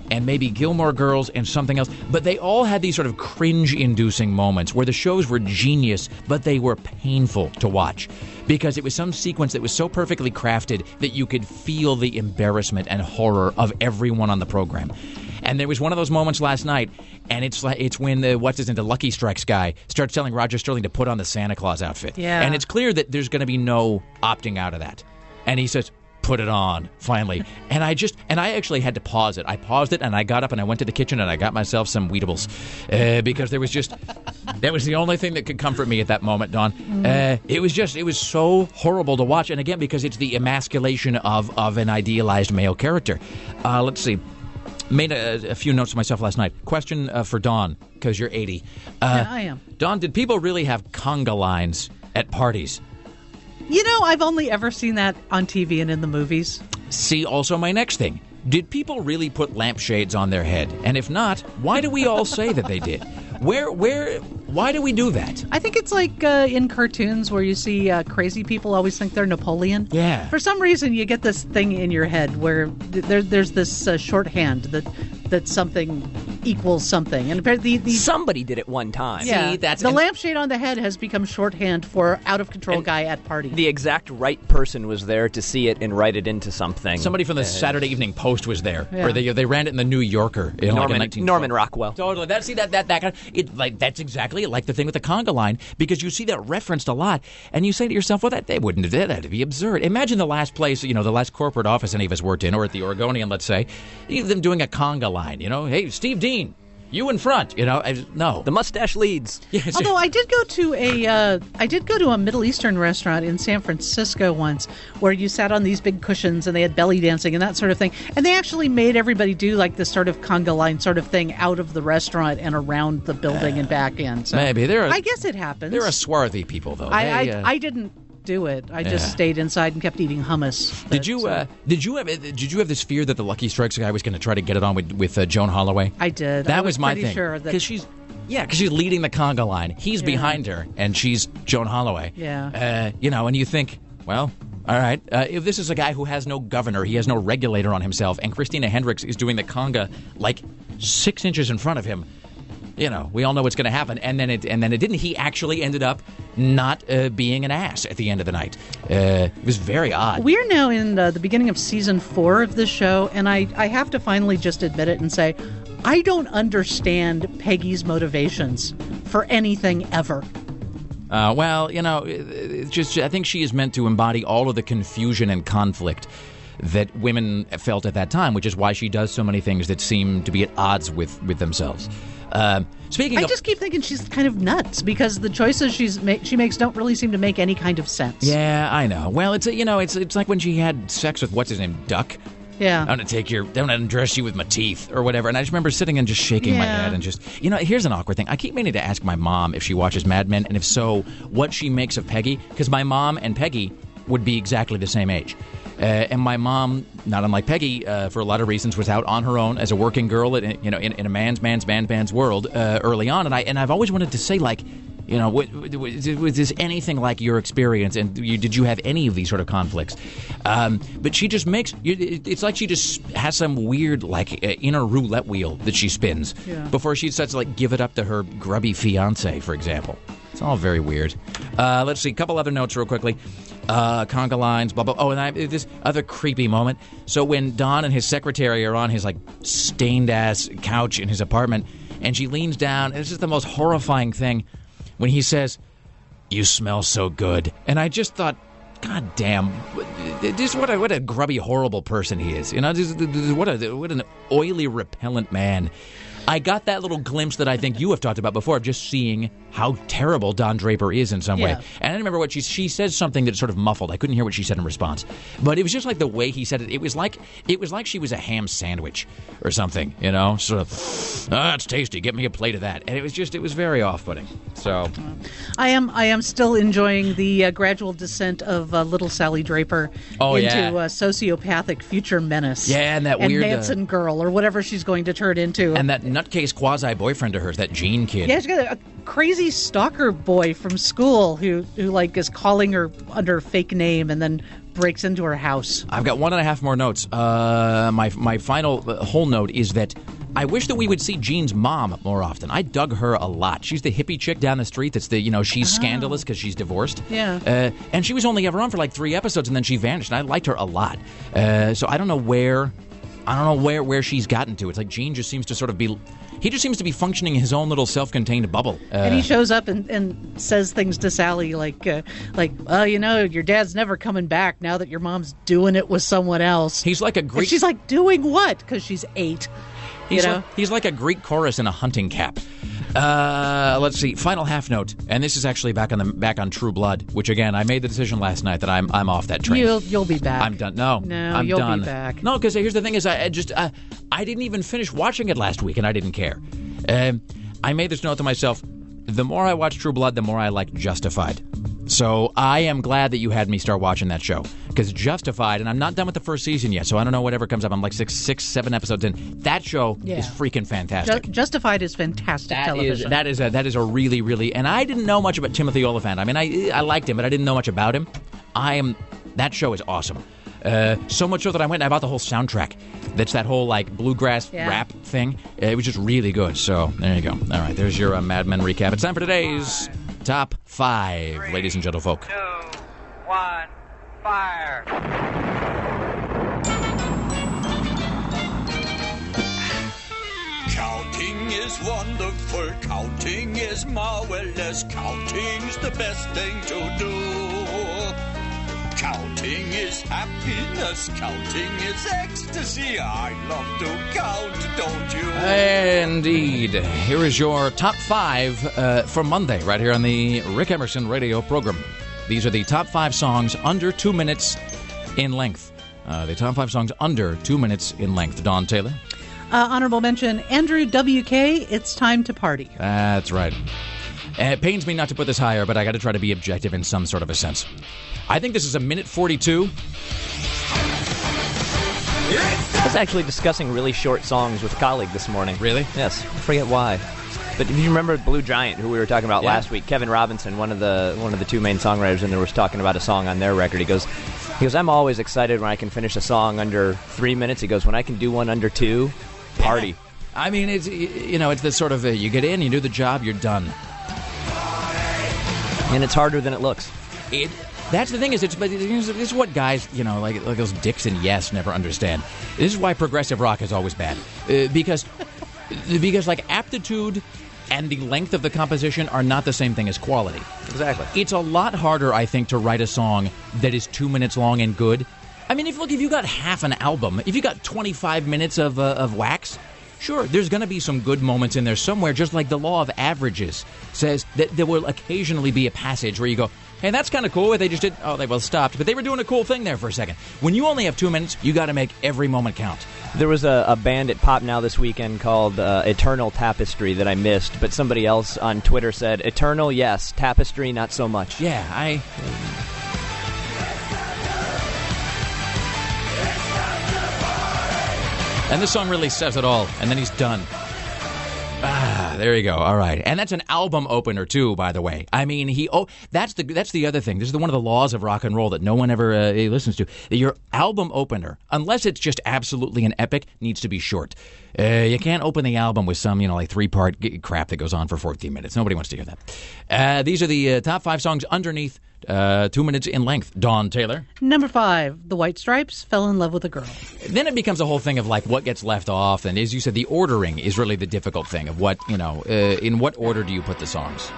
and maybe Gilmore Girls and something else. But they all had these sort of cringe-inducing moments where the shows were genius, but they were painful to watch. Because it was some sequence that was so perfectly crafted that you could feel the embarrassment and horror of everyone on the program. And there was one of those moments last night, and it's like it's when the what's his name, the Lucky Strikes guy starts telling Roger Sterling to put on the Santa Claus outfit. Yeah. And it's clear that there's going to be no opting out of that. And he says, put it on, finally. And I just, and I actually had to pause it. I paused it, and I got up, and I went to the kitchen, and I got myself some Weedables. Uh, because there was just, that was the only thing that could comfort me at that moment, Dawn. Uh, it was just, it was so horrible to watch. And again, because it's the emasculation of, of an idealized male character. Uh, let's see. Made a, a few notes to myself last night. Question uh, for Dawn, because you're eighty. Uh, Yeah, I am. Dawn, did people really have conga lines at parties? You know, I've only ever seen that on T V and in the movies. See, also my next thing. Did people really put lampshades on their head? And if not, why do we all say that they did? Where, where, why do we do that? I think it's like uh, in cartoons where you see uh, crazy people always think they're Napoleon. Yeah. For some reason, you get this thing in your head where th- there, there's this uh, shorthand that that something equals something. And the, the somebody did it one time. Yeah, See, that's the and, lampshade on the head has become shorthand for out of control guy at party. The exact right person was there to see it and write it into something. Somebody from the Uh, Saturday Evening Post was there, Yeah. or they they ran it in the New Yorker. In Norman, like a nineteen Norman Rockwell. Totally. That see that that that kind of, it like that's exactly like the thing with the conga line, because you see that referenced a lot, and you say to yourself, well, that they wouldn't have did that. That'd be absurd. Imagine the last place, you know, the last corporate office any of us worked in, or at the Oregonian, let's say, them doing a conga line. You know, hey, Steve Dean, you in front. You know, I, no, the mustache leads. Yes. Although I did go to a, uh, I did go to a Middle Eastern restaurant in San Francisco once, where you sat on these big cushions and they had belly dancing and that sort of thing, and they actually made everybody do like this sort of conga line sort of thing out of the restaurant and around the building and back in. So Maybe they're. A, I guess it happens. They're a swarthy people, though. I They, I, uh, I didn't do it. I just Yeah. stayed inside and kept eating hummus. Did you uh, did you have did you have this fear that the Lucky Strikes guy was going to try to get it on with with uh, Joan Holloway? I did. That I was, was my pretty thing. sure that- Because she's yeah, because she's leading the conga line. He's Yeah. behind her, and she's Joan Holloway. Yeah. Uh, you know, and you think, well, all right. Uh, if this is a guy who has no governor, he has no regulator on himself, and Christina Hendricks is doing the conga like six inches in front of him. You know, we all know what's going to happen, and then it and then it didn't. He actually ended up not uh, being an ass at the end of the night. Uh, it was very odd. We are now in uh, the beginning of season four of this show, and I, I have to finally just admit it and say, I don't understand Peggy's motivations for anything ever. Uh, well, you know, it- it's just I think she is meant to embody all of the confusion and conflict that women felt at that time, which is why she does so many things that seem to be at odds with, with themselves. Um, speaking I of, just keep thinking she's kind of nuts because the choices she's ma- she makes don't really seem to make any kind of sense. yeah, I know. Well, it's a, you know, it's it's like when she had sex with what's his name, Duck. Yeah. I'm gonna take your, I'm gonna undress you with my teeth or whatever. And I just remember sitting and just shaking my Yeah. head and just, you know, here's an awkward thing. I keep meaning to ask my mom if she watches Mad Men, and if so, what she makes of Peggy, because my mom and Peggy would be exactly the same age. Uh, and my mom, not unlike Peggy, uh, for a lot of reasons, was out on her own as a working girl, in, you know, in, in a man's man's man's man's world uh, early on. And I and I've always wanted to say, like, you know, was, was this anything like your experience? And you, did you have any of these sort of conflicts? Um, but she just makes it's like she just has some weird like uh, inner roulette wheel that she spins Yeah. before she decides to like give it up to her grubby fiance, for example. It's all very weird. Uh, let's see, a couple other notes real quickly. Uh, conga lines, blah, blah. Oh, and I, this other creepy moment. So when Don and his secretary are on his, like, stained-ass couch in his apartment, and she leans down, and it's just the most horrifying thing when he says, "You smell so good." And I just thought, God damn, just what a, what a grubby, horrible person he is. You know, just, what, a, what an oily, repellent man. I got that little glimpse that I think you have talked about before of just seeing how terrible Don Draper is in some Yeah. way. And I remember what she she says something that's sort of muffled. I couldn't hear what she said in response. But it was just like the way he said it. It was like it was like she was a ham sandwich or something, you know? Sort of, ah, it's tasty. Get me a plate of that. And it was just, it was very off-putting. So, I am I am still enjoying the uh, gradual descent of uh, little Sally Draper Oh, into yeah. a sociopathic future menace. Yeah, and that and weird, uh, Manson girl or whatever she's going to turn into. and that nutcase quasi-boyfriend of hers, that Gene kid. Yeah, she's got a, a crazy stalker boy from school who, who like is calling her under a fake name and then breaks into her house. I've got one and a half more notes. Uh, my my final uh, whole note is that I wish that we would see Jean's mom more often. I dug her a lot. She's the hippie chick down the street that's the, you know, she's oh. scandalous because she's divorced. Yeah. Uh, and she was only ever on for like three episodes and then she vanished. And I liked her a lot. Uh, so I don't know where, I don't know where, where she's gotten to. It's like Jean just seems to sort of be, he just seems to be functioning in his own little self-contained bubble. Uh, and he shows up and, and says things to Sally like, uh, like, well, you know, your dad's never coming back now that your mom's doing it with someone else. He's like a Greek. And she's like, doing what? Because she's eight. He's, you know? like, he's like a Greek chorus in a hunting cap. Uh, let's see. Final half note, and this is actually back on the back on True Blood, which again I made the decision last night that I'm I'm off that train. You'll you'll be back. I'm done. No, no, I'm you'll done. be back. No, because here's the thing: is I, I just uh, I didn't even finish watching it last week, and I didn't care. Um, I made this note to myself: the more I watch True Blood, the more I like Justified. So I am glad that you had me start watching that show, because Justified, and I'm not done with the first season yet, so I don't know whatever comes up. I'm like six, six, seven episodes in. That show yeah. is freaking fantastic. Ju- Justified is fantastic that television. Is, that is a that is a really really, and I didn't know much about Timothy Olyphant. I mean, I I liked him, but I didn't know much about him. I am that show is awesome. Uh, so much so that I went and I bought the whole soundtrack. That's that whole like bluegrass yeah. rap thing. Uh, it was just really good. So there you go. All right, there's your uh, Mad Men recap. It's time for today's top five, Three, ladies and gentlefolk. Two, one, fire. Counting is wonderful. Counting is marvelous. Counting's the best thing to do. Counting is happiness. Counting is ecstasy. I love to count, don't you? Indeed. Here is your top five uh, for Monday, right here on the Rick Emerson radio program. These are the top five songs under two minutes in length. Uh, the top five songs under two minutes in length. Dawn Taylor. Uh, honorable mention, Andrew W K, It's Time to Party. That's right. And it pains me not to put this higher, but I got to try to be objective in some sort of a sense. I think this is a minute forty-two. I was actually discussing really short songs with a colleague this morning. Really? Yes. I forget why. But if you remember Blue Giant, who we were talking about yeah. last week, Kevin Robinson, one of the one of the two main songwriters in there, was talking about a song on their record. He goes, he goes, I'm always excited when I can finish a song under three minutes. He goes, when I can do one under two, party. Yeah. I mean, it's you know, it's the sort of uh, you get in, you do the job, you're done. And it's harder than it looks. It. That's the thing is, it's but this is what guys, you know, like like those dicks in Yes never understand. This is why progressive rock is always bad, uh, because because like aptitude and the length of the composition are not the same thing as quality. Exactly. It's a lot harder, I think, to write a song that is two minutes long and good. I mean, if look, if you got half an album, if you got twenty-five minutes of uh, of wax. Sure, there's going to be some good moments in there somewhere, just like the law of averages says that there will occasionally be a passage where you go, hey, that's kind of cool. They just did, oh, they well stopped, but they were doing a cool thing there for a second. When you only have two minutes, you got to make every moment count. There was a, a band at Pop Now this weekend called uh, Eternal Tapestry that I missed, but somebody else on Twitter said, Eternal, yes, Tapestry, not so much. Yeah, I... And this song really says it all, and then he's done. Ah, there you go. All right, and that's an album opener too, by the way. I mean, he. Oh, that's the that's the other thing. This is the, one of the laws of rock and roll that no one ever uh, listens to. Your album opener, unless it's just absolutely an epic, needs to be short. Uh, you can't open the album with some, you know, like three-part g- crap that goes on for fourteen minutes. Nobody wants to hear that. Uh, these are the uh, top five songs underneath uh, two minutes in length. Dawn Taylor. Number five, The White Stripes, Fell in Love with a Girl. Then it becomes a whole thing of like what gets left off, and as you said, the ordering is really the difficult thing of what, you know, uh, in what order do you put the songs?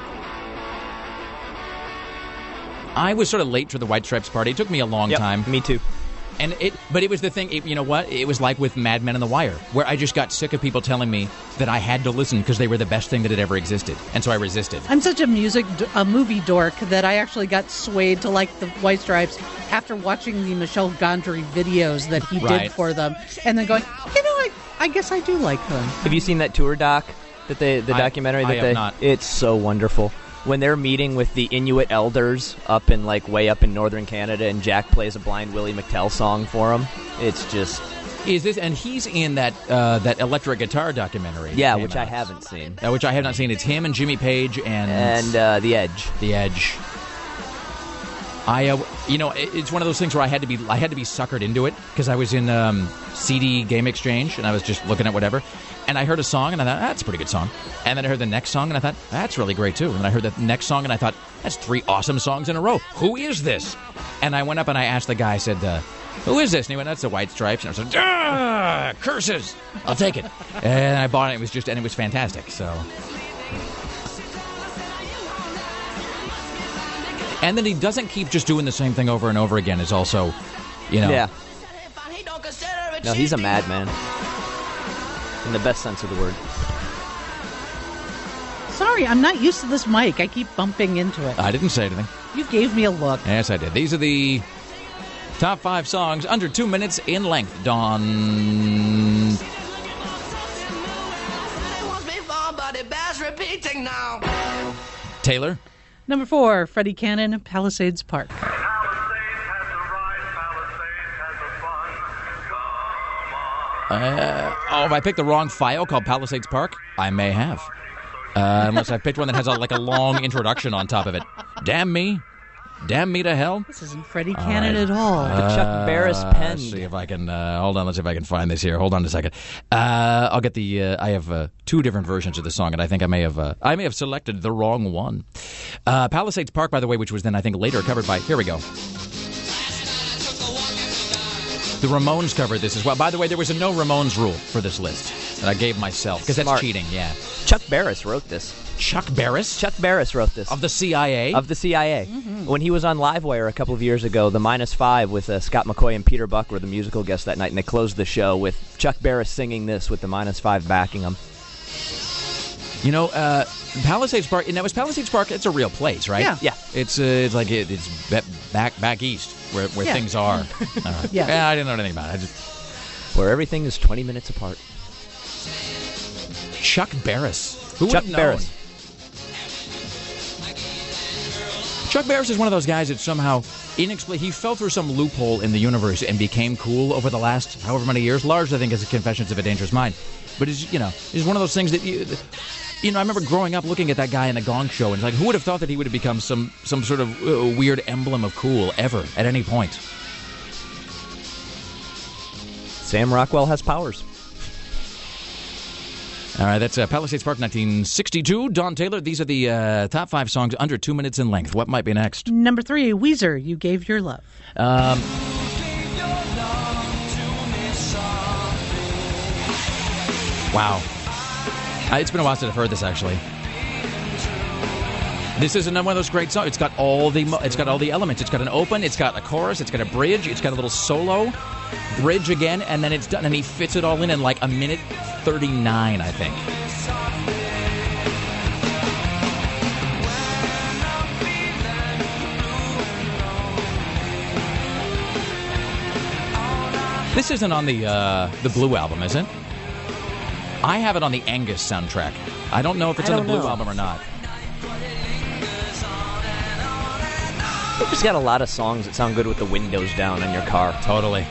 I was sort of late for the White Stripes party. It took me a long yep, time. Me too. And it, but it was the thing, it, you know what? It was like with Mad Men and The Wire, where I just got sick of people telling me that I had to listen because they were the best thing that had ever existed. And so I resisted. I'm such a music, a movie dork that I actually got swayed to like the White Stripes after watching the Michel Gondry videos that he right. did for them. And then going, you know, I, I guess I do like them. Have you seen that tour doc, that they, the I, documentary? I that have they, not. It's so wonderful. When they're meeting with the Inuit elders up in, like, way up in northern Canada, and Jack plays a Blind Willie McTell song for them, it's just... Is this, and he's in that uh, that electric guitar documentary. Yeah, which out. I haven't seen. Uh, which I have not seen. It's him and Jimmy Page and... And uh, The Edge. The Edge. I, uh, you know, it, it's one of those things where I had to be, I had to be suckered into it because I was in um, C D Game Exchange and I was just looking at whatever, and I heard a song and I thought that's a pretty good song, and then I heard the next song and I thought that's really great too, and then I heard the next song and I thought that's three awesome songs in a row. Who is this? And I went up and I asked the guy, I said, uh, "Who is this?" And he went, "That's the White Stripes." And I said, "Ah, curses! I'll take it." And I bought it. It was just, and it was fantastic. So. And then he doesn't keep just doing the same thing over and over again. Is also, you know. Yeah. No, he's a madman. In the best sense of the word. Sorry, I'm not used to this mic. I keep bumping into it. I didn't say anything. You gave me a look. Yes, I did. These are the top five songs under two minutes in length. Dawn. Taylor. Number four, Freddie Cannon, Palisades Park. Uh, oh, if I picked the wrong file called Palisades Park, I may have. Uh, unless I picked one that has a, like a long introduction on top of it. Damn me. Damn me to hell. This isn't Freddie Cannon right. at all. The uh, Chuck Barris pen. Let's see if I can, uh, hold on, let's see if I can find this here. Hold on a second. Uh, I'll get the, uh, I have uh, two different versions of the song, and I think I may have, uh, I may have selected the wrong one. Uh, Palisades Park, by the way, which was then, I think, later covered by, here we go. The Ramones covered this as well. By the way, there was a no Ramones rule for this list that I gave myself, because that's cheating, yeah. Chuck Barris wrote this. Chuck Barris? Chuck Barris wrote this. Of the C I A? Of the C I A. Mm-hmm. When he was on Livewire a couple of years ago, the Minus Five with uh, Scott McCoy and Peter Buck were the musical guests that night, and they closed the show with Chuck Barris singing this with the Minus Five backing him. You know, uh, Palisades Park, and that was Palisades Park, it's a real place, right? Yeah. Yeah. It's uh, it's like it, it's back back east where, where yeah. things are. Uh, yeah. yeah, I didn't know anything about it. I just... Where everything is twenty minutes apart. Chuck Barris. Who would Chuck have known? Barris. Chuck Barris is one of those guys that somehow, inexplicably, he fell through some loophole in the universe and became cool over the last however many years. Largely, I think, as a Confessions of a Dangerous Mind. But it's, you know, it's one of those things that, you, you know, I remember growing up looking at that guy in the Gong Show, and it's like, who would have thought that he would have become some, some sort of uh, weird emblem of cool ever, at any point? Sam Rockwell has powers. All right, that's uh, Palisades Park, nineteen sixty-two. Don Taylor, these are the uh, top five songs under two minutes in length. What might be next? Number three, Weezer, You Gave Your Love. Um, wow. Uh, it's been a while since I've heard this, actually. This is another one of those great songs. It's got all the it's got all the elements. It's got an open, it's got a chorus, it's got a bridge, it's got a little solo, bridge again, and then it's done. And he fits it all in in like a minute thirty-nine, I think. This isn't on the uh, the Blue album, is it? I have it on the Angus soundtrack. I don't know if it's on the Blue know. album or not. You've just got a lot of songs that sound good with the windows down in your car. Totally.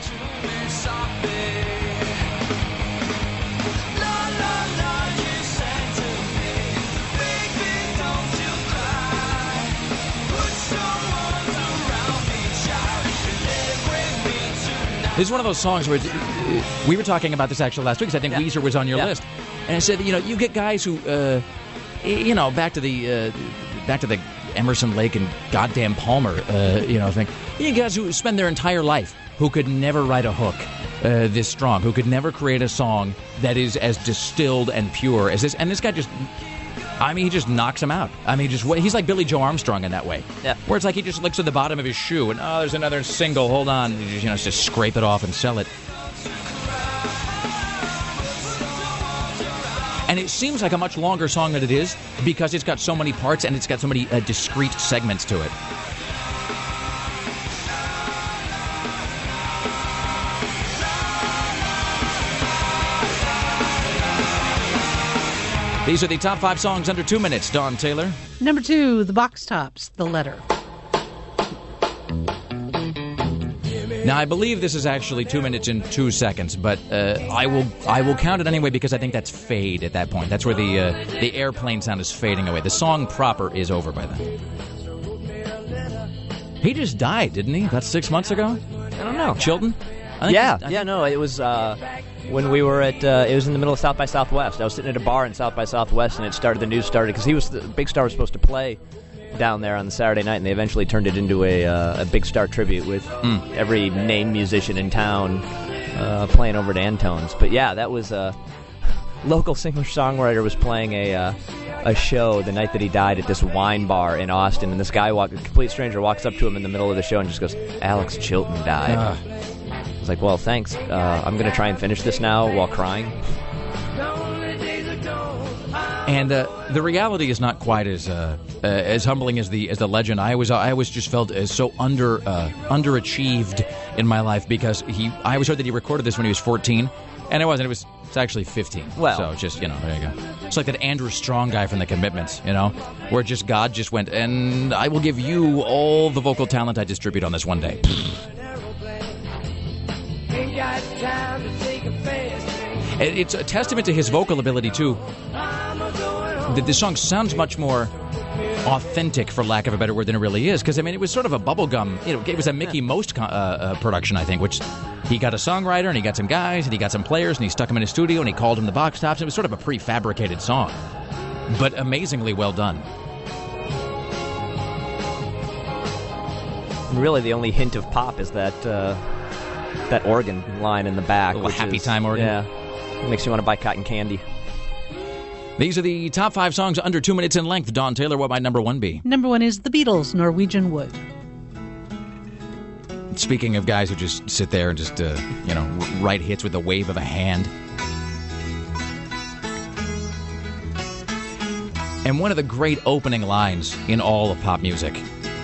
This is one of those songs where it's, we were talking about this actually last week because I think yeah. Weezer was on your yeah. list, and I said, you know, you get guys who, uh, you know, back to the uh, back to the Emerson, Lake, and goddamn Palmer, uh, you know, think you get guys who spend their entire life who could never write a hook uh, this strong, who could never create a song that is as distilled and pure as this, and this guy just. I mean, he just knocks him out. I mean, just he's like Billy Joe Armstrong in that way. Yeah. Where it's like he just looks at the bottom of his shoe and, oh, there's another single. Hold on. You just, you know, just scrape it off and sell it. And it seems like a much longer song than it is because it's got so many parts and it's got so many uh, discrete segments to it. These are the top five songs under two minutes. Don Taylor. Number two, The Box Tops, The Letter. Now, I believe this is actually two minutes and two seconds, but uh, I will I will count it anyway because I think that's fade at that point. That's where the uh, the airplane sound is fading away. The song proper is over by then. He just died, didn't he? About six months ago? I don't know. Chilton? I think Yeah, I yeah, think- no, it was uh, when we were at, uh, it was in the middle of South by Southwest. I was sitting at a bar in South by Southwest, and it started, the news started, because he was, the Big Star was supposed to play down there on the Saturday night, and they eventually turned it into a, uh, a Big Star tribute with Mm. every named musician in town uh, playing over at Antone's. But yeah, that was a local singer-songwriter was playing a uh, a show the night that he died at this wine bar in Austin, and this guy, walk, a complete stranger, walks up to him in the middle of the show and just goes, "Alex Chilton died." Ah. I was like, well, thanks. Uh, I'm going to try and finish this now while crying. And uh, the reality is not quite as uh, uh, as humbling as the as the legend. I always I always just felt as so under uh, underachieved in my life because he. I always heard that he recorded this when he was fourteen, and it wasn't. It was it's actually fifteen. Well, so just you know, there you go. It's like that Andrew Strong guy from The Commitments, you know, where just God just went, and I will give you all the vocal talent I distribute on this one day. It- It's a testament to his vocal ability, too, that the song sounds much more authentic, for lack of a better word, than it really is. Because, I mean, it was sort of a bubblegum, you know, it was a Mickey Most co- uh, uh, production, I think, which he got a songwriter, and he got some guys, and he got some players, and he stuck them in his studio, and he called them the box tops. It was sort of a prefabricated song, but amazingly well done. Really, the only hint of pop is that uh, that organ line in the back. Little which happy is- time organ. Yeah. It makes you want to buy cotton candy. These are the top five songs under two minutes in length. Dawn Taylor, what might number one be? Number one is The Beatles, Norwegian Wood. Speaking of guys who just sit there and just, uh, you know, r- write hits with the wave of a hand. And one of the great opening lines in all of pop music.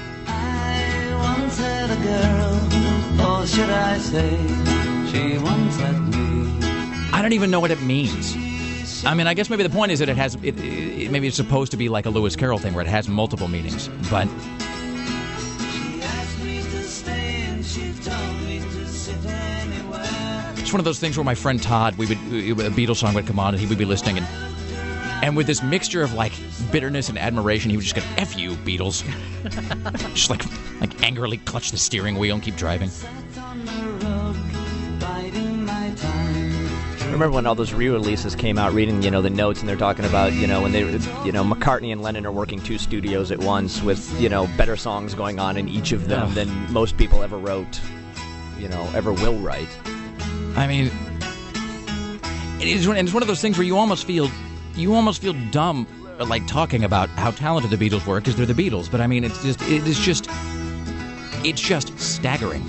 Once had a girl, or should I say, she once had me. I don't even know what it means. I mean, I guess maybe the point is that it has, it, it, maybe it's supposed to be like a Lewis Carroll thing where it has multiple meanings. But She asked me to stay and she told me to sit anywhere. it's one of those things where my friend Todd, we would, a Beatles song would come on and he would be listening and And with this mixture of, like, bitterness and admiration, he would just go, F you, Beatles. Just, like, like angrily clutch the steering wheel and keep driving. I remember when all those re-releases came out, reading, you know, the notes, and they're talking about, you know, when they, you know, McCartney and Lennon are working two studios at once with, you know, better songs going on in each of them Ugh. than most people ever wrote, you know, ever will write. I mean, it is, and it's one of those things where you almost feel, you almost feel dumb, like, talking about how talented the Beatles were, because they're the Beatles. But, I mean, it's just, it is just, it's just staggering.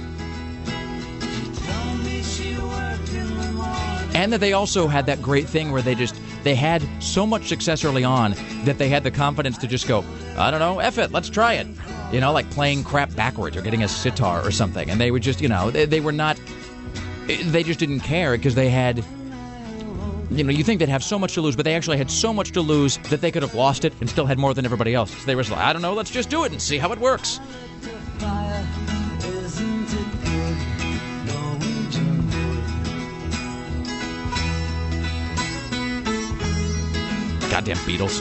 And that they also had that great thing where they just, they had so much success early on that they had the confidence to just go, I don't know, F it, let's try it. You know, like playing crap backwards or getting a sitar or something. And they would just, you know, they, they were not, they just didn't care because they had, you know, you think they'd have so much to lose, but they actually had so much to lose that they could have lost it and still had more than everybody else. So they were just like, I don't know, let's just do it and see how it works. Goddamn Beatles.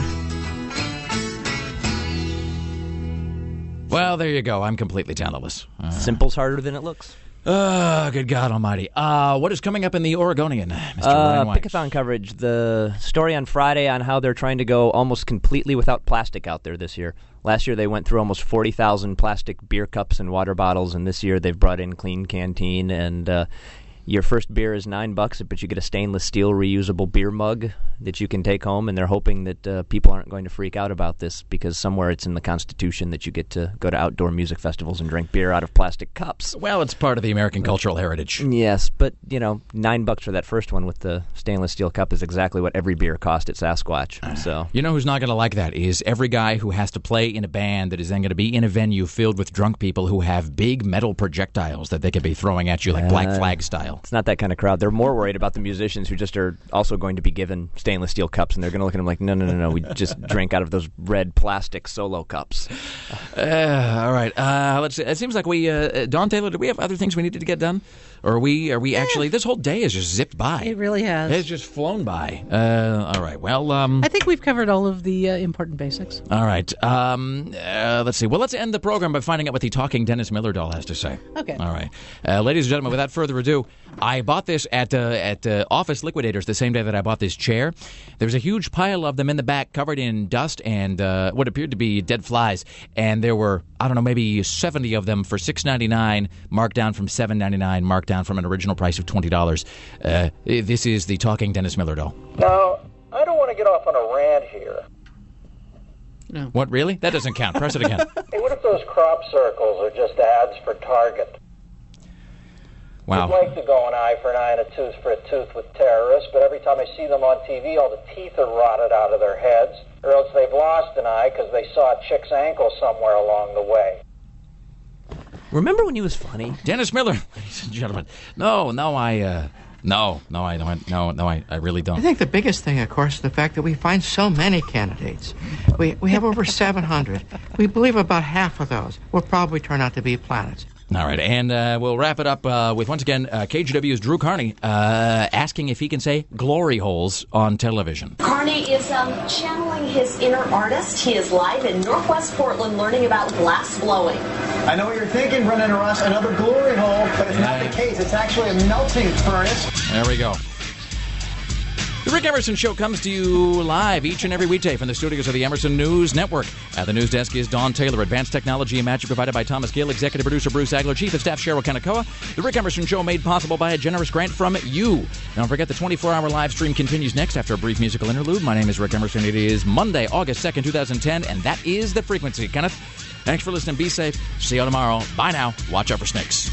Well, there you go. I'm completely talentless. Uh, Simple's harder than it looks. Oh, good God almighty. Uh, what is coming up in the Oregonian, Mister Uh, Ryan Weiss? Pickathon coverage. The story on Friday on how they're trying to go almost completely without plastic out there this year. Last year they went through almost forty thousand plastic beer cups and water bottles, and this year they've brought in Clean Canteen, and uh, your first beer is nine bucks, but you get a stainless steel reusable beer mug that you can take home, and they're hoping that uh, people aren't going to freak out about this because somewhere it's in the Constitution that you get to go to outdoor music festivals and drink beer out of plastic cups. Well, it's part of the American cultural heritage. Yes, but, you know, nine bucks for that first one with the stainless steel cup is exactly what every beer cost at Sasquatch. So You know who's not going to like that is every guy who has to play in a band that is then going to be in a venue filled with drunk people who have big metal projectiles that they could be throwing at you like Black Uh, Flag style. style. It's not that kind of crowd. They're more worried about the musicians who just are also going to be given stainless steel cups, and they're going to look at them like, no, no, no, no, we just drank out of those red plastic solo cups. Uh, all right. Uh, let's see. It seems like we, uh, Don Taylor, do we have other things we needed to get done? Or are we, are we actually, this whole day has just zipped by. It really has. It's just flown by. Uh, all right. Well, um... I think we've covered all of the uh, important basics. All right. Um, uh, let's see. Well, let's end the program by finding out what the talking Dennis Miller doll has to say. Okay. All right. Uh, ladies and gentlemen, without further ado, I bought this at uh, at uh, Office Liquidators the same day that I bought this chair. There's a huge pile of them in the back covered in dust and uh, what appeared to be dead flies. And there were, I don't know, maybe seventy of them for six ninety-nine, marked down from seven ninety-nine, marked down from an original price of twenty dollars. Uh, this is the talking Dennis Miller doll. Now, I don't want to get off on a rant here. No. What, really? That doesn't count. Press it again. Hey, what if those crop circles are just ads for Target? Wow. I'd like to go an eye for an eye and a tooth for a tooth with terrorists, but every time I see them on T V, all the teeth are rotted out of their heads, or else they've lost an eye because they saw a chick's ankle somewhere along the way. Remember when he was funny? Dennis Miller, ladies and gentlemen. No, no, I, uh, no, no, I don't. No, no, I, I really don't. I think the biggest thing, of course, is the fact that we find so many candidates. We we have over seven hundred. We believe about half of those will probably turn out to be planets. All right, and uh, we'll wrap it up uh, with, once again, uh, K G W's Drew Carney uh, asking if he can say glory holes on television. Carney is um, channeling his inner artist. He is live in Northwest Portland learning about glass blowing. I know what you're thinking, Brendan Ross, another glory hole, but it's not the case. It's actually a melting furnace. There we go. The Rick Emerson Show comes to you live each and every weekday from the studios of the Emerson News Network. At the news desk is Don Taylor. Advanced technology and magic provided by Thomas Gill. Executive producer Bruce Agler. Chief of Staff Cheryl Kanakawa. The Rick Emerson Show made possible by a generous grant from you. Don't forget the twenty-four hour live stream continues next after a brief musical interlude. My name is Rick Emerson. It is Monday, August second, twenty ten, and that is The Frequency. Kenneth, thanks for listening. Be safe. See you tomorrow. Bye now. Watch out for snakes.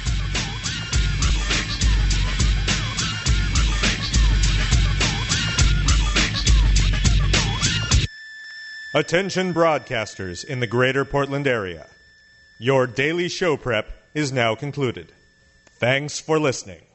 Attention broadcasters in the greater Portland area. Your daily show prep is now concluded. Thanks for listening.